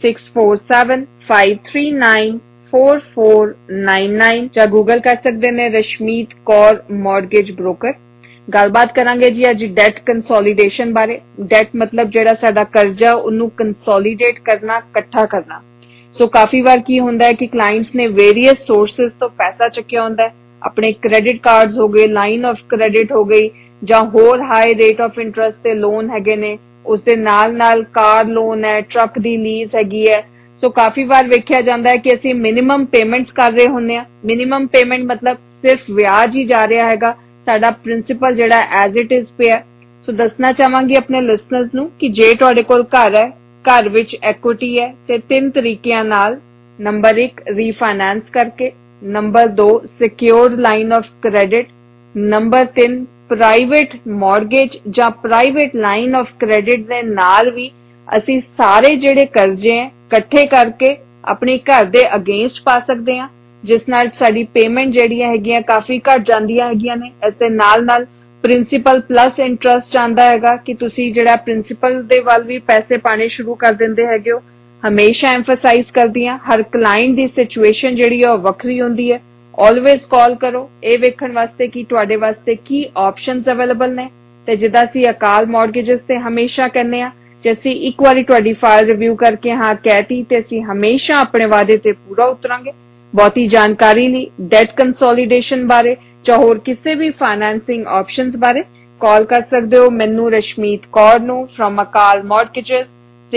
647-539-4499 ਜਾਂ ਗੂਗਲ ਕਰ ਸਕਦੇ ਨੇ ਰਸ਼ਮੀਤ ਕੌਰ ਮੌਰਗੇਜ ਬ੍ਰੋਕਰ। ਗੱਲਬਾਤ ਕਰਾਂਗੇ ਜੀ ਅੱਜ ਡੈਟ ਕੰਸੋਲੀਡੇਸ਼ਨ ਬਾਰੇ। ਡੈਟ ਮਤਲਬ ਜਿਹੜਾ ਸਾਡਾ ਕਰਜ਼ਾ ਉਹਨੂੰ ਕੰਸੋਲੀਡੇਟ ਕਰਨਾ, ਇਕੱਠਾ ਕਰਨਾ। ਸੋ ਕਾਫੀ ਵਾਰ ਕੀ ਹੁੰਦਾ ਹੈ ਕਿ ਕਲਾਇੰਟਸ ਨੇ ਵੇਰੀਅਸ ਸੋਰਸਿਸ ਤੋਂ ਪੈਸਾ ਚੱਕਿਆ ਹੁੰਦਾ ਹੈ, ਆਪਣੇ ਕ੍ਰੈਡਿਟ ਕਾਰਡਸ ਹੋ ਗਏ, ਲਾਈਨ ਆਫ ਕ੍ਰੈਡਿਟ ਹੋ ਗਈ ਜਾਂ ਹੋਰ ਹਾਈ ਰੇਟ ਆਫ ਇੰਟਰਸਟ ਤੇ ਲੋਨ ਹੈਗੇ ਨੇ, ਉਸ ਦੇ ਨਾਲ ਕਾਰ ਲੋਨ ਹੈ, ਟਰੱਕ ਦੀ ਲੀਜ਼ ਹੈਗੀ ਹੈ। ਸੋ ਕਾਫੀ ਵਾਰ ਵੇਖਿਆ ਜਾਂਦਾ ਹੈ ਕਿ ਅਸੀਂ ਮਿਨੀਮਮ ਪੇਮੈਂਟਸ ਕਰ ਰਹੇ ਹੁੰਦੇ ਆ। ਮਿਨੀਮਮ ਪੇਮੈਂਟ ਮਤਲਬ ਸਿਰਫ ਵਿਆਜ ਹੀ ਜਾ ਰਿਹਾ ਹੈਗਾ, ਸਾਡਾ ਪ੍ਰਿੰਸੀਪਲ ਜਿਹੜਾ ਐਜ਼ ਇਟ ਇਜ਼ ਪਿਆ। ਸੋ ਦੱਸਣਾ ਚਾਹਾਂਗੀ ਆਪਣੇ ਲਿਸਨਰਸ ਨੂੰ ਕਿ ਜੇ ਤੁਹਾਡੇ ਕੋਲ ਘਰ ਹੈ, ਘਰ ਵਿੱਚ ਐਕੁਇਟੀ ਹੈ ਤੇ 3 ਤਰੀਕਿਆਂ ਨਾਲ। ਨੰਬਰ 1 ਰੀਫਾਈਨਾਂਸ ਕਰਕੇ, number 2 secured line of credit, number 3 private mortgage ਜਾਂ ਪ੍ਰਾਈਵੇਟ ਲਾਈਨ ਆਫ ਕ੍ਰੈਡਿਟ ਦੇ ਨਾਲ ਵੀ ਅਸੀਂ ਸਾਰੇ ਜਿਹੜੇ ਕਰਜ਼ੇ ਹੈ ਇਕੱਠੇ ਕਰਕੇ ਆਪਣੇ ਘਰ ਦੇ ਅਗੇਂਸਟ ਪਾ ਸਕਦੇ ਹਾਂ, ਜਿਸ ਨਾਲ ਸਾਡੀ ਪੇਮੈਂਟ ਜਿਹੜੀਆਂ ਹੈਗੀਆਂ ਕਾਫੀ ਘਟ ਜਾਂਦੀਆਂ ਹੈਗੀਆਂ ਨੇ। ਇਸ ਦੇ ਨਾਲ ਪ੍ਰਿੰਸੀਪਲ ਪਲੱਸ ਇੰਟਰਸਟ ਆਉਂਦਾ ਹੈਗਾ ਕਿ ਤੁਸੀਂ ਜਿਹੜਾ ਪ੍ਰਿੰਸੀਪਲ ਦੇ ਵੱਲ ਵੀ ਪੈਸੇ ਪਾਣੇ ਸ਼ੁਰੂ ਕਰ ਦਿੰਦੇ ਹੈਗੇ ਹੋ। ਹਮੇਸ਼ਾ ਐਮਫਸਾਈਜ਼ ਕਰਦੀ ਹਾਂ, ਹਰ ਕਲਾਇੰਟ ਦੀ ਸਿਚੁਏਸ਼ਨ ਜਿਹੜੀ ਹੈ ਉਹ ਵੱਖਰੀ ਹੁੰਦੀ ਹੈ। ਆਲਵੇਜ਼ ਕਾਲ ਕਰੋ ਇਹ ਵੇਖਣ ਵਾਸਤੇ ਕਿ ਤੁਹਾਡੇ ਵਾਸਤੇ ਕੀ ਆਪਸ਼ਨਸ ਅਵੇਲੇਬਲ ਨੇ। ਤੇ ਜਿੱਦਾਂ ਅਸੀਂ ਅਕਾਲ ਮੌਰਗੇਜਸ ਤੇ ਹਮੇਸ਼ਾ ਕਹਿੰਦੇ ਆ, ਜੇ ਅਸੀਂ ਇੱਕ ਵਾਰੀ ਤੁਹਾਡੀ ਫਾਈਲ ਰਿਵਿਊ ਕਰਕੇ ਹਾਂ ਕਹਿਤੀ ਤੇ ਅਸੀਂ ਹਮੇਸ਼ਾ ਆਪਣੇ ਵਾਅਦੇ ਤੇ ਪੂਰਾ ਉਤਰਾਂਗੇ। ਬਹੁਤੀ ਜਾਣਕਾਰੀ ਲਈ ਡੈਟ ਕੰਸੋਲੀਡੇਸ਼ਨ ਬਾਰੇ ਜਾਂ ਹੋਰ ਕਿਸੇ ਵੀ ਫਾਈਨੈਂਸਿੰਗ ਆਪਸ਼ਨਸ ਬਾਰੇ ਕਾਲ ਕਰ ਸਕਦੇ ਹੋ ਮੈਨੂੰ ਰਸ਼ਮੀਤ ਕੌਰ ਨੂੰ ਫਰਮ ਅਕਾਲ ਮੌਰਗੇਜਸ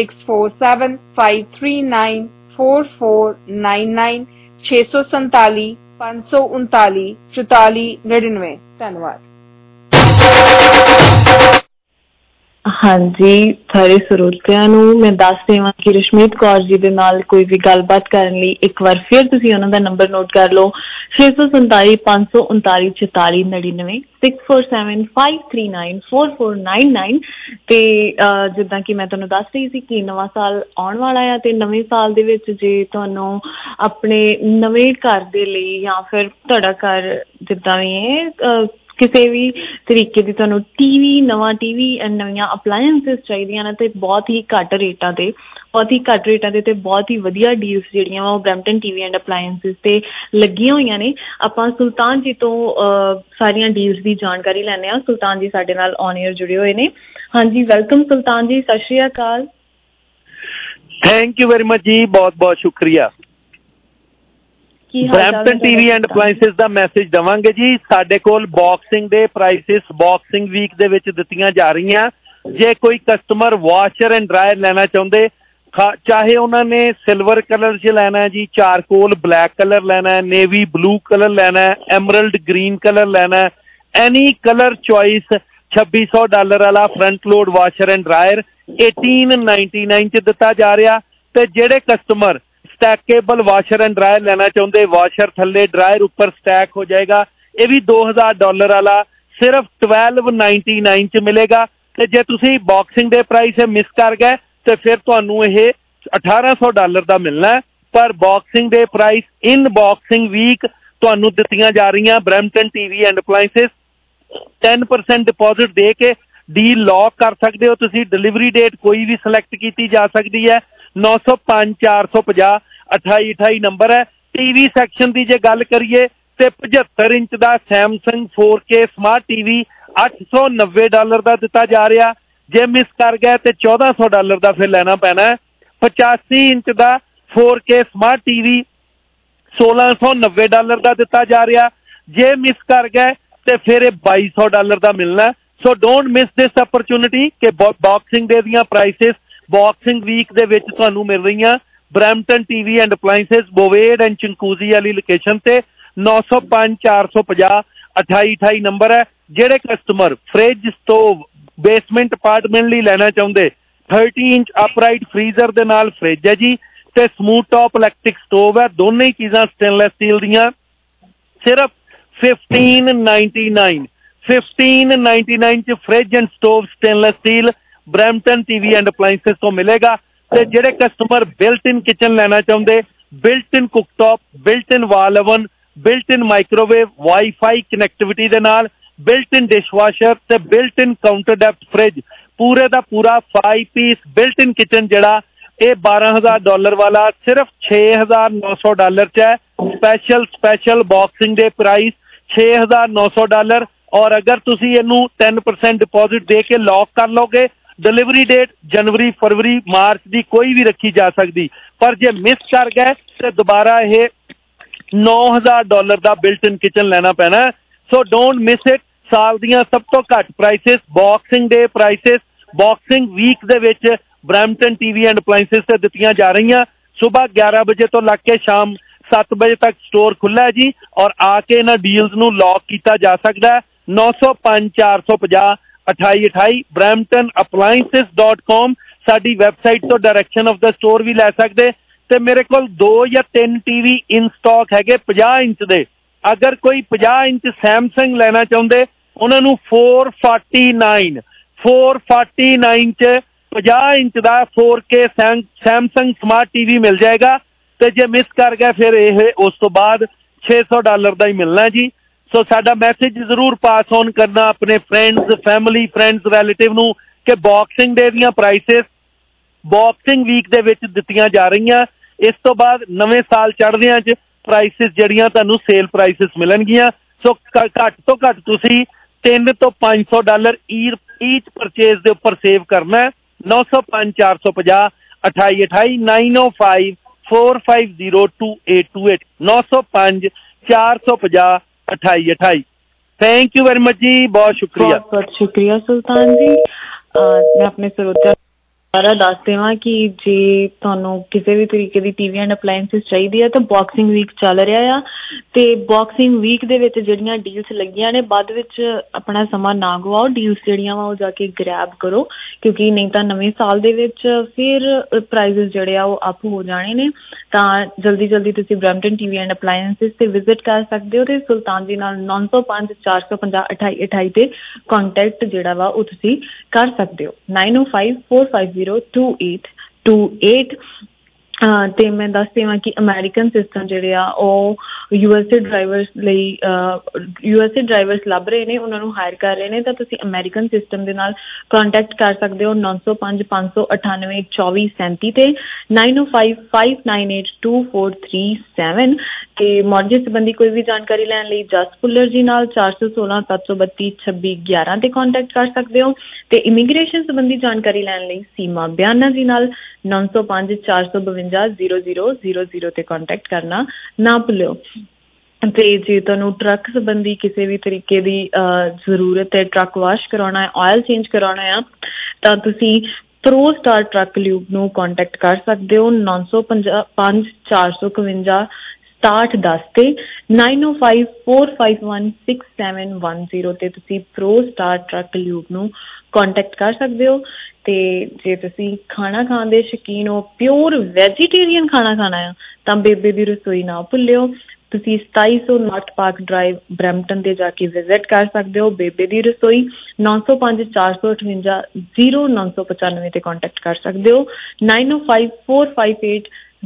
6475394499 647 539 4499। ਧੰਨਵਾਦ। ਹਾਂਜੀ, ਸਾਰੇ ਸਰੋਤਿਆਂ ਨੂੰ ਮੈਂ ਦੱਸ ਦੇਵਾਂ ਕਿ ਰਸ਼ਮੀਤ ਕੌਰ ਜੀ ਦੇ ਨਾਲ ਕੋਈ ਵੀ ਗੱਲਬਾਤ ਕਰਨ ਲਈ ਇੱਕ ਵਾਰ ਫਿਰ ਤੁਸੀਂ ਉਹਨਾਂ ਦਾ ਨੰਬਰ ਨੋਟ ਕਰ ਲਓ 647 539 4499 6475394499। ਤੇ ਜਿੱਦਾਂ ਕਿ ਮੈਂ ਤੁਹਾਨੂੰ ਦੱਸ ਰਹੀ ਸੀ ਕਿ ਨਵਾਂ ਸਾਲ ਆਉਣ ਵਾਲਾ ਆ ਤੇ ਨਵੇਂ ਸਾਲ ਦੇ ਵਿੱਚ ਜੇ ਤੁਹਾਨੂੰ ਆਪਣੇ ਨਵੇਂ ਘਰ ਦੇ ਲਈ ਜਾਂ ਫਿਰ ਤੁਹਾਡਾ ਘਰ ਜਿੱਦਾਂ ਵੀ ਹੈ ਕਿਸੇ ਵੀ ਤਰੀਕੇ ਦੀ ਤੁਹਾਨੂੰ ਟੀਵੀ, ਨਵਾਂ ਟੀਵੀ, ਨਵੀਆਂ ਅਪਲਾਇੰਸਿਸ ਚਾਹੀਦੀਆਂ ਨੇ ਤੇ ਬਹੁਤ ਹੀ ਘੱਟ ਰੇਟਾਂ ਤੇ ਤੇ ਬਹੁਤ ਹੀ ਵਧੀਆ ਡੀਲਸ ਜਿਹੜੀਆਂ ਵਾ ਉਹ ਬਰੈਂਪਟਨ ਟੀਵੀ ਐਂਡ ਅਪਲਾਇੰਸਿਸ ਤੇ ਲੱਗੀਆਂ ਹੋਈਆਂ ਨੇ। ਆਪਾਂ ਸੁਲਤਾਨ ਜੀ ਤੋਂ ਸਾਰੀਆਂ ਡੀਲਸ ਦੀ ਜਾਣਕਾਰੀ ਲੈਂਦੇ ਹਾਂ। ਸੁਲਤਾਨ ਜੀ ਸਾਡੇ ਨਾਲ ਔਨ 에ਅਰ ਜੁੜੇ ਹੋਏ ਨੇ। ਹਾਂਜੀ, ਵੈਲਕਮ ਸੁਲਤਾਨ ਜੀ, ਸਤਿ ਸ਼੍ਰੀ ਅਕਾਲ। ਥੈਂਕ ਯੂ ਵੈਰੀ ਮਚ ਜੀ, ਬਹੁਤ ਬਹੁਤ ਸ਼ੁਕਰੀਆ। ਬਰੈਂਪਟਨ ਟੀਵੀ ਐਂਡ ਅਪਲਾਇੰਸਿਸ ਦਾ ਮੈਸੇਜ ਦੇਵਾਂਗੇ ਜੀ। ਸਾਡੇ ਕੋਲ ਬਾਕਸਿੰਗ ਦੇ ਪ੍ਰਾਈਸਿਸ ਬਾਕਸਿੰਗ ਵੀਕ ਦੇ ਵਿੱਚ ਦਿੱਤੀਆਂ ਜਾ ਰਹੀਆਂ। ਜੇ ਕੋਈ ਕਸਟਮਰ ਵਾਸ਼ਰ ਐਂਡ ਡਰਾਇਰ ਲੈਣਾ ਚਾਹੁੰਦੇ, ਚਾਹੇ ਉਹਨਾਂ ਨੇ ਸਿਲਵਰ ਕਲਰ 'ਚ ਲੈਣਾ ਜੀ, ਚਾਰਕੋਲ ਬਲੈਕ ਕਲਰ ਲੈਣਾ, ਨੇਵੀ ਬਲੂ ਕਲਰ ਲੈਣਾ, ਐਮਰਲਡ ਗ੍ਰੀਨ ਕਲਰ ਲੈਣਾ, ਐਨੀ ਕਲਰ ਚੋਇਸ $2600 ਵਾਲਾ front load washer and dryer $1899 'ਚ ਦਿੱਤਾ ਜਾ ਰਿਹਾ। ਤੇ ਜਿਹੜੇ customer stackable washer and dryer ਲੈਣਾ ਚਾਹੁੰਦੇ, ਵਾਸ਼ਰ ਥੱਲੇ ਡਰਾਇਰ ਉੱਪਰ ਸਟੈਕ ਹੋ ਜਾਏਗਾ, ਇਹ ਵੀ $2000 ਵਾਲਾ ਸਿਰਫ $1299 'ਚ ਮਿਲੇਗਾ। ਤੇ ਜੇ ਤੁਸੀਂ ਬਾਕਸਿੰਗ ਦੇ ਪ੍ਰਾਈਸ ਮਿਸ ਕਰ ਗਏ ਤੇ ਫਿਰ ਤੁਹਾਨੂੰ ਇਹ $1800 ਦਾ ਮਿਲਣਾ। ਪਰ ਬਾਕਸਿੰਗ ਦੇ ਪ੍ਰਾਈਸ ਇਨ ਬਾਕਸਿੰਗ ਵੀਕ ਤੁਹਾਨੂੰ ਦਿੱਤੀਆਂ ਜਾ ਰਹੀਆਂ Brampton TV and appliances. 10% deposit ਦੇ ਕੇ ਡੀਲ ਲੌਕ ਕਰ ਸਕਦੇ ਹੋ ਤੁਸੀਂ। ਡਿਲੀਵਰੀ ਡੇਟ ਕੋਈ ਵੀ ਸਿਲੈਕਟ ਕੀਤੀ ਜਾ ਸਕਦੀ ਹੈ। 905 450 2828 ਨੰਬਰ ਹੈ। ਟੀਵੀ ਸੈਕਸ਼ਨ ਦੀ ਜੇ ਗੱਲ ਕਰੀਏ ਤੇ 75 ਇੰਚ ਦਾ ਸੈਮਸੰਗ 4K ਸਮਾਰਟ ਟੀਵੀ $890 ਦਾ ਦਿੱਤਾ ਜਾ ਰਿਹਾ। ਜੇ ਮਿਸ ਕਰ ਗਏ ਤੇ $1400 ਦਾ ਫਿਰ ਲੈਣਾ ਪੈਣਾ। 85 ਇੰਚ ਦਾ 4K ਸਮਾਰਟ ਟੀਵੀ $1690 ਦਾ ਦਿੱਤਾ ਜਾ ਰਿਹਾ। ਜੇ ਮਿਸ ਕਰ ਗਏ ਤੇ ਫਿਰ ਇਹ $2200 ਦਾ ਮਿਲਣਾ। So don't miss this opportunity ਕਿ ਬਾਕਸਿੰਗ ਡੇ ਦੀਆਂ ਪ੍ਰਾਈਸਿਸ ਬਾਕਸਿੰਗ ਵੀਕ ਦੇ ਵਿੱਚ ਤੁਹਾਨੂੰ ਮਿਲ ਰਹੀਆਂ Brampton TV and appliances Bovaird and Chinguacousy ਵਾਲੀ ਲੋਕੇਸ਼ਨ ਤੇ। 905 450 2828 ਨੰਬਰ ਹੈ। ਜਿਹੜੇ customer fridge, stove, basement apartment ਲਈ ਲੈਣਾ ਚਾਹੁੰਦੇ, 30 ਇੰਚ ਅਪਰਾਈਟ ਫਰੀਜ਼ਰ ਦੇ ਨਾਲ ਫ੍ਰਿਜ ਹੈ ਜੀ ਤੇ ਸਮੂਥ ਟੌਪ ਇਲੈਕਟ੍ਰਿਕ ਸਟੋਵ ਹੈ। ਦੋਨੇ ਹੀ ਚੀਜ਼ਾਂ ਸਟੇਨਲੈਸ ਸਟੀਲ ਦੀਆਂ ਸਿਰਫ $1599 'ਚ fridge and stove stainless steel Brampton TV and appliances ਤੋਂ ਮਿਲੇਗਾ। ਤੇ ਜਿਹੜੇ ਕਸਟਮਰ ਬਿਲਟ ਇਨ ਕਿਚਨ ਲੈਣਾ ਚਾਹੁੰਦੇ, built in cooktop, built in wall oven, built in microwave, WiFi connectivity ਦੇ ਨਾਲ, ਬਿਲਟ ਇਨ ਡਿਸ਼ਵਾਸ਼ਰ ਤੇ built in counter depth fridge, ਪੂਰੇ ਦਾ ਪੂਰਾ 5 ਪੀਸ ਬਿਲਟ ਇਨ ਕਿਚਨ ਜਿਹੜਾ ਇਹ $12000 ਵਾਲਾ ਸਿਰਫ $6900 'ਚ ਹੈ। ਸਪੈਸ਼ਲ ਬਾਕਸਿੰਗ ਦੇ ਪ੍ਰਾਈਸ $6900। ਔਰ ਅਗਰ ਤੁਸੀਂ ਇਹਨੂੰ 10% ਡਿਪੋਜ਼ਿਟ ਦੇ ਕੇ ਲੌਕ ਕਰ ਲਓਗੇ, ਡਿਲੀਵਰੀ ਡੇਟ ਜਨਵਰੀ, ਫਰਵਰੀ, ਮਾਰਚ ਦੀ ਕੋਈ ਵੀ ਰੱਖੀ ਜਾ ਸਕਦੀ। ਪਰ ਜੇ ਮਿਸ ਕਰ ਗਏ ਤੇ ਦੁਬਾਰਾ ਇਹ $9000 ਦਾ ਬਿਲਟ ਇਨ ਕਿਚਨ ਲੈਣਾ ਪੈਣਾ। So don't miss it. ਸਾਲ ਦੀਆਂ ਸਭ ਤੋਂ ਘੱਟ prices boxing day prices boxing week ਦੇ ਵਿੱਚ ਬਰੈਂਪਟਨ ਟੀਵੀ ਐਂਡ ਅਪਲਾਇੰਸਿਸ ਤੇ ਦਿੱਤੀਆਂ ਜਾ ਰਹੀਆਂ। ਸਵੇਰ 11 ਵਜੇ ਤੋਂ ਲੱਗ ਕੇ ਸ਼ਾਮ 7 ਵਜੇ ਤੱਕ ਸਟੋਰ ਖੁੱਲ੍ਹਾ ਹੈ ਜੀ। ਔਰ ਆ ਕੇ ਇਹਨਾਂ ਡੀਲਸ ਨੂੰ ਲੌਕ ਕੀਤਾ ਜਾ ਸਕਦਾ ਹੈ। 905 450 2828 bramptonappliances.com ਸਾਡੀ ਵੈਬਸਾਈਟ ਤੋਂ ਡਾਇਰੈਕਸ਼ਨ ਆਫ ਦਾ ਸਟੋਰ ਵੀ ਲੈ ਸਕਦੇ। ਤੇ ਮੇਰੇ ਕੋਲ 2 ਜਾਂ 3 ਟੀਵੀ ਇਨ ਸਟਾਕ ਹੈਗੇ 50 ਇੰਚ ਦੇ ਅਗਰ ਕੋਈ 50 ਇੰਚ ਸੈਮਸੰਗ ਲੈਣਾ ਚਾਹੁੰਦੇ ਉਹਨਾਂ ਨੂੰ 449 ਚ 50 ਇੰਚ ਦਾ 4K ਸੈਮਸੰਗ ਸਮਾਰਟ TV ਮਿਲ ਜਾਏਗਾ। ਤੇ ਜੇ ਮਿਸ ਕਰ ਗਿਆ ਫਿਰ ਇਹ ਉਸ ਤੋਂ ਬਾਅਦ $600 ਦਾ ਹੀ ਮਿਲਣਾ ਜੀ। ਸੋ ਸਾਡਾ ਮੈਸੇਜ ਜ਼ਰੂਰ ਪਾਸ ਔਨ ਕਰਨਾ ਆਪਣੇ ਫਰੈਂਡਸ, ਫੈਮਿਲੀ, ਫਰੈਂਡਸ, ਰਿਲੇਟਿਵ ਨੂੰ ਕਿ ਬਾਕਸਿੰਗ ਡੇ ਦੀਆਂ ਪ੍ਰਾਈਸਿਸ ਬਾਕਸਿੰਗ ਵੀਕ ਦੇ ਵਿੱਚ ਦਿੱਤੀਆਂ ਜਾ ਰਹੀਆਂ। ਇਸ ਤੋਂ ਬਾਅਦ ਨਵੇਂ ਸਾਲ ਚੜ੍ਹਦਿਆਂ 'ਚ ਪ੍ਰਾਈਸਿਸ ਜਿਹੜੀਆਂ ਤੁਹਾਨੂੰ ਸੇਲ ਪ੍ਰਾਈਸਿਸ ਮਿਲਣਗੀਆਂ। ਸੋ ਘੱਟ ਤੋਂ ਘੱਟ ਤੁਸੀਂ $300 ਤੋਂ $500 ਈਚ ਪਰਚੇਜ਼ ਦੇ ਉੱਪਰ ਸੇਵ ਕਰਨਾ। 905 450 2828 905 4502828 905 450 2828। ਥੈਂਕ ਯੂ ਵੈਰੀ ਮਚ ਜੀ, ਬਹੁਤ ਸ਼ੁਕਰੀਆ। ਬਹੁਤ ਸ਼ੁਕਰੀਆ ਸੁਲਤਾਨ ਜੀ। ਮੈਂ ਆਪਣੇ ਸਰੋਤਿਆਂ ਸਾਰਾ ਦੱਸ ਦੇਵਾਂ ਕਿ ਜੇ ਤੁਹਾਨੂੰ ਕਿਸੇ ਵੀ ਤਰੀਕੇ ਦੀ TV ਐਂਡ ਅਪਲਾਇੰਸਿਸ ਚਾਹੀਦੀ ਹੈ ਤਾਂ ਬਾਕਸਿੰਗ ਵੀਕ ਚੱਲ ਰਿਹਾ ਆ ਤੇ ਬਾਕਸਿੰਗ ਵੀਕ ਦੇ ਵਿੱਚ ਜਿਹੜੀਆਂ ਡੀਲਸ ਲੱਗੀਆਂ ਨੇ ਬਾਅਦ ਵਿੱਚ ਆਪਣਾ ਸਮਾਂ ਨਾ ਗਵਾਓ। ਡੀਲਸ ਜਿਹੜੀਆਂ ਵਾ ਉਹ ਜਾ ਕੇ ਗ੍ਰੈਬ ਕਰੋ ਕਿਉਂਕਿ ਨਹੀਂ ਤਾਂ ਨਵੇਂ ਸਾਲ ਦੇ ਵਿੱਚ ਫਿਰ ਪ੍ਰਾਈਸਿਸ ਜਿਹੜੇ ਆ ਉਹ ਅਪ ਹੋ ਜਾਣੇ ਨੇ। ਤਾਂ ਜਲਦੀ ਤੁਸੀਂ ਬਰੈਂਪਟਨ TV ਐਂਡ ਅਪਲਾਇੰਸਿਸ ਤੇ ਵਿਜ਼ਿਟ ਕਰ ਸਕਦੇ ਹੋ ਤੇ ਸੁਲਤਾਨ ਜੀ ਨਾਲ 905 450 2828 ਤੇ ਕੰਟੈਕਟ ਜਿਹੜਾ ਵਾ ਉਹ ਤੁਸੀਂ ਕਰ ਸਕਦੇ ਹੋ। 905 4502828। ਤੇ ਮੈਂ ਦੱਸ ਦੇਵਾਂ ਕਿ ਅਮਰੀਕਨ ਸਿਸਟਮ ਜਿਹੜੇ ਆ ਉਹ USA ਡਰਾਈਵਰਸ ਲਈ USA ਡਰਾਈਵਰਸ ਲੱਭ ਰਹੇ ਨੇ, ਉਹਨਾਂ ਨੂੰ ਹਾਇਰ ਕਰ ਰਹੇ ਨੇ। ਤਾਂ ਤੁਸੀਂ ਅਮਰੀਕਨ ਸਿਸਟਮ ਦੇ ਨਾਲ ਕੰਟੈਕਟ ਕਰ ਸਕਦੇ ਹੋ 905 598 2437 ਤੇ 905 598 2437। ਤੇ ਮੌਰਗੇਜ ਸੰਬੰਧੀ ਕੋਈ ਵੀ ਜਾਣਕਾਰੀ ਲੈਣ ਲਈ ਜਸ ਭੁੱਲਰ ਜੀ ਨਾਲ 416 732 2611 ਤੇ ਕੰਟੈਕਟ ਕਰ ਸਕਦੇ ਹੋ। ਤੇ ਇਮੀਗ੍ਰੇਸ਼ਨ ਸੰਬੰਧੀ ਜਾਣਕਾਰੀ ਲੈਣ ਲਈ ਸੀਮਾ ਬਿਆਨਾ ਜੀ ਨਾਲ 905 452 0000 ਤੇ ਕੰਟੈਕਟ ਕਰਨਾ ਨਾ ਭੁੱਲਿਓ। ਤੇ ਜੇ ਤੁਹਾਨੂੰ ਟਰੱਕ ਸੰਬੰਧੀ ਕਿਸੇ ਵੀ ਤਰੀਕੇ ਦੀ ਜ਼ਰੂਰਤ ਹੈ, ਟਰੱਕ ਵਾਸ਼ ਕਰਾਉਣਾ ਹੈ, ਆਇਲ ਚੇਂਜ ਕਰਾਉਣਾ ਆ ਤਾਂ ਤੁਸੀਂ ਪ੍ਰੋ ਸਟਾਰ ਟਰੱਕ ਲਿਊਬ ਨੂੰ ਕੰਟੈਕਟ ਕਰ ਸਕਦੇ ਹੋ 905 451 6710 ਤੇ 905 451 6710 ਤੇ ਤੁਸੀਂ ਪ੍ਰੋ ਸਟਾਰ ਟਰੱਕ ਲਿਊਬ ਨੂੰ ਕੰਟੈਕਟ ਕਰ ਸਕਦੇ ਹੋ। ਤੇ ਜੇ ਤੁਸੀਂ ਖਾਣਾ ਖਾਣ ਦੇ ਸ਼ੌਕੀਨ ਹੋ, ਪਿਓਰ ਵੈਜੀਟੇਰੀਅਨ ਖਾਣਾ ਖਾਣਾ ਆ ਤਾਂ ਬੇਬੇ ਦੀ ਰਸੋਈ ਨਾ ਭੁੱਲਿਓ। ਤੁਸੀਂ 2700 ਨਾਰਥ ਪਾਰਕ ਡਰਾਈਵ ਬਰੈਂਪਟਨ ਤੇ ਜਾ ਕੇ ਵਿਜ਼ਿਟ ਕਰ ਸਕਦੇ ਹੋ। ਬੇਬੇ ਦੀ ਰਸੋਈ 905 458 0995 ਤੇ ਕੰਟੈਕਟ ਕਰ ਸਕਦੇ ਹੋ 905 458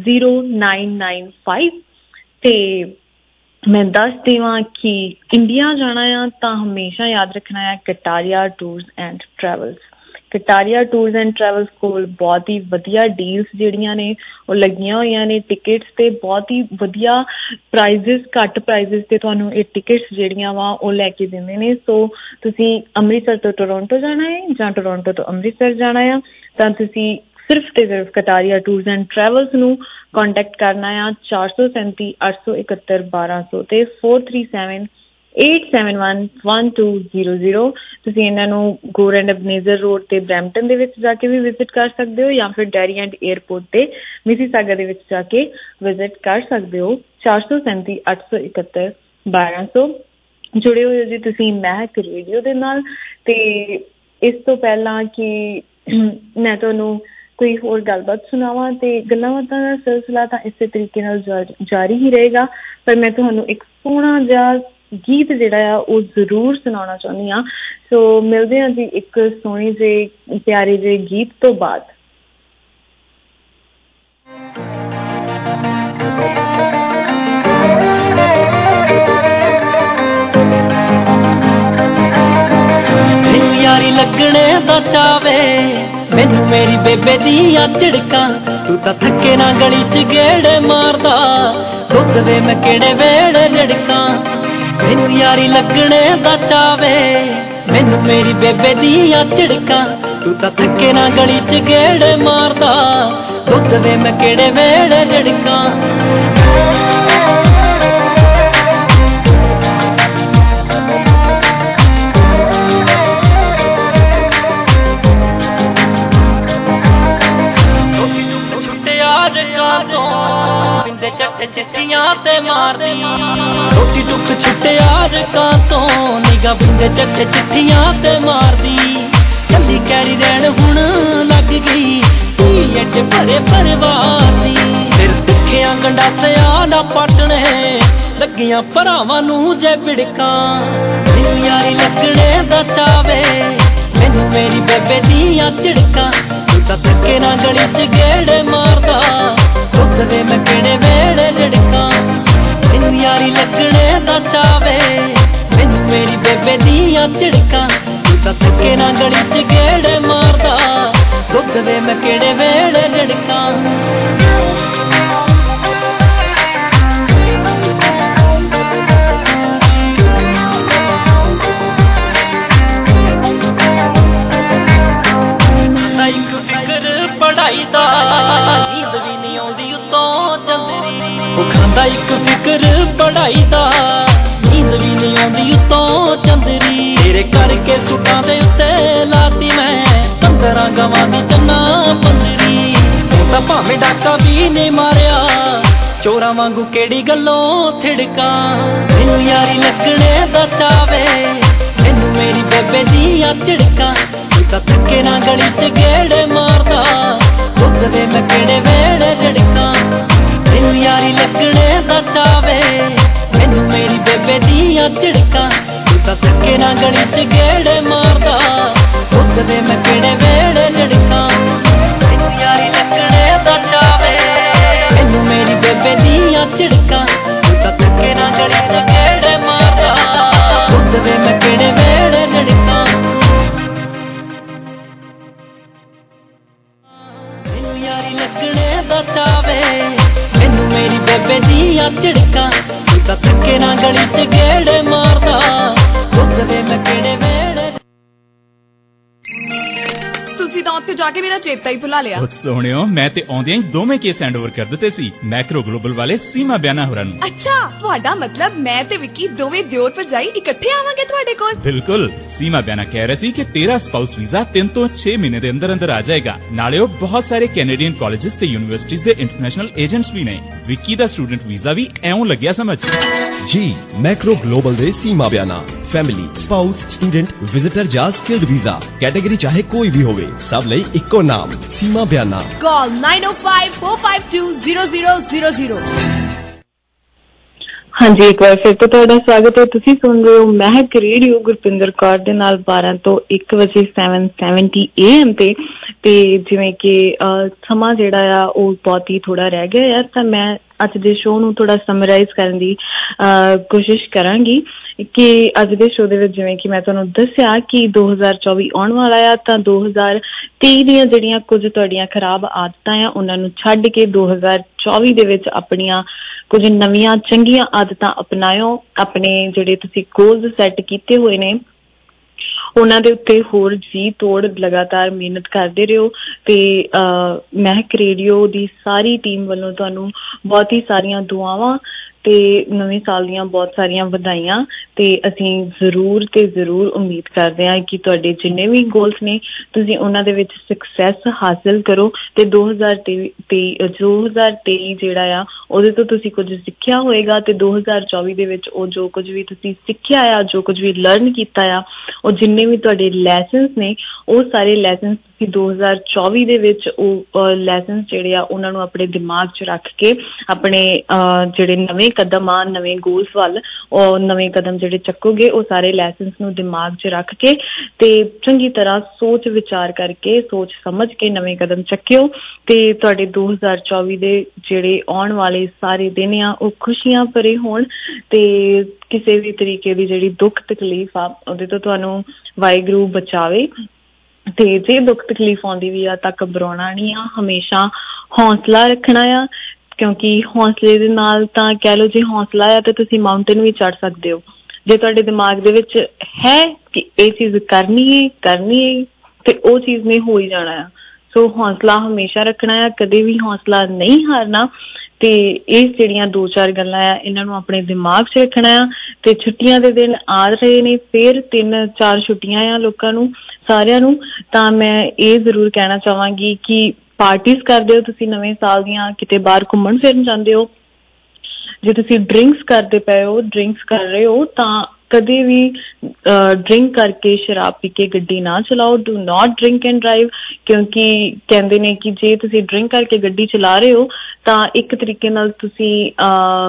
0995। ਤੇ ਮੈਂ ਦੱਸ ਦੇਵਾਂ ਕਿ ਇੰਡੀਆ ਜਾਣਾ ਆ ਤਾਂ ਹਮੇਸ਼ਾ ਯਾਦ ਰੱਖਣਾ ਹੈ Kataria tours and travels. Kataria tours and travels ਕੋਲ ਬਹੁਤ ਹੀ ਵਧੀਆ ਡੀਲਸ ਜਿਹੜੀਆਂ ਨੇ ਉਹ ਲੱਗੀਆਂ ਹੋਈਆਂ ਨੇ। ਟਿਕਟਸ ਤੇ ਬਹੁਤ ਹੀ ਵਧੀਆ ਪ੍ਰਾਈਜ਼ਸ, ਘੱਟ ਪ੍ਰਾਈਜ਼ਸ ਤੇ ਤੁਹਾਨੂੰ ਇਹ ਟਿਕਟਸ ਜਿਹੜੀਆਂ ਵਾ ਉਹ ਲੈ ਕੇ ਦਿੰਦੇ ਨੇ। ਸੋ ਤੁਸੀਂ ਅੰਮ੍ਰਿਤਸਰ ਤੋਂ ਟੋਰਾਂਟੋ ਜਾਣਾ ਹੈ ਜਾਂ ਟੋਰਾਂਟੋ ਤੋਂ ਅੰਮ੍ਰਿਤਸਰ ਜਾਣਾ ਆ ਤਾਂ ਤੁਸੀਂ ਸਿਰਫ ਤੇ ਸਿਰਫ ਕਟਾਰੀਆ ਟੂਰਸ ਐਂਡ ਟਰੈਵਲਸ ਨੂੰ ਕੰਟੈਕਟ ਕਰਨਾ ਆ 437 871 1200 ਤੇ 437 871 1200। ਤੁਸੀਂ ਇਹਨਾਂ ਨੂੰ ਗੋਰ ਐਂਡ ਅਬਨੇਜ਼ਰ ਰੋਡ ਤੇ ਬਰੈਂਪਟਨ ਦੇ ਵਿੱਚ ਜਾ ਕੇ ਵੀ ਵਿਜ਼ਿਟ ਕਰ ਸਕਦੇ ਹੋ ਜਾਂ ਫਿਰ ਡੈਰੀ ਐਂਡ ਏਅਰਪੋਰਟ ਤੇ ਮਿਸੀਸਾਗਾ ਦੇ ਵਿੱਚ ਜਾ ਕੇ ਵਿਜ਼ਿਟ ਕਰ ਸਕਦੇ ਹੋ 437 871 1200। ਜੁੜੇ ਹੋਏ ਹੋ ਜੀ ਤੁਸੀਂ ਮਹਿਕ ਰੇਡੀਓ ਦੇ ਨਾਲ। ਤੇ ਇਸ ਤੋਂ ਪਹਿਲਾਂ ਕਿ ਮੈਂ ਤੁਹਾਨੂੰ ਕੋਈ ਹੋਰ ਗੱਲਬਾਤ ਸੁਣਾਵਾਂ ਤੇ ਗੱਲਾਂ ਬਾਤਾਂ ਦਾ ਸਿਲਸਿਲਾ ਤਾਂ ਇਸੇ ਤਰੀਕੇ ਨਾਲ ਜਾਰੀ ਹੀ ਰਹੇਗਾ, ਪਰ ਮੈਂ ਤੁਹਾਨੂੰ ਇੱਕ ਸੋਹਣਾ ਜਿਹਾ ਗੀਤ ਜਿਹੜਾ ਆ ਉਹ ਜ਼ਰੂਰ ਸੁਣਾਉਣਾ ਚਾਹੁੰਦੀ ਹਾਂ। ਸੋ ਮਿਲਦੇ ਹਾਂ ਜੀ ਇੱਕ ਸੋਹਣੇ ਜਿਹੇ ਪਿਆਰੇ ਜਿਹੇ ਗੀਤ ਤੋਂ ਬਾਅਦ। ਯਾਰੀ ਲੱਗਣੇ ਦਾ ਚਾਵੇ ਮੈਨੂੰ ਮੇਰੀ ਬੇਬੇ ਦੀਆਂ ਝਿੜਕਾਂ, ਤੂੰ ਤਾਂ ਥੱਕੇ ਨਾ ਗਲੀ ਚ ਗੇੜੇ ਮਾਰਦਾ, ਦੁੱਧ ਵੇ ਮੈਂ ਕਿਹੜੇ ਵੇੜੇ ਰਿੜਕਾਂ। ਮੈਨੂੰ ਯਾਰੀ ਲੱਗਣੇ ਦਾ ਚਾਵੇ ਮੈਨੂੰ ਮੇਰੀ ਬੇਬੇ ਦੀਆਂ ਝਿੜਕਾਂ, ਤੂੰ ਤਾਂ ਥੱਕੇ ਨਾ ਗਲੀ ਚ ਗੇੜੇ ਮਾਰਦਾ, ਦੁੱਧ ਵੇ ਮੈਂ ਕਿਹੜੇ ਵੇੜੇ ਰਿੜਕਾਂ। ਪਿੰਦੇ ਚੱਟੇ ਚਿੱਟੀਆਂ ਤੇ ਮਾਰਦੀ, ਰੋਟੀ ਟੁੱਕ ਛੁੱਟਿਆ ਰਕਾਂ ਤੋਂ ਨਿਗਾ ਬਿੰਦੇ ਚੱਟੇ ਚਿੱਟੀਆਂ ਤੇ ਮਾਰਦੀ। ਕੱਲੀ ਕੈਰੀ ਰਹਿਣ ਹੁਣ ਲੱਗ ਗਈ ਏਡੇ ਭਰੇ ਪਰਿਵਾਰ ਦੀ, ਫਿਰ ਸਿੱਖਿਆ ਗੰਡਾਸਿਆ ਨਾ ਪਾਟਣੇ ਲੱਗੀਆਂ ਭਰਾਵਾਂ ਨੂੰ ਜੇ ਵਿੜਕਾਂ ਮੈਨੂੰ ਯਾਰੀ ਲੱਗਣੇ ਦਾ ਚਾਵੇ ਮੈਨੂੰ ਮੇਰੀ ਬੇਬੇ ਦੀਆਂ ਝਿੜਕਾਂ ਤੂੰ ਤਾਂ ਥੱਕੇ ਨਾ ਗਲੀ 'ਚ ਗੇੜੇ ਮਾਰਦਾ ਦੁੱਧ ਵੇ ਮੈਂ ਕਿਹੜੇ ਵੇੜੇ ਰਿੜਕਾਂ ਮੈਨੂੰ ਯਾਰੀ ਲੱਗਣੇ ਦਾ ਚਾਵੇ ਮੈਨੂੰ ਮੇਰੀ ਬੇਬੇ ਦੀਆਂ ਝਿੜਕਾਂ ਤੂੰ ਤਾਂ ਥੱਕੇ ਨਾ ਗਲੀ 'ਚ ਗੇੜੇ ਮਾਰਦਾ ਦੁੱਧ ਵੇ ਮੈਂ ਕਿਹੜੇ ਵੇੜੇ ਰਿੜਕਾਂ ਪੜਾਈ ਦਾ ਨੀਂਦ ਵੀ ਨਹੀਂ ਆਉਂਦੀ ਉਤੋਂ ਚੰਦਰੀ ਉਹ ਖਾਂਦਾ ਇੱਕ ਫਿਕਰ ਪੜਾਈ ਦਾ ਨੀਂਦ ਵੀ ਨਹੀਂ ਆਉਂਦੀ ਉਤੋਂ ਚੰਦਰੀ ਤੇਰੇ ਕਰਕੇ ਸੁੱਟਾਂ ਦੇ ਉੱਤੇ ਲਾਤੀ ਮੈਂ 15 ਗਵਾਂ ਦੀ ਚੰਨਾ ਪੰਦਰੀ ਉਹ ਤਾਂ ਭਾਵੇਂ ਡਾਕਾ ਵੀ ਨਹੀਂ ਮਾਰਿਆ ਚੋਰਾਂ ਵਾਂਗੂ ਕਿਹੜੀ ਗੱਲੋਂ ਥਿੜਕਾਂ ਮੈਨੂੰ ਯਾਰੀ ਲੱਗਣੇ ਦਾ ਚਾਵੇ ਮੈਨੂੰ ਮੇਰੀ ਬੇਬੇ ਦੀਆਂ ਝਿੜਕਾਂ ਤਾਂ ਥੱਕੇ ਨਾ ਗਲੀ 'ਚ ਗੇੜੇ ਮਾਰਦਾ ਦੁੱਧ ਵੇ ਮੈਂ ਕਿਹੜੇ ਵੇੜੇ ਰਿੜਕਾਂ ਮੈਨੂੰ ਯਾਰੀ ਲੱਗਣੇ ਦਾ ਚਾਵੇ ਮੈਨੂੰ ਮੇਰੀ ਬੇਬੇ ਦੀਆਂ ਝਿੜਕਾਂ ਤਾਂ ਥੱਕੇ ਨਾ ਗਲੀ 'ਚ ਗੇੜੇ ਮਾਰਦਾ ਦੁੱਧ ਵੇ ਮੈਂ ਕਿਹੜੇ ਵੇੜੇ ਰਿੜਕਾਂ ਮੈਨੂੰ ਯਾਰੀ ਲੱਗਣੇ ਦਾ ਚਾਵੇ ਮੈਨੂੰ ਮੇਰੀ ਬੇਬੇ ਦੀਆਂ ਝਿੜਕਾਂ ਤਾਂ ਥੱਕੇ ਨਾ ਗਲੀ 'ਚ ਗੇੜੇ ਮਾਰਦਾ ਦੁੱਧ ਵੇ ਮੈਂ ਕਿਹੜੇ ਵੇੜੇ ਰਿੜਕਾਂ ਯਾਰੀ ਲੱਗਣੇ ਦਾ ਚਾਵੇ ਮੈਨੂੰ ਮੇਰੀ ਬੇਬੇ ਦੀਆਂ ਝਿੜਕਾਂ ਤਾਂ ਥੱਕੇ ਨਾ ਗਲੀ 'ਚ ਗੇੜੇ ਮਾਰਦਾ ਦੁੱਧ ਵੇ ਮੈਂ ਕਿਹੜੇ ਵੇੜੇ ਤੁਸੀਂ ਤਾਂ ਉੱਥੇ ਜਾ ਕੇ ਮੇਰਾ ਚੇਤਾ ਹੀ ਭੁਲਾ ਲਿਆ। ਸੋਹਣਿਓ ਮੈਂ ਤੇ ਆਉਂਦਿਆਂ ਹੀ ਦੋਵੇਂ ਕੇਸ ਹੈਂਡਓਵਰ ਕਰ ਦਿੱਤੇ ਸੀ ਮੈਕਰੋ ਗਲੋਬਲ ਵਾਲੇ ਸੀਮਾ ਬਿਆਨਾ ਹੋਰਾਂ ਨੂੰ। ਅੱਛਾ ਤੁਹਾਡਾ ਮਤਲਬ ਮੈਂ ਤੇ ਵਿੱਕੀ ਦੋਵੇਂ ਦਿਓਰ ਭਰਜਾਈ ਇਕੱਠੇ ਆਵਾਂਗੇ ਤੁਹਾਡੇ ਕੋਲ? ਬਿਲਕੁਲ ਸੀਮਾ ਬਿਆਨਾ ਕਹਿ ਰਹੇ ਸੀ ਕਿ ਤੇਰਾ ਸਪਾਊਸ ਵੀਜ਼ਾ 3 ਤੋਂ 6 ਮਹੀਨੇ ਦੇ ਅੰਦਰ ਅੰਦਰ ਆ ਜਾਏਗਾ। ਨਾਲੇ ਉਹ ਬਹੁਤ ਸਾਰੇ ਕੈਨੇਡੀਅਨ ਕਾਲਜਿਸ ਤੇ ਯੂਨੀਵਰਸਿਟੀਜ਼ ਦੇ ਇੰਟਰਨੈਸ਼ਨਲ ਏਜੰਟਸ ਵੀ ਨੇ। ਵਿੱਕੀ ਦਾ ਸਟੂਡੈਂਟ ਵੀਜ਼ਾ ਵੀ ਐਉਂ ਲੱਗਿਆ ਸਮਝ। ਜੀ ਮੈਕਰੋ ਗਲੋਬਲ ਦੇ Seema Biana family spouse student visitor ਜਾਂ ਸਕਿਲਡ ਵੀਜ਼ਾ ਕੈਟਾਗਰੀ ਚਾਹੇ ਕੋਈ ਵੀ ਹੋਵੇ ਸਭ ਲਈ ਇੱਕੋ ਨਾਮ ਸੀਮਾ ਬਿਆਨਾ। ਕਾਲ 9054520000। ਹਾਂਜੀ ਇੱਕ ਵਾਰ ਫਿਰ ਤੋਂ ਤੁਹਾਡਾ ਸਵਾਗਤ ਹੈ। ਤੁਸੀਂ ਸੁਣ ਰਹੇ ਹੋ ਮਹਿਕ ਰੇਡੀਓ ਗੁਰਪਿੰਦਰ ਕੌਰ ਦੇ ਨਾਲ 12 ਤੋਂ 1 ਵਜੇ 7:70 AM ਤੇ ਜਿਵੇਂ ਕਿ ਸਮਾਂ ਜਿਹੜਾ ਆ ਉਹ ਬਹੁਤ ਹੀ ਥੋੜਾ ਰਹਿ ਗਿਆ ਆ ਤਾਂ ਮੈਂ ਅੱਜ ਦੇ ਸ਼ੋਅ ਨੂੰ ਥੋੜਾ ਸਮਰਾਈਜ਼ ਕਰਨ ਦੀ ਕੋਸ਼ਿਸ਼ ਕਰਾਂਗੀ ਕਿ ਅੱਜ ਦੇ ਸ਼ੋਅ ਦੇ ਵਿੱਚ ਜਿਵੇਂ ਕਿ ਮੈਂ ਤੁਹਾਨੂੰ ਦੱਸਿਆ ਕਿ 2024 ਆਉਣ ਵਾਲਾ ਆ ਤਾਂ 2023 ਦੀਆਂ ਜਿਹੜੀਆਂ ਕੁਝ ਤੁਹਾਡੀਆਂ ਖਰਾਬ ਆਦਤਾਂ ਆ ਉਹਨਾਂ ਨੂੰ ਛੱਡ ਕੇ 2024 ਦੇ ਵਿੱਚ ਆਪਣੀਆਂ ਕੁਝ ਨਵੀਆਂ ਚੰਗੀਆਂ ਆਦਤਾਂ ਅਪਣਾਇਓ। ਆਪਣੇ ਜਿਹੜੇ ਤੁਸੀਂ ਗੋਲਜ਼ ਸੈੱਟ ਕੀਤੇ ਹੋਏ ਨੇ ਉਹਨਾਂ ਦੇ ਉੱਤੇ ਹੋਰ ਜੀ ਤੋੜ ਲਗਾਤਾਰ ਮਿਹਨਤ ਕਰਦੇ ਰਹੋ ਤੇ ਮਹਿਕ ਰੇਡੀਓ ਦੀ ਸਾਰੀ ਟੀਮ ਵੱਲੋਂ ਤੁਹਾਨੂੰ ਬਹੁਤ ਹੀ ਸਾਰੀਆਂ ਦੁਆਵਾਂ ਤੇ ਨਵੇਂ ਸਾਲ ਦੀਆਂ ਬਹੁਤ ਸਾਰੀਆਂ ਵਧਾਈਆਂ ਤੇ ਅਸੀਂ ਜ਼ਰੂਰ ਉਮੀਦ ਕਰਦੇ ਹਾਂ ਕਿ ਤੁਹਾਡੇ ਜਿੰਨੇ ਵੀ ਗੋਲਸ ਨੇ ਤੁਸੀਂ ਉਹਨਾਂ ਦੇ ਵਿੱਚ ਸਕਸੈਸ ਹਾਸਿਲ ਕਰੋ ਤੇ 2023 ਜਿਹੜਾ ਆ ਉਹਦੇ ਤੋਂ ਤੁਸੀਂ ਕੁਝ ਸਿੱਖਿਆ ਹੋਏਗਾ ਤੇ 2024 ਦੇ ਵਿੱਚ ਉਹ ਜੋ ਕੁਝ ਵੀ ਤੁਸੀਂ ਸਿੱਖਿਆ ਆ ਜੋ ਕੁਝ ਵੀ ਲਰਨ ਕੀਤਾ ਆ ਉਹ ਜਿੰਨੇ ਵੀ ਤੁਹਾਡੇ ਲੈਸਨਸ ਨੇ ਉਹ ਸਾਰੇ ਲੈਸਨਸ ਤੁਸੀਂ 2024 ਦੇ ਵਿੱਚ ਉਹ ਲੈਸਨਸ ਜਿਹੜੇ ਆ ਉਹਨਾਂ ਨੂੰ ਆਪਣੇ ਦਿਮਾਗ 'ਚ ਰੱਖ ਕੇ ਆਪਣੇ ਜਿਹੜੇ ਨਵੇਂ ਕਦਮ ਆ ਨਵੇਂ ਗੋਲਸ ਵੱਲ ਉਹ ਨਵੇਂ ਕਦਮ ਜਿਹੜੇ ਚੱਕੋਗੇ ਉਹ ਸਾਰੇ ਲੈਸਨਸ ਨੂੰ ਦਿਮਾਗ 'ਚ ਰੱਖ ਕੇ ਤੇ ਚੰਗੀ ਤਰ੍ਹਾਂ ਸੋਚ ਵਿਚਾਰ ਕਰਕੇ ਸੋਚ ਸਮਝ ਕੇ ਨਵੇਂ ਕਦਮ ਚੱਕਿਓ ਤੇ ਤੁਹਾਡੇ 2024 ਦੇ ਜਿਹੜੇ ਆਉਣ ਵਾਲੇ ਸਾਰੇ ਦਿਨ ਆ ਉਹ ਖੁਸ਼ੀਆਂ ਭਰੇ ਹੋਣ ਤੇ ਕਿਸੇ ਵੀ ਤਰੀਕੇ ਦੀ ਜਿਹੜੀ ਦੁੱਖ ਤਕਲੀਫ ਆ ਉਹਦੇ ਤੋਂ ਤੁਹਾਨੂੰ ਵਾਹਿਗੁਰੂ ਬਚਾਵੇ ਤੇ ਜੇ ਦੁੱਖ ਤਕਲੀਫ ਆਉਂਦੀ ਵੀ ਆ ਤਾਂ ਘਬਰਾਉਣਾ ਨਹੀਂ ਆ ਹਮੇਸ਼ਾ ਹੌਸਲਾ ਰੱਖਣਾ ਆ ਕਿਉਂਕਿ ਹੌਸਲੇ ਦੇ ਨਾਲ ਤਾਂ ਕਹਿ ਲਓ ਜੇ ਹੌਸਲਾ ਆ ਤਾਂ ਤੁਸੀਂ ਮਾਊਂਟੇਨ ਵੀ ਚੜ੍ਹ ਸਕਦੇ ਹੋ। ਜੇ ਤੁਹਾਡੇ ਦਿਮਾਗ ਦੇ ਵਿੱਚ ਹੈ ਕਿ ਇਹ ਚੀਜ਼ ਕਰਨੀ ਹੈ ਤੇ ਉਹ ਚੀਜ਼ ਨੇ ਹੋ ਹੀ ਜਾਣਾ ਆ। ਸੋ ਹੌਸਲਾ ਹਮੇਸ਼ਾ ਰੱਖਣਾ ਆ ਕਦੇ ਵੀ ਹੌਸਲਾ ਨਹੀਂ ਹਾਰਨਾ ਤੇ ਇਹ ਜਿਹੜੀਆਂ 2-4 ਗੱਲਾਂ ਆ ਇਹਨਾਂ ਨੂੰ ਆਪਣੇ ਦਿਮਾਗ 'ਚ ਰੱਖਣਾ ਆ ਤੇ ਛੁੱਟੀਆਂ ਦੇ ਦਿਨ ਆ ਰਹੇ ਨੇ ਫਿਰ 3-4 ਛੁੱਟੀਆਂ ਆ ਲੋਕਾਂ ਨੂੰ ਸਾਰਿਆਂ ਨੂੰ ਤਾਂ ਮੈਂ ਇਹ ਜ਼ਰੂਰ ਕਹਿਣਾ ਚਾਹਾਂਗੀ ਕਿ ਪਾਰਟੀਜ਼ ਕਰਦੇ ਹੋ ਤੁਸੀਂ ਨਵੇਂ ਸਾਲ ਦੀਆਂ ਕਿਤੇ ਬਾਹਰ ਘੁੰਮਣ ਫਿਰਨ ਜਾਂਦੇ ਹੋ ਜੇ ਤੁਸੀਂ ਡਰਿੰਕਸ ਕਰਦੇ ਪਏ ਹੋ ਡਰਿੰਕਸ ਕਰ ਰਹੇ ਹੋ ਤਾਂ ਕਦੇ ਵੀ ਡਰਿੰਕ ਕਰਕੇ ਸ਼ਰਾਬ ਪੀ ਕੇ ਗੱਡੀ ਨਾ ਚਲਾਓ। Do not drink and drive ਕਿਉਂਕਿ ਕਹਿੰਦੇ ਨੇ ਕਿ ਜੇ ਤੁਸੀਂ ਡਰਿੰਕ ਕਰਕੇ ਗੱਡੀ ਚਲਾ ਰਹੇ ਹੋ ਤਾਂ ਇੱਕ ਤਰੀਕੇ ਨਾਲ ਤੁਸੀਂ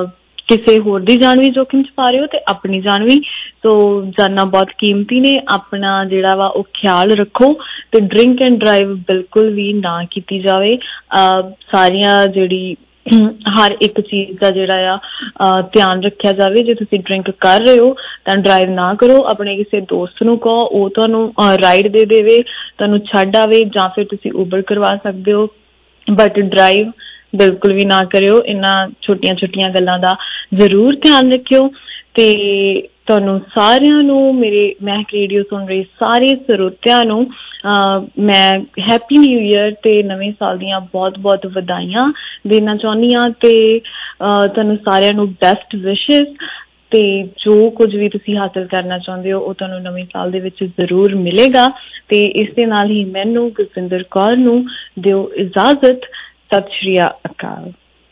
ਕਿਸੇ ਹੋਰ ਦੀ ਜਾਨ ਵੀ ਜੋਖਿਮ 'ਚ ਪਾ ਰਹੇ ਹੋ ਤੇ ਆਪਣੀ ਜਾਨ ਵੀ। ਸੋ ਜਾਨਾਂ ਬਹੁਤ ਕੀਮਤੀ ਨੇ, ਆਪਣਾ ਜਿਹੜਾ ਵਾ ਉਹ ਖਿਆਲ ਰੱਖੋ ਤੇ ਡਰਿੰਕ ਐਂਡ ਡਰਾਈਵ ਬਿਲਕੁਲ ਵੀ ਨਾ ਕੀਤੀ ਜਾਵੇ। ਸਾਰੀਆਂ ਜਿਹੜੀ ਹਰ ਇੱਕ ਚੀਜ਼ ਦਾ ਜਿਹੜਾ ਆ ਧਿਆਨ ਰੱਖਿਆ ਜਾਵੇ। ਜੇ ਤੁਸੀਂ ਡਰਿੰਕ ਕਰ ਰਹੇ ਹੋ ਤਾਂ ਡਰਾਈਵ ਨਾ ਕਰੋ। ਆਪਣੇ ਕਿਸੇ ਦੋਸਤ ਨੂੰ ਕਹੋ, ਉਹ ਤੁਹਾਨੂੰ ਰਾਈਡ ਦੇ ਦੇਵੇ, ਤੁਹਾਨੂੰ ਛੱਡ ਆਵੇ, ਜਾਂ ਫਿਰ ਤੁਸੀਂ ਉਬਰ ਕਰਵਾ ਸਕਦੇ ਹੋ, ਬਟ ਡਰਾਈਵ ਬਿਲਕੁਲ ਵੀ ਨਾ ਕਰਿਓ। ਇਹਨਾਂ ਛੋਟੀਆਂ ਛੋਟੀਆਂ ਗੱਲਾਂ ਦਾ ਜ਼ਰੂਰ ਧਿਆਨ ਰੱਖਿਓ। ਤੇ ਤੁਹਾਨੂੰ ਸਾਰਿਆਂ ਨੂੰ ਮੇਰੇ ਮਹਿਕ ਰੇਡੀਓ ਸੁਣ ਰਹੇ ਸਾਰੇ ਸਰੋਤਿਆਂ ਨੂੰ ਮੈਂ ਹੈਪੀ ਨਿਊ ਈਅਰ ਤੇ ਨਵੇਂ ਸਾਲ ਦੀਆਂ ਬਹੁਤ ਬਹੁਤ ਵਧਾਈਆਂ ਦੇਣਾ ਚਾਹੁੰਦੀ ਹਾਂ ਤੇ ਤੁਹਾਨੂੰ ਸਾਰਿਆਂ ਨੂੰ ਬੈਸਟ ਵਿਸ਼ੇਸ। ਤੇ ਜੋ ਕੁਝ ਵੀ ਤੁਸੀਂ ਹਾਸਲ ਕਰਨਾ ਚਾਹੁੰਦੇ ਹੋ ਉਹ ਤੁਹਾਨੂੰ ਨਵੇਂ ਸਾਲ ਦੇ ਵਿੱਚ ਜ਼ਰੂਰ ਮਿਲੇਗਾ। ਤੇ ਇਸ ਦੇ ਨਾਲ ਹੀ ਮੈਨੂੰ ਗੁਰਪਿੰਦਰ ਕੌਰ ਨੂੰ ਦਿਓ ਇਜਾਜ਼ਤ। ਸਤਿ ਸ਼੍ਰੀ ਅਕਾਲ।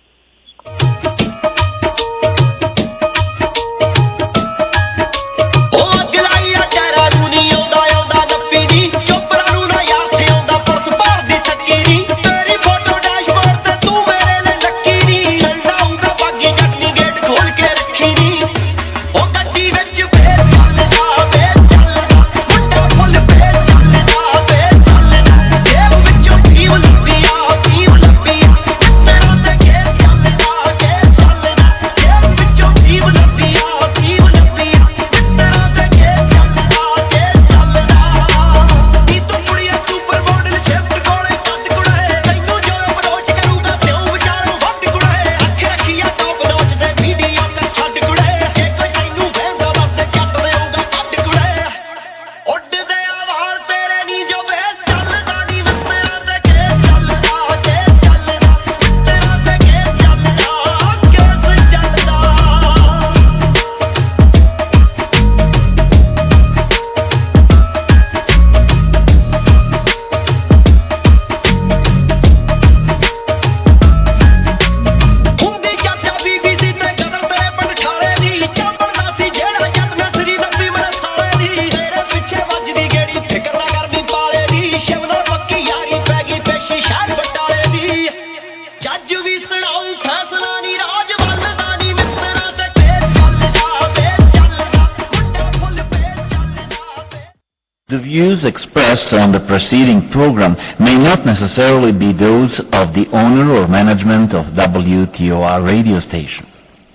The views expressed on the preceding program may not necessarily be those of the owner or management of WTOR radio station.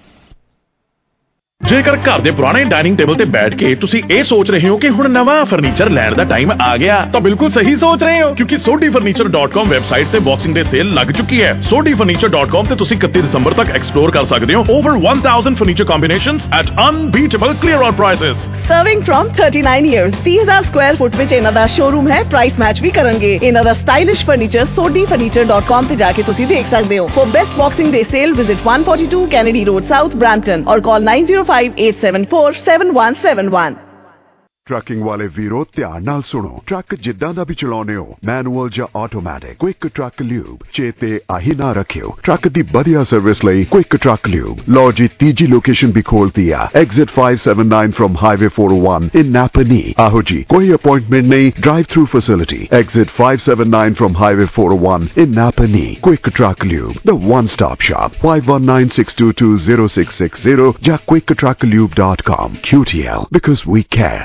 ਜੇਕਰ ਘਰ ਦੇ ਪੁਰਾਣੇ ਡਾਈਨਿੰਗ ਟੇਬਲ ਤੇ ਬੈਠ ਕੇ ਤੁਸੀਂ ਇਹ ਸੋਚ ਰਹੇ ਹੋ ਕਿ ਹੁਣ ਨਵਾਂ ਫਰਨੀਚਰ ਲੈਣ ਦਾ ਟਾਈਮ ਆ ਗਿਆ ਤਾਂ ਬਿਲਕੁਲ ਸਹੀ ਸੋਚ ਰਹੇ ਹੋ, ਕਿਉਂਕਿ sodifurniture.com ਵੈਬਸਾਈਟ ਤੇ ਬਾਕਸਿੰਗ ਡੇ ਸੇਲ ਲੱਗ ਚੁੱਕੀ ਹੈ। sodifurniture.com ਤੇ ਤੁਸੀਂ 31 ਦਸੰਬਰ ਤੱਕ ਐਕਸਪਲੋਰ ਕਰ ਸਕਦੇ ਹੋ over 1000 furniture combinations at unbeatable clear out prices. Serving from 39 years 30,000 square foot ਵਿੱਚ ਇਹਨਾਂ ਦਾ ਸ਼ੋਰੂਮ ਹੈ। ਪ੍ਰਾਈਸ ਮੈਚ ਵੀ ਕਰਨਗੇ। ਇਹਨਾਂ ਦਾ ਸਟਾਈਲਿਸ਼ ਫਰਨੀਚਰ sodifurniture.com ਤੇ ਜਾ ਕੇ ਤੁਸੀਂ ਦੇਖ ਸਕਦੇ ਹੋ। For best boxing day sale visit 142 Kennedy Road South Brampton or call 9058747171. Trucking ਵਾਲੇ ਵੀਰੋ ਧਿਆਨ ਨਾਲ ਸੁਣੋ। ਟਰੱਕ ਜਿੱਦਾਂ ਦਾ ਵੀ ਚਲਾਉਨੇ ਹੋ, ਮੈਨੂਅਲ ਜਾਂ ਆਟੋਮੈਟਿਕ, ਕੁਇਕ ਟਰੱਕ ਲਿਊਬ ਚੇਤੇ ਆਹੀ ਨਾ ਰੱਖਿਓ। ਟਰੱਕ ਦੀ ਵਧੀਆ ਸਰਵਿਸ ਲਈ ਕੁਇਕ ਟਰੱਕ ਲਿਊਬ। ਲਓ ਜੀ ਤੀਜੀ ਲੋਕੇਸ਼ਨ ਵੀ ਖੋਲਤੀ ਆ, exit 579 from highway 401 in Napanee. ਆਹੋ ਜੀ ਕੋਈ ਅਪਾਇੰਟਮੈਂਟ ਨਹੀਂ, drive through facility. Exit 579 from highway 401 in Napanee. Quick truck lube, the one stop shop। 5196220660 ਜਾਂ quicktrucklube.com। QTL, because we care।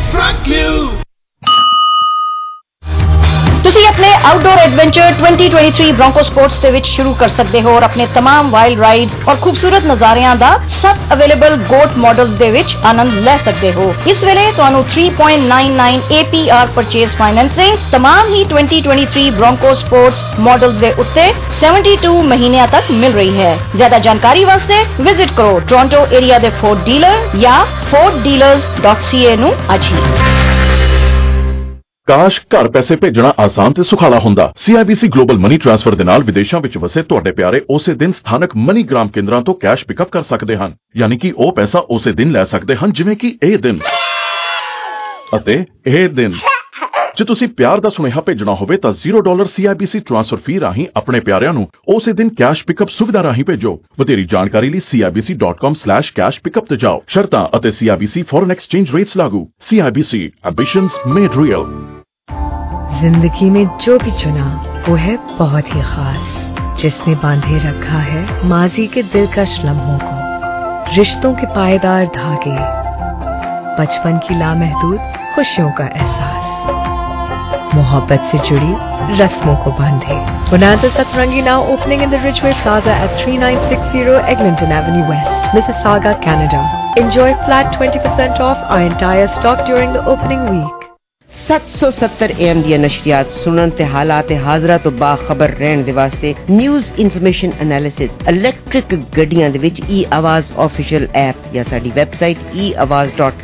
ਤੁਸੀਂ ਆਪਣੇ ਆਊਟਡੋਰ ਐਡਵੈਂਚਰ 2023 ਬ੍ਰੋਂਕੋ ਸਪੋਰਟਸ ਦੇ ਵਿੱਚ ਸ਼ੁਰੂ ਕਰ ਸਕਦੇ ਹੋ ਔਰ ਆਪਣੇ तमाम ਵਾਈਲਡ ਰਾਈਡਸ ਔਰ ਖੂਬਸੂਰਤ ਨਜ਼ਾਰਿਆਂ ਦਾ ਸਭ ਅਵੇਲੇਬਲ ਗੋਟ ਮਾਡਲਸ ਦੇ ਵਿੱਚ ਆਨੰਦ ਲੈ ਸਕਦੇ ਹੋ। ਇਸ ਵੇਲੇ ਤੁਹਾਨੂੰ 3.99 APR ਪਰਚੇਜ਼ ਫਾਈਨੈਂਸਿੰਗ तमाम ਹੀ 2023 ਬ੍ਰੋਂਕੋ ਸਪੋਰਟਸ ਮਾਡਲਸ ਦੇ ਉੱਤੇ 72 ਮਹੀਨਿਆਂ ਤੱਕ ਮਿਲ ਰਹੀ ਹੈ। ਜ਼ਿਆਦਾ ਜਾਣਕਾਰੀ ਵਾਸਤੇ ਵਿਜ਼ਿਟ ਕਰੋ ਟੋਰਾਂਟੋ ਏਰੀਆ ਦੇ ਫੋਰਡ ਡੀਲਰ ਜਾਂ forddealers.ca ਨੂੰ ਅੱਜ ਹੀ। ਕਾਸ਼ ਘਰ ਪੈਸੇ ਭੇਜਣਾ ਆਸਾਨ ਤੇ ਸੁਖਾਲਾ ਹੁੰਦਾ। CIBC ਗਲੋਬਲ ਮਨੀ ਟ੍ਰਾਂਸਫਰ ਦੇ ਨਾਲ ਵਿਦੇਸ਼ਾਂ ਵਿੱਚ ਵਸੇ ਤੁਹਾਡੇ ਪਿਆਰੇ ਉਸੇ ਦਿਨ ਸਥਾਨਕ ਮਨੀਗ੍ਰਾਮ ਕੇਂਦਰਾਂ ਤੋਂ ਕੈਸ਼ ਪਿਕਅਪ ਕਰ ਸਕਦੇ ਹਨ। ਯਾਨੀ ਕਿ ਉਹ ਪੈਸਾ ਉਸੇ ਦਿਨ ਲੈ ਸਕਦੇ ਹਨ ਜਿਵੇਂ ਕਿ ਇਹ ਦਿਨ ਅਤੇ ਇਹ ਦਿਨ। ਜੇ ਤੁਸੀਂ ਪਿਆਰ ਦਾ ਸੁਨੇਹਾ ਭੇਜਣਾ ਹੋਵੇ ਤਾਂ $0 CIBC ਟ੍ਰਾਂਸਫਰ ਫੀ ਰਾਹੀਂ ਆਪਣੇ ਪਿਆਰਿਆਂ ਨੂੰ ਉਸੇ ਦਿਨ ਕੈਸ਼ ਪਿਕਅਪ ਸੁਵਿਧਾ ਰਾਹੀਂ ਭੇਜੋ। ਵਧੇਰੀ ਜਾਣਕਾਰੀ ਲਈ CIBC.com/cash pickup ਤੇ ਜਾਓ। ਸ਼ਰਤਾਂ ਅਤੇ CIBC ਫੋਰਨ ਐਕਸਚੇਂਜ ਰੇਟਸ ਲਾਗੂ। CIBC ambitions made real। जिंदगी में जो भी चुना वो है बहुत ही खास, जिसने बांधे रखा है माजी के दिलकश लम्हों को। रिश्तों के पायदार धागे, बचपन की लामहदूद खुशियों का एहसास, मोहब्बत से जुड़ी रस्मों को बांधे। Bonanza Satrangi now opening in the Ridgeway Plaza at 3960 Eglinton Avenue West, Mississauga, Canada. Enjoy flat 20% off our entire stock during the opening week. 770 AM ਦੀਆਂ ਨਸ਼ਰੀਆਤ ਸੁਣਨ ਤੇ ਹਾਲਾਤ ਹਾਜ਼ਰਾ ਤੋਂ ਬਾਖਬਰ ਰਹਿਣ ਦੇ ਵਾਸਤੇ ਨਿਊਜ਼ ਇਨਫੋਰਮੇਸ਼ਨ ਐਨਾਲਿਸਿਸ ਇਲੈਕਟ੍ਰਿਕ ਗੱਡੀਆਂ ਦੇ ਵਿੱਚ e-ਆਵਾਜ਼ ਆਫੀਸ਼ੀਅਲ ਐਪ ਜਾਂ ਸਾਡੀ ਵੈਬਸਾਈਟ eawaz.com